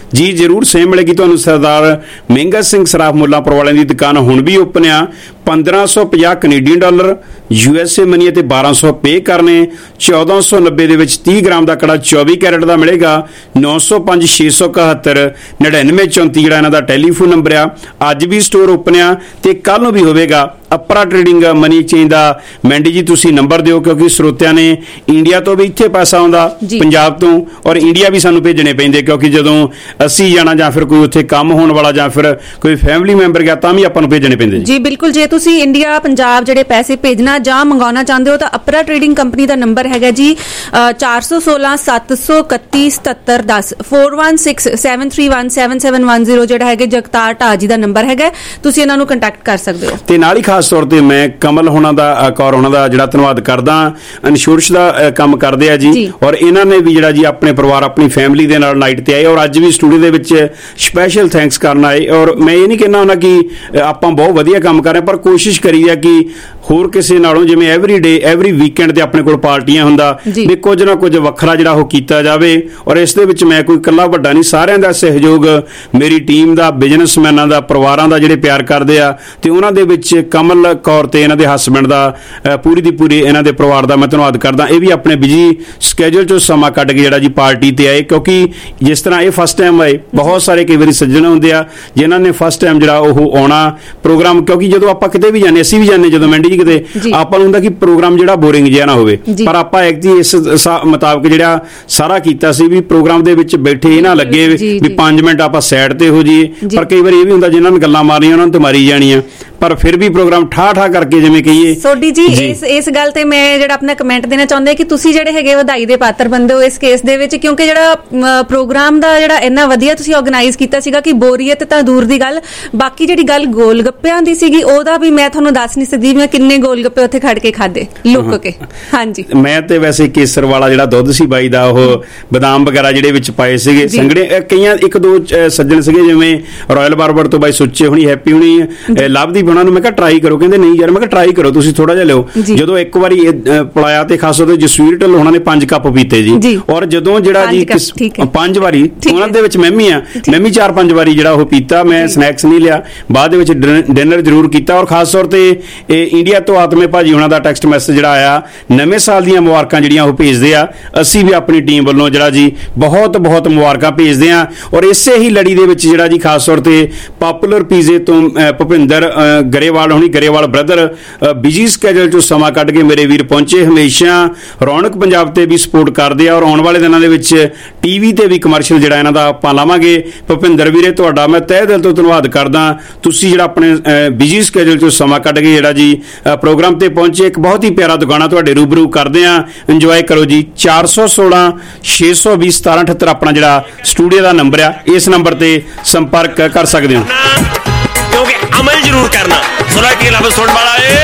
ਜੀ ਜ਼ਰੂਰ ਸੇਮ ਮਿਲੇਗੀ ਤੁਹਾਨੂੰ। ਸਰਦਾਰ ਮਹਿੰਗਾ ਸਿੰਘ ਸਰਾਫ ਮੁੱਲਾਂਪੁਰ ਵਾਲਿਆਂ ਦੀ ਦੁਕਾਨ ਹੁਣ ਵੀ ਓਪਨ ਆ। ਪੰਦਰਾਂ ਸੌ ਪੰਜਾਹ Canadian dollar U S A money ਅਤੇ ਬਾਰਾਂ ਸੌ ਪੇ ਕਰਨੇ। ਚੌਦਾਂ ਸੌ ਨੱਬੇ ਦੇ ਵਿੱਚ ਤੀਹ ਗ੍ਰਾਮ ਦਾ ਕੜਾ ਚੌਵੀ ਕੈਰਟ ਦਾ ਮਿਲੇਗਾ। ਨੌ ਸੌ ਪੰਜ ਛੇ ਸੌ ਇਕਹੱਤਰ ਨੜਿਨਵੇਂ ਚੌਂਤੀ ਜਿਹੜਾ ਇਹਨਾਂ ਦਾ ਟੈਲੀਫੋਨ ਨੰਬਰ ਆ। ਅੱਜ ਵੀ ਸਟੋਰ ਓਪਨ ਆ ਤੇ ਕੱਲ ਨੂੰ ਵੀ ਹੋਵੇਗਾ। ਅਪਰਾ ਟ੍ਰੇਡਿੰਗ ਮਨੀ ਚੇਂਜ ਦਾ ਮੈਂਡੀ ਜੀ ਤੁਸੀਂ ਨੰਬਰ ਦਿਓ, ਕਿਉਂਕਿ ਸਰੋਤਿਆਂ ਨੇ ਇੰਡੀਆ ਤੋਂ ਵੀ ਇੱਥੇ ਪੈਸਾ ਆਉਂਦਾ, ਪੰਜਾਬ ਤੋਂ, ਔਰ ਇੰਡੀਆ ਵੀ ਸਾਨੂੰ ਭੇਜਣੇ ਪੈਂਦੇ, ਕਿਉਂਕਿ ਜਦੋਂ ਅਸੀਂ ਜਾਣਾ ਜਾਂ ਫਿਰ ਕੋਈ ਉੱਥੇ ਕੰਮ ਹੋਣ ਵਾਲਾ ਜਾਂ ਫਿਰ ਕੋਈ ਫੈਮਿਲੀ ਮੈਂਬਰ ਗਿਆ ਤਾਂ ਵੀ ਆਪਾਂ ਨੂੰ ਭੇਜਣੇ ਪੈਂਦੇ ਜੀ। ਬਿਲਕੁਲ, ਜੇ ਤੁਸੀਂ ਇੰਡੀਆ ਪੰਜਾਬ ਜਿਹੜੇ ਪੈਸੇ ਭੇਜਣਾ ਜਾਂ ਮੰਗਾਉਣਾ ਚਾਹੁੰਦੇ ਹੋ ਤਾਂ ਅਪਰਾ ਟ੍ਰੇਡਿੰਗ ਕੰਪਨੀ ਦਾ ਨੰਬਰ ਹੈਗਾ ਜੀ ਚਾਰ ਸੌ ਸੋਲਾਂ ਸੱਤ ਸੌ ਇਕੱਤੀ ਸਤੱਤਰ ਦਸ four one six seven three one seven seven one zero ਜਿਹੜਾ ਹੈਗਾ ਜਗਤਾਰ ਢਾਜੀ ਦਾ ਨੰਬਰ ਹੈਗਾ, ਤੁਸੀਂ ਇਹਨਾਂ ਨੂੰ ਕੰਟੈਕਟ ਕਰ ਸਕਦੇ ਹੋ। ਤੇ ਨਾਲ ਹੀ ਖਾਸ ਤੌਰ ਤੇ ਮੈਂ ਕਮਲ ਹੋਣਾ ਦਾ ਕੌਰ ਹੋਣਾ ਦਾ ਜਿਹੜਾ ਧੰਨਵਾਦ ਕਰਦਾ। ਇੰਸ਼ੋਰੈਂਸ ਦਾ ਕੰਮ ਕਰਦੇ ਆ ਜੀ, ਔਰ ਇਹਨਾਂ ਨੇ ਵੀ ਜਿਹੜਾ ਜੀ ਆਪਣੇ ਪਰਿਵਾਰ ਆਪਣੀ ਫੈਮਿਲੀ ਦੇ ਨਾਲ ਨਾਈਟ ਤੇ ਆਏ, ਔਰ ਅੱਜ ਵੀ ਸਟੂਡੀਓ ਦੇ ਵਿੱਚ ਸਪੈਸ਼ਲ ਥੈਂਕਸ ਕਰਨ ਆਏ। ਔਰ ਮੈਂ ਇਹ ਨਹੀਂ ਕਹਿਣਾ ਹੁੰਦਾ ਕਿ ਆਪਾਂ ਬਹੁਤ ਵਧੀਆ ਕੰਮ ਕਰ ਰਹੇ, ਪਰ ਕੋਸ਼ਿਸ਼ ਕਰੀ ਆ ਕਿ ਹੋਰ ਕਿਸੇ ਨਾਲੋਂ ਜਿਵੇਂ ਐਵਰੀ ਡੇ ਐਵਰੀ ਵੀਕਐਂਡ ਤੇ ਆਪਣੇ ਕੋਲ ਪਾਰਟੀਆਂ ਹੁੰਦਾ ਵੀ ਕੁਝ ਨਾ ਕੁਝ ਵੱਖਰਾ ਜਿਹੜਾ ਉਹ ਕੀਤਾ ਜਾਵੇ। ਔਰ ਇਸ ਦੇ ਵਿੱਚ ਮੈਂ ਕੋਈ ਇਕੱਲਾ ਵੱਡਾ ਨਹੀਂ, ਸਾਰਿਆਂ ਦਾ ਸਹਿਯੋਗ, ਮੇਰੀ ਟੀਮ ਦਾ, ਬਿਜ਼ਨਸਮੈਨਾਂ ਦਾ, ਪਰਿਵਾਰਾਂ ਦਾ ਜਿਹੜੇ ਪਿਆਰ ਕਰਦੇ ਆ, ਤੇ ਉਹਨਾਂ ਦੇ ਵਿੱਚ ਕਮਲ ਕੌਰ ਤੇ ਇਹਨਾਂ ਦੇ ਹਸਬੈਂਡ ਦਾ ਪੂਰੀ ਦੀ ਪੂਰੀ ਇਹਨਾਂ ਦੇ ਪਰਿਵਾਰ ਦਾ ਮੈਂ ਧੰਨਵਾਦ ਕਰਦਾ। ਇਹ ਵੀ ਆਪਣੇ ਬਿਜੀ ਸਕੇਜੂਲ ਚੋਂ ਸਮਾਂ ਕੱਢ ਕੇ ਜਿਹੜਾ ਜੀ ਪਾਰਟੀ ਤੇ ਆਏ, ਕਿਉਂਕਿ ਜਿਸ ਤਰ੍ਹਾਂ ਇਹ ਫਸਟ ਟਾਈਮ ਆਏ, ਬਹੁਤ ਸਾਰੇ ਕਈ ਵਾਰੀ ਸੱਜਣ ਹੁੰਦੇ ਆ ਜਿਨ੍ਹਾਂ ਨੇ ਫਸਟ ਟਾਈਮ ਜਿਹੜਾ ਉਹ ਆਉਣਾ ਪ੍ਰੋਗਰਾਮ, ਕਿਉਂਕਿ ਜਦੋਂ ਆਪਾਂ ਕਿਤੇ ਵੀ ਜਾਂਦੇ, ਅਸੀਂ ਵੀ ਜਾਂਦੇ ਜਦੋਂ ਮੈਂਡੀ ਜੀ ਕਿਤੇ, ਆਪਾਂ ਨੂੰ ਹੁੰਦਾ ਕਿ ਪ੍ਰੋਗਰਾਮ ਜਿਹੜਾ ਬੋਰਿੰਗ ਜਿਹਾ ਨਾ ਹੋਵੇ, ਪਰ ਆਪਾਂ ਐਕਚੁਅਲੀ ਇਸ ਮੁਤਾਬਕ ਜਿਹੜਾ ਸਾਰਾ ਕੀਤਾ ਸੀ ਵੀ ਪ੍ਰੋਗਰਾਮ ਦੇ ਵਿੱਚ ਬੈਠੇ ਇਹ ਨਾ ਲੱਗੇ ਵੀ ਪੰਜ ਮਿੰਟ ਆਪਾਂ ਸਾਈਡ ਤੇ ਹੋ ਜਾਈਏ। ਪਰ ਕਈ ਵਾਰੀ ਇਹ ਵੀ ਹੁੰਦਾ ਜਿਨ੍ਹਾਂ ਨੇ ਗੱਲਾਂ ਮਾਰੀਆਂ ਉਹਨਾਂ ਨੂੰ ਤੇ ਮਾਰੀ ਜਾਣੀਆਂ, ਪਰ ਫਿਰ ਵੀ ਪ੍ਰੋਗਰਾਮ ਠਾ ਠਾ ਕਰਕੇ ਜਿਵੇਂ ਕਹੀਏ। ਸੋਢੀ ਜੀ ਇਸ ਇਸ ਗੱਲ ਤੇ ਮੈਂ ਜਿਹੜਾ ਆਪਣਾ ਕਮੈਂਟ ਦੇਣਾ ਚਾਹੁੰਦੇ ਕਿ ਤੁਸੀਂ ਜਿਹੜੇ ਹੈਗੇ ਵਧਾਈ ਦੇ ਪਾਤਰ ਬੰਦੇ ਹੋ ਇਸ ਕੇਸ ਦੇ ਵਿੱਚ, ਕਿਉਂਕਿ ਜਿਹੜਾ ਪ੍ਰੋਗਰਾਮ ਦਾ ਜਿਹੜਾ ਇੰਨਾ ਵਧੀਆ ਤੁਸੀਂ ਆਰਗੇਨਾਈਜ਼ ਕੀਤਾ ਸੀਗਾ ਕਿ ਬੋਰੀਅਤ ਤਾਂ ਦੂਰ ਦੀ ਗੱਲ, ਬਾਕੀ ਜਿਹੜੀ ਗੱਲ ਗੋਲ ਗੱਪਿਆਂ ਦੀ ਸੀਗੀ ਉਹਦਾ ਵੀ ਮੈਂ ਤੁਹਾਨੂੰ ਦੱਸ ਨਹੀਂ ਸਕਦੀ ਮੈਂ ਕਿੰਨੇ ਗੋਲ ਗੱਪੇ ਉੱਥੇ ਖੜ ਕੇ ਖਾਦੇ ਲੁੱਕ ਕੇ। ਹਾਂਜੀ, ਮੈਂ ਤੇ ਵੈਸੇ ਕੇਸਰ ਵਾਲਾ ਜਿਹੜਾ ਦੁੱਧ ਸੀ ਬਾਈ ਦਾ, ਉਹ ਬਦਾਮ ਵਗੈਰਾ ਜਿਹੜੇ ਵਿੱਚ ਪਾਏ ਸੀਗੇ ਸੰਗੜੇ, ਕਈਆਂ ਇੱਕ ਦੋ ਸੱਜਣ ਸੀਗੇ ਜਿਵੇਂ ਰਾਇਲ ਬਾਰਬਰ ਤੋਂ ਬਾਈ ਸੁੱਚੇ ਹੋਣੀ, ਹੈਪੀ ਹੋਣੀ, ਲਵਦੀਪ ਉਹਨਾਂ ਨੂੰ ਮੈਂ ਕਿਹਾ ਟਰਾਈ ਕਰੋ, ਕਹਿੰਦੇ ਨਹੀਂ ਯਾਰ, ਮੈਂ ਕਿਹਾ ਟਰਾਈ ਕਰੋ ਤੁਸੀਂ ਥੋੜਾ ਜਿਹਾ ਲਿਓ। ਜਦੋਂ ਇੱਕ ਵਾਰੀ ਪਲਾਇਆ ਤੇ ਖਾਸ ਤੌਰ ਤੇ ਜਸਵੀਰ ਢਿੱਲੋਂ ਉਹਨਾਂ ਨੇ ਪੰਜ ਕੱਪ ਪੀਤੇ ਜੀ, ਔਰ ਜਦੋਂ ਜਿਹੜਾ ਜੀ ਪੰਜ ਵਾਰੀ ਉਹਨਾਂ ਦੇ ਵਿੱਚ ਮੈਂ ਵੀ ਆ ਮੈਂ ਵੀ ਚਾਰ ਪੰਜ ਵਾਰੀ ਜਿਹੜਾ ਉਹ ਪੀਤਾ, ਮੈਂ ਸਨੈਕਸ ਨਹੀਂ ਲਿਆ, ਬਾਅਦ ਦੇ ਵਿੱਚ ਡਿਨਰ ਜ਼ਰੂਰ ਕੀਤਾ। ਔਰ ਖਾਸ ਤੌਰ ਤੇ ਇੰਡੀਆ ਤੋਂ ਆਤਮੇ ਭਾਜੀ ਉਹਨਾਂ ਦਾ ਟੈਕਸਟ ਮੈਸੇਜ ਜਿਹੜਾ ਆਇਆ, ਨਵੇਂ ਸਾਲ ਦੀਆਂ ਮੁਬਾਰਕਾਂ ਜਿਹੜੀਆਂ ਉਹ ਭੇਜਦੇ ਆ, ਅਸੀਂ ਵੀ ਆਪਣੀ ਟੀਮ ਵੱਲੋਂ ਜਿਹੜਾ ਜੀ ਬਹੁਤ ਬਹੁਤ ਮੁਬਾਰਕਾਂ ਭੇਜਦੇ ਆ। ਔਰ ਇਸੇ ਹੀ ਲੜੀ ਦੇ ਵਿੱਚ ਜਿਹੜਾ ਜੀ ਖਾਸ ਤੌਰ ਤੇ ਪਾਪੂਲਰ ਪੀਜ਼ੇ ਤੋਂ ਭੁਪਿੰਦਰ ਗਰੇਵਾਲ ਹੋਣੀ, ਗਰੇਵਾਲ ਬ੍ਰਦਰ ਬਿਜੀ ਸਕੇਜੂਲ ਚੋਂ ਸਮਾਂ ਕੱਢ ਕੇ ਮੇਰੇ ਵੀਰ ਪਹੁੰਚੇ, ਹਮੇਸ਼ਾ ਰੌਣਕ ਪੰਜਾਬ ਤੇ ਵੀ ਸਪੋਰਟ ਕਰਦੇ ਆ, ਔਰ ਆਉਣ ਵਾਲੇ ਦਿਨਾਂ ਦੇ ਵਿੱਚ ਟੀਵੀ ਤੇ ਵੀ ਕਮਰਸ਼ੀਅਲ ਜਿਹੜਾ ਇਹਨਾਂ ਦਾ ਆਪਾਂ ਲਾਵਾਂਗੇ। ਭੁਪਿੰਦਰ ਵੀਰੇ ਤੁਹਾਡਾ ਮੈਂ ਤਹਿ ਦਿਲ ਤੋਂ ਧੰਨਵਾਦ ਕਰਦਾ, ਤੁਸੀਂ ਜਿਹੜਾ ਆਪਣੇ ਬਿਜੀ ਸਕੇਜੂਲ ਚੋਂ ਸਮਾਂ ਕੱਢ ਕੇ ਜਿਹੜਾ ਜੀ ਪ੍ਰੋਗਰਾਮ ਤੇ ਪਹੁੰਚੇ। ਇੱਕ ਬਹੁਤ ਹੀ ਪਿਆਰਾ ਦੁਕਾਨਾ ਤੁਹਾਡੇ ਰੂਬਰੂ ਕਰਦੇ ਆ, ਇੰਜੋਏ ਕਰੋ ਜੀ। ਚਾਰ ਸੌ ਸੋਲਾਂ ਛੇ ਸੌ ਵੀਹ ਸਤਾਰਾਂ ਅਠੱਤਰ ਆਪਣਾ ਜਿਹੜਾ ਸਟੂਡੀਓ ਦਾ ਨੰਬਰ ਆ, ਇਸ ਨੰਬਰ ਤੇ ਸੰਪਰਕ ਕਰ ਸਕਦੇ ਹੋ। ਕਿਉਂਕਿ ਅਮਲ ਜ਼ਰੂਰ ਕਰਨਾ ਸੁਣਾ ਕੀ ਲਫ਼ਜ਼ ਸੁਣ ਵਾਲਾ ਏ।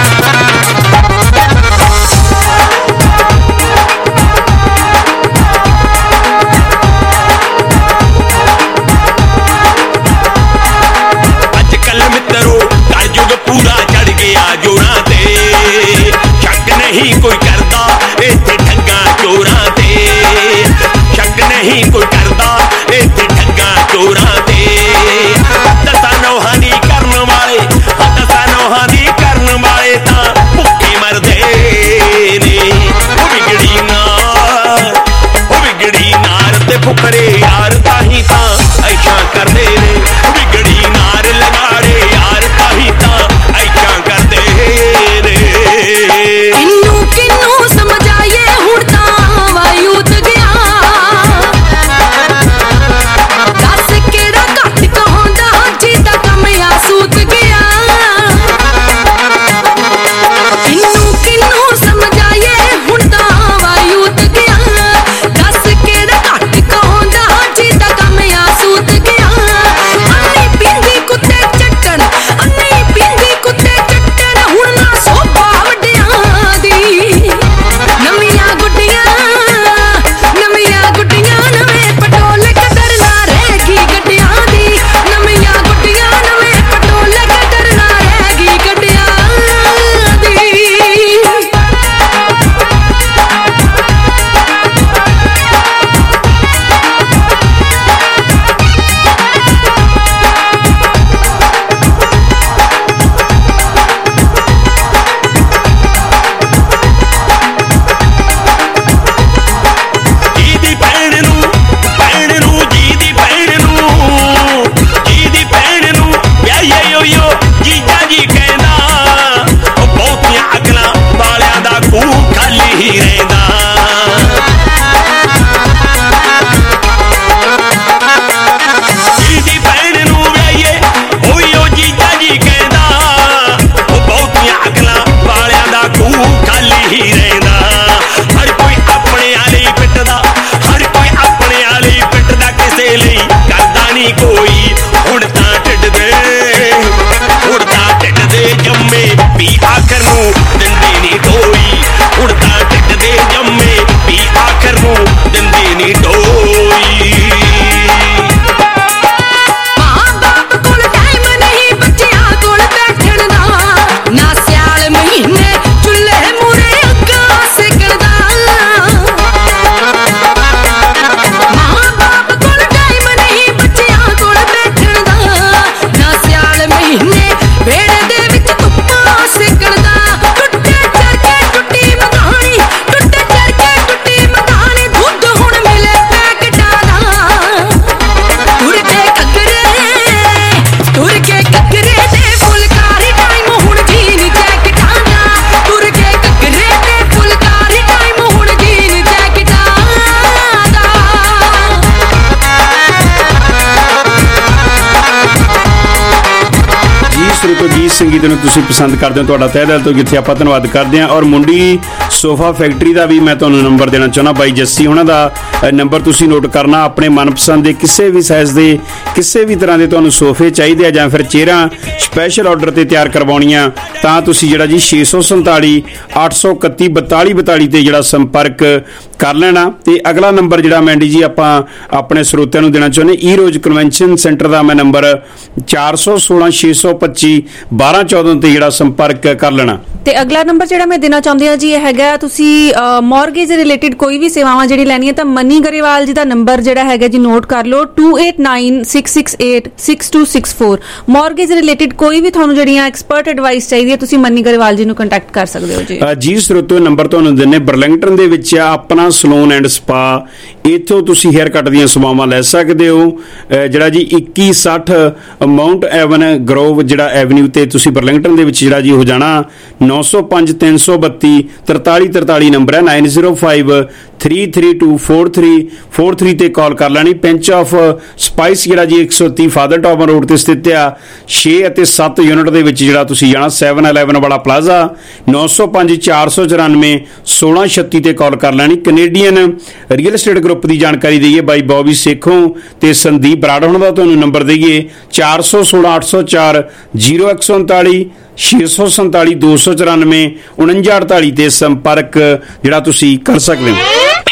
ਅੱਜ ਕੱਲ ਮਿੱਤਰੋ ਕਲਯੁਗ ਪੂਰਾ ਚੜ ਗਿਆ ਜੋਰਾਂ ਤੇ, ਸ਼ੱਕ ਨਹੀਂ ਕੋਈ ਕਰਦਾ ਇੱਥੇ ਠੱਗਾਂ ਚੋਰਾਂ ਤੇ, ਸ਼ੱਕ ਨਹੀਂ ਕੋਈ ਕਰਦਾ ਇੱਥੇ ਠੱਗਾਂ ਚੋਰਾਂ ਤੇ। ਦਸਾਂ ਨੌਹਾਂ ਦੀ ਕਰਨ ਵਾਲੇ, ਦਸਾਂ ਨੌਹਾਂ ਦੀ ਕਰਨ ਵਾਲੇ ਸਰੋਤੋ ਗੀਤ ਸੰਗੀਤ ਨੂੰ ਤੁਸੀਂ ਪਸੰਦ ਕਰਦੇ ਹੋ, ਤੁਹਾਡਾ ਤਹਿ ਦਿਲ ਤੋਂ ਜਿੱਥੇ ਆਪਾਂ ਧੰਨਵਾਦ ਕਰਦੇ ਹਾਂ। ਔਰ ਮੁੰਡੀ ਸੋਫਾ ਫੈਕਟਰੀ ਦਾ ਵੀ ਮੈਂ ਤੁਹਾਨੂੰ ਨੰਬਰ ਦੇਣਾ ਚਾਹੁੰਦਾ, ਬਾਈ ਜੱਸੀ ਉਹਨਾਂ ਦਾ ਨੰਬਰ ਤੁਸੀਂ ਨੋਟ ਕਰਨਾ। ਆਪਣੇ ਮਨਪਸੰਦ ਦੇ ਕਿਸੇ ਵੀ ਸਾਈਜ਼ ਦੇ ਕਿਸੇ ਵੀ ਤਰ੍ਹਾਂ ਦੇ ਤੁਹਾਨੂੰ ਸੋਫੇ ਚਾਹੀਦੇ ਆ ਜਾਂ ਫਿਰ ਚੇਅਰਾਂ ਸਪੈਸ਼ਲ ਆਰਡਰ ਤੇ ਤਿਆਰ ਕਰਵਾਉਣੀਆਂ ਤਾਂ ਤੁਸੀਂ ਜਿਹੜਾ ਜੀ ਛੇ ਸੌ ਸੰਤਾਲੀ ਅੱਠ ਸੌ ਇਕੱਤੀ ਬਤਾਲੀ ਬਤਾਲੀ ਤੇ ਜਿਹੜਾ ਸੰਪਰਕ ਕਰ ਲੈਣਾ। ਤੇ ਅਗਲਾ ਨੰਬਰ ਜਿਹੜਾ ਮੈਂਡੀ ਜੀ ਆਪਾਂ ਆਪਣੇ ਸਰੋਤਿਆਂ ਨੂੰ ਦੇਣਾ ਚਾਹੁੰਦੇ, ਈ ਰੋਜ਼ ਕਨਵੈਨਸ਼ਨ ਸੈਂਟਰ ਦਾ ਮੈਂ ਨੰਬਰ ਚਾਰ ਸੌ ਸੋਲਾਂ ਛੇ ਸੌ ਪੱਚੀ ਬਾਰਾਂ ਚੌਦਾਂ ਤੇ ਜਿਹੜਾ ਸੰਪਰਕ ਕਰ ਲੈਣਾ। ਤੇ ਅਗਲਾ ਨੰਬਰ ਜਿਹੜਾ ਮੈਂ ਦੇਣਾ ਚਾਹੁੰਦੀ ਹਾਂ ਜੀ ਇਹ ਹੈਗਾ, ਤੁਸੀਂ ਮੌਰਗੇਜ ਰਿਲੇਟਿਡ ਕੋਈ ਵੀ ਸੇਵਾਵਾਂ ਜਿਹੜੀ ਲੈਣੀ ਹੈ ਤਾਂ ਮਨੀ ਗਰੇਵਾਲ ਜੀ ਦਾ ਨੰਬਰ ਜਿਹੜਾ ਹੈਗਾ ਜੀ ਨੋਟ ਕਰ ਲਓ two eight nine six six eight six two six four. Mortgage related ਕੋਈ ਵੀ ਤੁਹਾਨੂੰ ਜਿਹੜੀਆਂ ਐਕਸਪਰਟ ਐਡਵਾਈਸ ਚਾਹੀਦੀ ਹੈ ਤੁਸੀਂ ਮਨੀ ਗਰੇਵਾਲ ਜੀ ਨੂੰ ਕੰਟੈਕਟ ਕਰ ਸਕਦੇ ਹੋ ਜੀ। ਜੀ ਸਰੋਤੋ ਨੰਬਰ ਤੁਹਾਨੂੰ ਦਿੰਨੇ ਬਰਲਿੰਗਟਨ ਦੇ ਵਿੱਚ ਆ ਆਪਣਾ ਸਲੂਨ ਐਂਡ ਸਪਾ, ਇੱਥੋਂ ਤੁਸੀਂ ਹੇਅਰ ਕੱਟ ਦੀਆਂ ਸੇਵਾਵਾਂ ਲੈ ਸਕਦੇ ਹੋ। ਜਿਹੜਾ ਜੀ ਇੱਕੀ ਸੱਠ ਮਾਊਂਟ ਐਵਨ ਗਰੋਵ ਜਿਹੜਾ ਐਵਨਿਊ ਤੇ ਤੁਸੀਂ ਬਰਲਿੰਗਟਨ ਦੇ ਵਿੱਚ ਜਿਹੜਾ ਜੀ ਹੋ ਜਾਣਾ। ਨੌ ਸੌ ਪੰਜ ਤਿੰਨ ਸੌ ਬੱਤੀ ਤਰਤਾਲੀ ਤਰਤਾਲੀ ਨੰਬਰ ਹੈ, nine zero five three three two four three four three ਤੇ ਕਾਲ ਕਰ ਲੈਣੀ। ਪਿੰਚ ਆਫ ਸਪਾਈਸ ਜਿਹੜਾ ਜੀ ਇੱਕ ਸੌ ਤੀਹ ਫਾਦਰ ਟਾਊਨ ਰੋਡ ਤੇ ਸਥਿਤ ਆ। ਛੇ ਅਤੇ ਸੱਤ ਯੂਨਿਟ ਦੇ ਵਿੱਚ ਜਿਹੜਾ ਤੁਸੀਂ ਜਾਣਾ। ਸੈਵਨ ਇਲੈਵਨ ਵਾਲਾ ਪਲਾਜ਼ਾ, ਨੌ ਸੌ ਪੰਜ ਚਾਰ ਸੌ ਚੁਰਾਨਵੇਂ ਸੋਲਾਂ ਛੱਤੀ ਤੇ ਕਾਲ ਕਰ ਲੈਣੀ। ਕੈਨੇਡੀਅਨ ਰੀਅਲ ਏਸਟੇਟ ਗਰੁੱਪ ਦੀ ਜਾਣਕਾਰੀ ਦਈਏ, ਬਾਈ ਬੌਬੀ ਸੇਖੋਂ ਤੇ ਸੰਦੀਪ ਬਰਾੜ ਹੁਣ ਦਾ ਤੁਹਾਨੂੰ ਨੰਬਰ ਦਈਏ ਚਾਰ ਸੌ ਸੋਲਾਂ ਅੱਠ ਸੌ ਚਾਰ ਜ਼ੀਰੋ ਇੱਕ ਸੌ ਉਨਤਾਲੀ ਛੇ ਸੌ ਸੰਤਾਲੀ ਦੋ ਸੌ ਚੁਰਾਨਵੇਂ ਉਣੰਜਾ ਅੜਤਾਲੀ ਤੇ ਸੰਪਰਕ ਜਿਹੜਾ ਤੁਸੀਂ ਕਰ ਸਕਦੇ ਹੋ।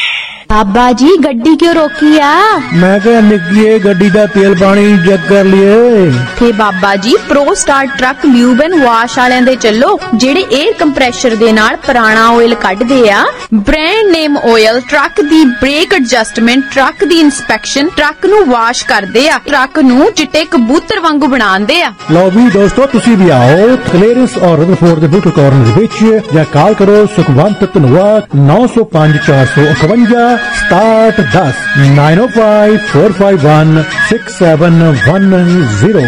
बाबा जी गड्डी क्यों रोकी आ? मैं क्या निकिए गड्डी दा तेल पानी चेक कर लिए। थे Baba ji pro star truck lube and wash वालियां दे चलो जेड़े एयर कंप्रेशर दे नाल पुराना ऑयल कढदे आ। ब्रांड नेम ऑयल ट्रक दी ब्रेक एडजस्टमेंट, ट्रक दी इंस्पेक्शन, ट्रक नू वाश करदे आ, ट्रक नू चिट्टे कबूतर वांगू बनांदे आ। लो भी दोस्तों तुसी भी आओ क्लीयरेंस और रदरफोर्ड दे बुटल कॉर्नर विच या कॉल करो सुखवंत धनवाद नौ सौ पाँच चार सौ इकवंजा स्टार्ट दस nine O five four five one six seven one zero.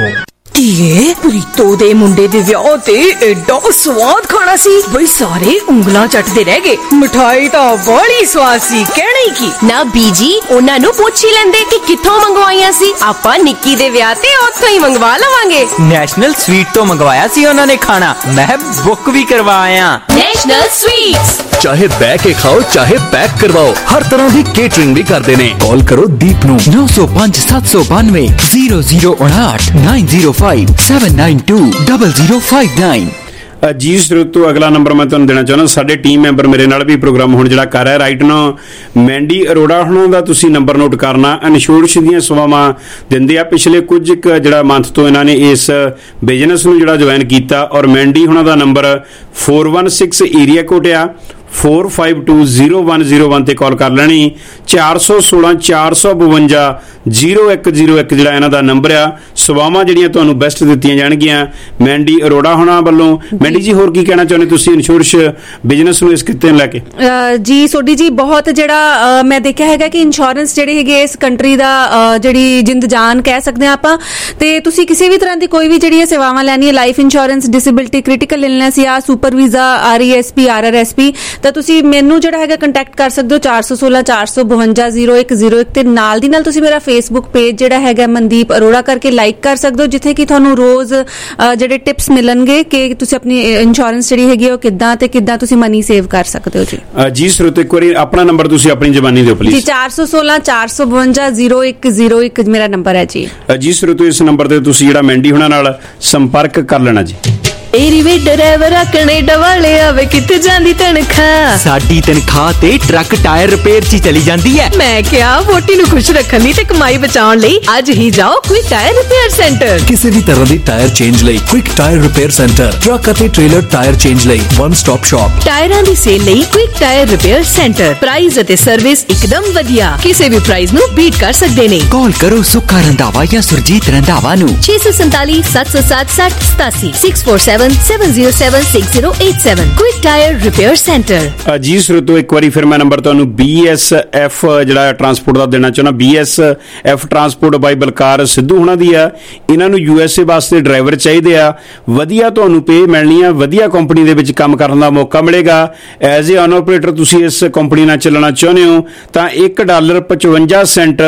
ਧੀਏ ਪ੍ਰੀਤੋ ਦੇ ਮੁੰਡੇ ਦੇ ਵਿਆਹ ਤੇ ਐਡਾ ਸਵਾਦ ਖਾਣਾ ਸੀ ਬਈ ਸਾਰੇ ਉਂਗਲਾਂ ਚੱਟਦੇ ਰਹਿ ਗਏ। ਮਿਠਾਈ ਤਾਂ ਬੜੀ ਸਵਾਦ ਸੀ, ਕਹਿਣਾ ਹੀ ਕੀ। ਨਾ ਬੀਜੀ ਉਹਨਾਂ ਨੂੰ ਪੁੱਛ ਹੀ ਲੈਂਦੇ ਕਿ ਕਿੱਥੋਂ ਮੰਗਵਾਈਆਂ ਸੀ। ਆਪਾਂ ਨਿੱਕੀ ਦੇ ਵਿਆਹ ਤੇ ਉੱਥੋਂ ਹੀ ਮੰਗਵਾ ਲਵਾਂਗੇ। ਨੈਸ਼ਨਲ ਸਵੀਟ ਤੋਂ ਮੰਗਵਾਇਆ ਸੀ ਉਹਨਾਂ ਨੇ ਖਾਣਾ, ਮੈਂ ਬੁੱਕ ਵੀ ਕਰਵਾਇਆ। ਨੈਸ਼ਨਲ ਸਵੀਟਸ ਚਾਹੇ ਬਹਿ ਕੇ ਖਾਓ ਚਾਹੇ ਪੈਕ ਕਰਵਾਓ, ਹਰ ਤਰ੍ਹਾਂ ਦੀ ਕੇਟਰਿੰਗ ਵੀ ਕਰਦੇ ਨੇ। ਕਾਲ ਕਰੋ ਦੀਪ ਨੂੰ ਨੌ ਸੌ ਪੰਜ ਸੱਤ ਸੌ ਬਾਨਵੇਂ ਜ਼ੀਰੋ ਜ਼ੀਰੋ ਉਣਾਹਠ nine zero five seven nine two double zero five nine. ਜੀ ਸਰੋਤੋ ਅਗਲਾ ਨੰਬਰ ਮੈਂ ਤੁਹਾਨੂੰ ਦੇਣਾ ਚਾਹੁੰਦਾ, ਸਾਡੇ ਟੀਮ ਮੈਂਬਰ ਮੇਰੇ ਨਾਲ ਵੀ ਪ੍ਰੋਗਰਾਮ ਹੁਣ ਜਿਹੜਾ ਕਰ ਰਿਹਾ ਰਾਈਟ ਨਾ ਮੈਂਡੀ ਅਰੋੜਾ ਹੁਣਾਂ ਦਾ ਤੁਸੀਂ ਨੰਬਰ ਨੋਟ ਕਰਨਾ। ਇੰਸ਼ੋਰੈਂਸ ਦੀਆਂ ਸੇਵਾਵਾਂ ਦਿੰਦੇ ਆ। ਪਿਛਲੇ ਕੁਝ ਕੁ ਜਿਹੜਾ ਮੰਥ ਤੋਂ ਇਹਨਾਂ ਨੇ ਇਸ ਬਿਜ਼ਨਸ ਨੂੰ ਜਿਹੜਾ ਜੁਆਇਨ ਕੀਤਾ। ਔਰ ਮੈਂਡੀ ਹੁਣਾਂ ਦਾ number four one six area code ਆ four five two zero one zero one ਤੇ ਕਾਲ ਕਰ ਲੈਣੀ। ਚਾਰ ਸੌ ਸੋਲਾਂ ਚਾਰ ਸੌ ਬਵੰਜਾ ਜ਼ੀਰੋ ਇੱਕ ਜ਼ੀਰੋ ਇੱਕ ਜਿਹੜਾ ਇਹਨਾਂ ਦਾ ਨੰਬਰ ਆ। ਸੇਵਾਵਾਂ ਜਿਹੜੀਆਂ ਤੁਹਾਨੂੰ ਬੈਸਟ ਦਿੱਤੀਆਂ ਜਾਣਗੀਆਂ ਮੈਂਡੀ ਅਰੋੜਾ ਹੋਣਾ ਵੱਲੋਂ। ਮੈਂਡੀ ਜੀ ਹੋਰ ਕੀ ਕਹਿਣਾ ਚਾਹੁੰਦੇ ਤੁਸੀਂ ਇੰਸ਼ੋਰੈਂਸ ਬਿਜ਼ਨਸ ਨੂੰ ਇਸ ਕਿੱਤੇ ਨੂੰ ਲੈ ਕੇ? ਜੀ ਸੋਡੀ ਜੀ ਬਹੁਤ ਜਿਹੜਾ ਮੈਂ ਦੇਖਿਆ ਹੈਗਾ ਕਿ ਇੰਸ਼ੋਰੈਂਸ ਜਿਹੜੇ ਹੈਗੇ ਇਸ ਕੰਟਰੀ ਦਾ ਜਿਹੜੀ ਜਿੰਦ ਜਾਨ ਕਹਿ ਸਕਦੇ ਆ ਆਪਾਂ। ਤੇ ਤੁਸੀਂ ਕਿਸੇ ਵੀ ਤਰ੍ਹਾਂ ਦੀ ਕੋਈ ਵੀ ਜਿਹੜੀ ਸੇਵਾਵਾਂ ਲੈਣੀ ਹੈ, life insurance, disability, critical illness ਜਾਂ super visa, R E S P, R R S P, ਤਾਂ ਤੁਸੀਂ ਮੈਨੂੰ ਜਿਹੜਾ ਹੈਗਾ ਕੰਟੈਕਟ ਕਰ ਸਕਦੇ ਹੋ ਚਾਰ ਸੌ ਸੋਲਾਂ ਚਾਰ ਸੌ ਬਵੰਜਾ ਜ਼ੀਰੋ ਇੱਕ ਜ਼ੀਰੋ ਇੱਕ ਤੇ ਨਾਲ ਦੀ ਨਾਲ ਤੁਸੀਂ ਮੇਰਾ ਫੇਸਬੁੱਕ ਪੇਜ ਜਿਹੜਾ ਹੈਗਾ ਮਨਦੀਪ ਅਰੋੜਾ ਕਰਕੇ ਲਾਈਕ ਕਰ ਸਕਦੇ ਹੋ, ਜਿੱਥੇ ਕਿ ਤੁਹਾਨੂੰ ਰੋਜ਼ ਜਿਹੜੇ ਟਿਪਸ ਮਿਲਣਗੇ ਕਿ ਤੁਸੀਂ ਆਪਣੀ ਇੰਸ਼ੋਰੈਂਸ ਜਿਹੜੀ ਹੈਗੀ ਉਹ ਕਿੱਦਾਂ ਤੇ ਕਿੱਦਾਂ ਤੁਸੀਂ ਮਨੀ ਸੇਵ ਕਰ ਸਕਦੇ ਹੋ। ਜੀ ਜੀ ਸਰੋਤ ਇੱਕ ਵਾਰੀ ਆਪਣਾ ਨੰਬਰ ਤੁਸੀਂ ਆਪਣੀ ਜ਼ਬਾਨੀ ਦਿਓ ਪਲੀਜ਼। ਜੀ ਚਾਰ ਸੌ ਸੋਲਾਂ ਚਾਰ ਸੌ ਬਵੰਜਾ ਜ਼ੀਰੋ ਇੱਕ ਜ਼ੀਰੋ ਇੱਕ ਮੇਰਾ ਨੰਬਰ ਹੈ ਜੀ। ਜੀ ਸਰੋਤ ਇਸ ਨੰਬਰ ਤੇ ਤੁਸੀਂ ਜਿਹੜਾ ਮੈਂਡੀ ਹੁਣਾਂ ਨਾਲ ਸੰਪਰਕ ਕਰ ਲੈਣਾ ਜੀ। ਤੇਰੀ ਵੇ ਡਰਾਈਵਰ ਆ ਕੈਨੇਡਾ ਵਾਲੇ ਆਵੇ ਕਿੱਥੇ ਜਾਂਦੀ ਤਨਖਾਹ? ਸਾਡੀ ਤਨਖਾਹ ਤੇ ਟਰੱਕ ਟਾਇਰ ਰਿਪੇਅਰ 'ਚ ਚਲੀ ਜਾਂਦੀ ਹੈ। ਮੈਂ ਕਿਹਾ ਵੋਟੀ ਨੂੰ ਖੁਸ਼ ਰੱਖਣ ਲਈ ਤੇ ਕਮਾਈ ਬਚਾਉਣ ਲਈ ਅੱਜ ਹੀ ਜਾਓ ਕੁਇਕ ਟਾਇਰ ਰਿਪੇਅਰ ਸੈਂਟਰ। ਕਿਸੇ ਵੀ ਤਰ੍ਹਾਂ ਦੀ ਟਾਇਰ ਚੇਂਜ ਲਈ quick tyre repair centre, truck ਅਤੇ ਟ੍ਰੇਲਰ ਟਾਇਰ ਚੇਂਜ ਲਈ ਵਨ ਸਟਾਪ ਸ਼ਾਪ। ਟਾਇਰਾਂ ਦੀ ਸੇਲ ਲਈ quick tyre repair centre. Price ਅਤੇ ਸਰਵਿਸ ਇੱਕਦਮ ਵਧੀਆ, ਕਿਸੇ ਵੀ ਪ੍ਰਾਈਸ ਨੂੰ ਬੀਟ ਕਰ ਸਕਦੇ ਨੇ। ਕਾਲ ਕਰੋ ਸੁੱਖਾ ਰੰਧਾਵਾ ਜਾਂ ਸੁਰਜੀਤ ਰੰਧਾਵਾ ਨੂੰ ਛੇ ਸੌ ਸੰਤਾਲੀ ਸੱਤ ਸੌ ਸੱਤ ਸੱਠ ਸਤਾਸੀ six four seven seven zero seven six zero eight seven Quick Tire Repair Center। ਜੀ ਸਰੋਤੋ ਇੱਕ ਵਾਰੀ ਫਿਰ ਮੈਂ ਨੰਬਰ ਤੁਹਾਨੂੰ ਬੀ ਐਸ ਐਫ ਜਿਹੜਾ ਟਰਾਂਸਪੋਰਟ ਦਾ ਦੇਣਾ ਚਾਹੁੰਦਾ। ਬੀ ਐਸ ਐਫ ਟਰਾਂਸਪੋਰਟ ਬਾਈ ਬਲਕਾਰ ਸਿੱਧੂ ਹੁਣਾਂ ਦੀ ਆ। ਇਹਨਾਂ ਨੂੰ ਯੂ ਐਸ ਏ ਵਾਸਤੇ ਡਰਾਈਵਰ ਚਾਹੀਦੇ ਆ। ਵਧੀਆ ਤੁਹਾਨੂੰ ਪੇ ਮਿਲਣੀ ਆ, ਵਧੀਆ ਕੰਪਨੀ ਦੇ ਵਿੱਚ ਕੰਮ ਕਰਨ ਦਾ ਮੌਕਾ ਮਿਲੇਗਾ। ਐਜ਼ ਏ ਓਨਰ ਆਪਰੇਟਰ ਤੁਸੀਂ ਇਸ ਕੰਪਨੀ ਨਾਲ ਚੱਲਣਾ ਚਾਹੁੰਦੇ ਹੋ ਤਾਂ ਇੱਕ ਡਾਲਰ ਪਚਵੰਜਾ ਸੈਂਟ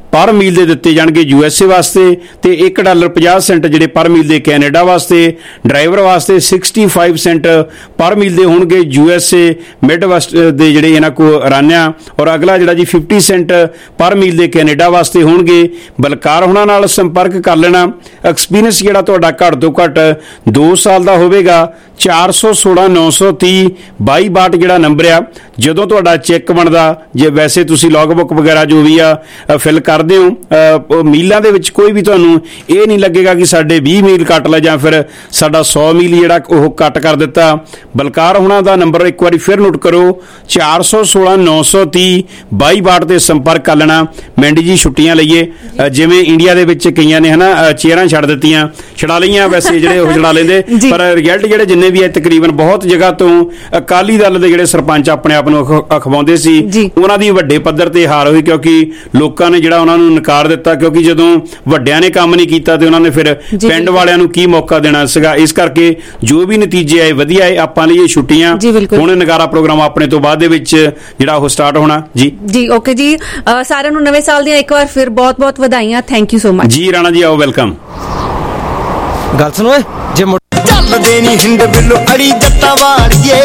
ਪਰ ਮੀਲ ਦੇ ਦਿੱਤੇ ਜਾਣਗੇ ਯੂ ਐਸ ਏ ਵਾਸਤੇ ਤੇ ਇੱਕ ਡਾਲਰ ਪੰਜਾਹ ਸੈਂਟ ਜਿਹੜੇ ਪਰ ਮੀਲ ਦੇ ਕੈਨੇਡਾ ਵਾਸਤੇ। ਡਰਾਈਵਰ ਵਾਸਤੇ ਪੈਂਸਠ ਸੈਂਟ ਪਰ ਮੀਲ ਦੇ ਹੋਣਗੇ U S A midwest ਦੇ ਜਿਹੜੇ ਇਹਨਾਂ ਕੋਲ ਰਨ ਆ। ਔਰ ਅਗਲਾ ਜਿਹੜਾ ਜੀ ਪਚਾਸ ਸੈਂਟ ਪਰ ਮੀਲ ਦੇ ਕੈਨੇਡਾ ਵਾਸਤੇ ਹੋਣਗੇ। ਬਲਕਾਰ ਹੁਣਾਂ ਨਾਲ ਸੰਪਰਕ ਕਰ ਲੈਣਾ। ਐਕਸਪੀਰੀਅੰਸ ਜਿਹੜਾ ਤੁਹਾਡਾ ਘੱਟ ਤੋਂ ਘੱਟ ਦੋ ਸਾਲ ਦਾ ਹੋਵੇਗਾ। ਚਾਰ ਸੌ ਸੋਲਾਂ ਨੌ ਸੌ ਤੀਹ ਬਾਈ ਬਾਟ ਜਿਹੜਾ ਨੰਬਰ ਆ। ਜਦੋਂ ਤੁਹਾਡਾ ਚੈੱਕ ਬਣਦਾ, ਜੇ ਵੈਸੇ ਤੁਸੀਂ ਲੌਗ ਬੁੱਕ ਵਗੈਰਾ ਜੋ ਵੀ ਆ ਫਿਲ ਕਰਦੇ ਹੋ, ਮੀਲਾਂ ਦੇ ਵਿੱਚ ਕੋਈ ਵੀ ਤੁਹਾਨੂੰ ਇਹ ਨਹੀਂ ਲੱਗੇਗਾ ਕਿ ਸਾਡੇ ਵੀਹ ਮੀਲ ਕੱਟ ਲਿਆ ਜਾਂ ਫਿਰ ਸਾਡਾ ਸੌ ਮੀਲ ਜਿਹੜਾ ਉਹ ਕੱਟ ਕਰ ਦਿੱਤਾ। ਬਲਕਾਰ ਹੁਣਾਂ ਦਾ ਨੰਬਰ ਇੱਕ ਵਾਰੀ ਫਿਰ ਨੋਟ ਕਰੋ, ਚਾਰ ਸੌ ਸੋਲਾਂ ਨੌ ਸੌ ਤੀਹ ਬਾਈ ਬਾਟ ਤੇ ਸੰਪਰਕ ਕਰ ਲੈਣਾ। ਮੈਂਡੀ ਜੀ ਛੁੱਟੀਆਂ ਲਈਏ, ਜਿਵੇਂ ਇੰਡੀਆ ਦੇ ਵਿੱਚ ਕਈਆਂ ਨੇ ਹਨਾ ਚੇਅਰਾਂ ਛੱਡ ਦਿੱਤੀਆਂ, ਛਡਾ ਲਈਆਂ, ਵੈਸੇ ਜਿਹੜੇ ਉਹ ਛਡਾ ਲੈਂਦੇ, ਪਰ ਰਿਜ਼ਲਟ ਜਿਹੜੇ ਜਿੰਨੇ ਵੀ ਹੈ ਤਕਰੀਬਨ ਬਹੁਤ ਜਗ੍ਹਾ ਤੋਂ ਅਕਾਲੀ ਦਲ ਦੇ ਜਿਹੜੇ ਸਰਪੰਚ ਆਪਣੇ ਆਪ ਨੂੰ ਅਖਵਾਉਂਦੇ ਸੀ, ਉਹਨਾਂ ਦੀ ਵੱਡੇ ਪੱਧਰ ਤੇ ਹਾਰ ਹੋਈ, ਕਿਉਂਕਿ ਲੋਕਾਂ ਨੇ ਜਿਹੜਾ ਉਹਨਾਂ ਨੂੰ ਨਕਾਰ ਦਿੱਤਾ। ਕਿਉਂਕਿ ਜਦੋਂ ਵੱਡਿਆਂ ਨੇ ਕੰਮ ਨਹੀਂ ਕੀਤਾ ਤੇ ਉਹਨਾਂ ਨੇ ਫਿਰ ਪਿੰਡ ਵਾਲਿਆਂ ਨੂੰ ਕੀ ਮੌਕਾ ਦੇਣਾ ਸੀਗਾ। ਇਸ ਕਰਕੇ ਜੋ ਵੀ ਨਤੀਜੇ ਆਏ ਵਧੀਆ ਆਏ। ਆਪਾਂ ਲਈ ਇਹ ਛੁੱਟੀਆਂ, ਹੁਣ ਨਗਾਰਾ ਪ੍ਰੋਗਰਾਮ ਆਪਣੇ ਤੋਂ ਬਾਅਦ ਦੇ ਵਿੱਚ ਜਿਹੜਾ ਉਹ ਸਟਾਰਟ ਹੋਣਾ। ਜੀ ਜੀ ਓਕੇ ਜੀ, ਸਾਰਿਆਂ ਨੂੰ ਨਵੇਂ ਸਾਲ ਦੀਆਂ ਇੱਕ ਵਾਰ ਫਿਰ ਬਹੁਤ ਬਹੁਤ ਵਧਾਈਆਂ। ਥੈਂਕ ਯੂ ਸੋ ਮਚ ਜੀ। ਰਾਣਾ ਜੀ ਆਓ, ਵੈਲਕਮ। ਗੱਲ ਸੁਣੋ ਜੇ ਚੱਲਦੇ ਨੀ ਹਿੰਦ ਬਿੱਲੋ ਅੜੀ ਜੱਟਾਂ ਵਾਲੀਏ,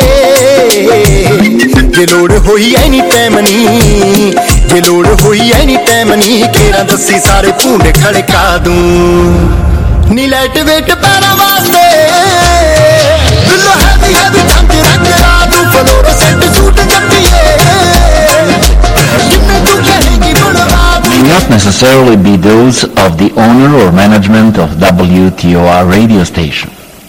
ਜੇ ਲੋੜ ਹੋਈ ਐਨੀ ਟਾਈਮ ਨੀ, ਜੇ ਲੋੜ ਹੋਈ ਐਨੀ ਟਾਈਮ ਨੀ, ਕੇਰਾਂ ਦੱਸੀ ਸਾਰੇ ਭੂੰਡੇ ਖੜਕਾ ਦੂੰ ਨੀ। ਲਾਈਟ ਵੇਟ ਪੈਰਾਂ ਵਾਸਤੇ ਬਿੱਲੋ ਹੈਵੀ ਹੈਵੀ ਟੰਗ ਰੰਗ ਲਾ ਦੂੰ। ਫਲੋਰੋਸੈਂਟ ਸੂਟ ਜੱਟੀਏ ਕਿੰਨੇ ਤੂੰ ਕਹੇਗੀ ਬਣਵਾ ਦੂੰ। May not necessarily be those of the owner or management of W T O R radio station.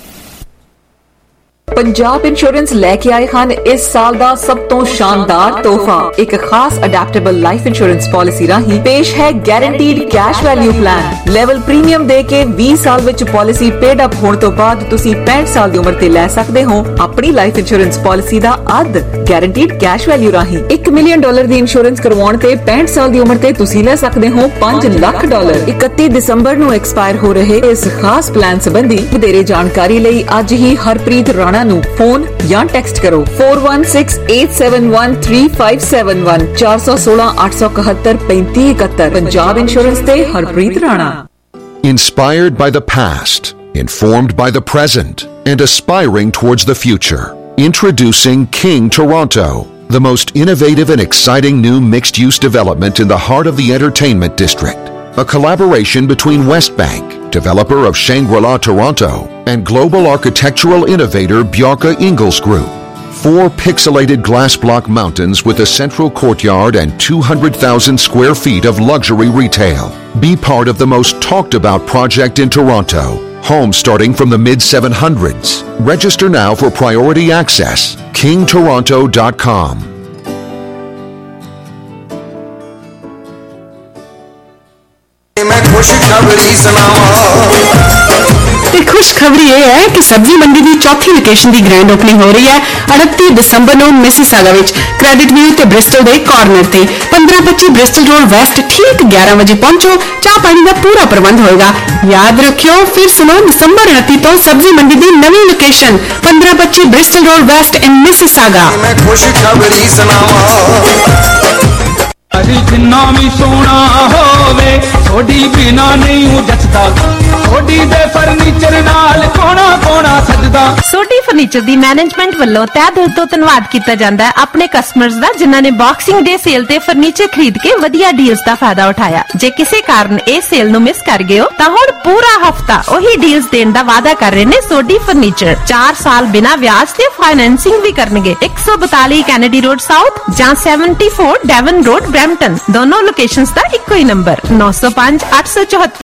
Punjab insurance ਲੈ ਕੇ ਆਏ ਹਨ ਇਸ ਸਾਲ ਦਾ ਸਭ ਤੋਂ ਸ਼ਾਨਦਾਰ ਤੋਹਫਾ। ਇੱਕ ਖਾਸ ਅਡੈਪਟੇਬਲ ਲਾਈਫ ਇੰਸ਼ੋਰੈਂਸ ਪਾਲਿਸੀ ਰਾਹੀਂ ਪੇਸ਼ ਹੈ guaranteed cash value plan. Level premium ਦੇ ਕੇ ਵੀਹ ਸਾਲ ਵਿੱਚ ਪਾਲਿਸੀ ਪੇਡ ਅਪ ਹੋਣ ਤੋਂ ਬਾਅਦ ਤੁਸੀਂ ਪੈਂਹਠ ਸਾਲ ਦੀ ਉਮਰ ਤੇ ਲੈ ਸਕਦੇ ਹੋ ਆਪਣੀ ਲਾਈਫ ਇੰਸ਼ੋਰੈਂਸ ਪਾਲਿਸੀ ਦਾ ਅੱਧ ਗਾਰੰਟੀਡ ਕੈਸ਼ ਵੈਲਿਊ ਰਾਹੀਂ। ਇੱਕ ਮਿਲੀਅਨ ਡਾਲਰ ਦੀ ਇੰਸ਼ੋਰੈਂਸ ਕਰਵਾਉਣ ਤੇ ਪੈਂਹਠ ਸਾਲ ਦੀ ਉਮਰ ਤੇ ਤੁਸੀਂ ਲੈ ਸਕਦੇ ਹੋ ਪੰਜ ਲੱਖ ਡਾਲਰ। ਇਕੱਤੀ ਦਸੰਬਰ ਨੂੰ ਐਕਸਪਾਇਰ ਹੋ ਰਹੇ ਇਸ ਖਾਸ ਪਲਾਨ ਸੰਬੰਧੀ ਵਧੇਰੇ ਜਾਣਕਾਰੀ ਲਈ ਅੱਜ ਹੀ ਹਰਪ੍ਰੀਤ ਰਾਣਾ ਨੂੰ ਫੋਨ ਜਾਂ ਟੈਕਸਟ ਕਰੋ four one six eight seven one three five seven one four one six eight seven one three five seven one Punjab insurance ਤੇ Harpreet Rana. Inspired by the past, informed by the present, and aspiring towards the future. Introducing King Toronto, the most innovative and exciting new mixed-use development in the heart of the entertainment district. A collaboration between Westbank, developer of Shangri-La Toronto, and global architectural innovator Bjarke Ingels Group. Four pixelated glass block mountains with a central courtyard and two hundred thousand square feet of luxury retail. Be part of the most talked about project in Toronto. Homes starting from the mid seven hundreds. Register now for priority access. king toronto dot com. मैं खुशखबरी ਤੇ ਖੁਸ਼ਖਬਰੀ ਇਹ ਹੈ ਕਿ ਸਬਜ਼ੀ ਮੰਡੀ ਦੀ ਚੌਥੀ ਲੋਕੇਸ਼ਨ ਦੀ ਗ੍ਰੈਂਡ ਓਪਨਿੰਗ ਹੋ ਰਹੀ ਹੈ ਉਨੱਤੀ ਦਸੰਬਰ ਨੂੰ ਮਿਸੀਸਾਗਾ ਵਿੱਚ ਕ੍ਰੈਡਿਟ ਵਿਊ ਤੇ ਬ੍ਰਿਸਟਲ ਦੇ ਕਾਰਨਰ ਤੇ। ਪੰਦਰਾਂ ਪੱਚੀ ਬ੍ਰਿਸਟਲ ਰੋਡ ਵੈਸਟ ਠੀਕ ਗਿਆਰਾਂ ਵਜੇ ਪਹੁੰਚੋ। ਚਾਹ ਪਾਣੀ ਦਾ ਪੂਰਾ ਪ੍ਰਬੰਧ ਹੋਏਗਾ। ਯਾਦ ਰੱਖਿਓ, ਫਿਰ ਸੁਣੋ, ਦਸੰਬਰ ਉਨੱਤੀ ਤੋਂ ਸਬਜ਼ੀ ਮੰਡੀ ਦੀ ਨਵੀਂ ਲੋਕੇਸ਼ਨ ਪੰਦਰਾਂ ਪੱਚੀ Bristol road west in Mississauga. ਮੈਂ ਖੁਸ਼ਖਬਰੀ ਸੁਣਾਵਾਂ ਜਿੰਨਾ ਵੀ ਸੋਹਣਾ ਹੋਵੇ ਥੋੜੀ ਬਿਨਾ ਨਹੀਂ ਜੱਚਦਾ, ਥੋੜੀ ਦੇ ਫਰਨੀਚਰ ਨਾਲ ਕੋਣਾ ਕੋਣਾ ਸਜਦਾ। ਸੋਢੀ ਫਰਨੀਚਰ ਦੀ ਮੈਨੇਜਮੈਂਟ ਵੱਲੋਂ ਤਹਿ ਦਿਲ ਤੋਂ ਧੰਨਵਾਦ ਕੀਤਾ ਜਾਂਦਾ ਹੈ ਆਪਣੇ ਕਸਟਮਰਸ ਦਾ, ਜਿਨ੍ਹਾਂ ਨੇ ਬਾਕਸਿੰਗ ਡੇ ਸੇਲ ਤੇ ਫਰਨੀਚਰ ਖਰੀਦ ਕੇ ਵਧੀਆ ਡੀਲਸ ਦਾ ਫਾਇਦਾ ਉਠਾਇਆ। ਜੇ ਕਿਸੇ ਕਾਰਨ ਇਹ ਸੇਲ ਨੂੰ ਮਿਸ ਕਰ ਗਏ ਹੋ ਤਾਂ ਹੁਣ ਪੂਰਾ ਹਫਤਾ ਉਹੀ ਡੀਲਸ ਦੇਣ ਦਾ ਵਾਅਦਾ ਕਰ ਰਹੇ ਨੇ ਸੋਢੀ ਫਰਨੀਚਰ। ਚਾਰ ਸਾਲ ਬਿਨਾ ਵਿਆਜ ਤੇ ਫਾਈਨੈਂਸਿੰਗ ਵੀ ਕਰਨਗੇ। ਇੱਕ ਸੌ ਬਤਾਲੀ ਕੈਨੇਡੀ ਰੋਡ ਸਾਊਥ ਜਾਂ ਚੌਹੱਤਰ ਡੈਵਨ ਰੋਡ ਬ੍ਰੈਂਪਟਨ। ਦੋਨੋਂ ਲੋਕੇਸ਼ਨਸ ਦਾ ਇੱਕੋ ਹੀ ਨੰਬਰ ਨੌ ਸੌ ਪੰਜ ਅੱਠ ਸੌ ਚੌਹੱਤਰ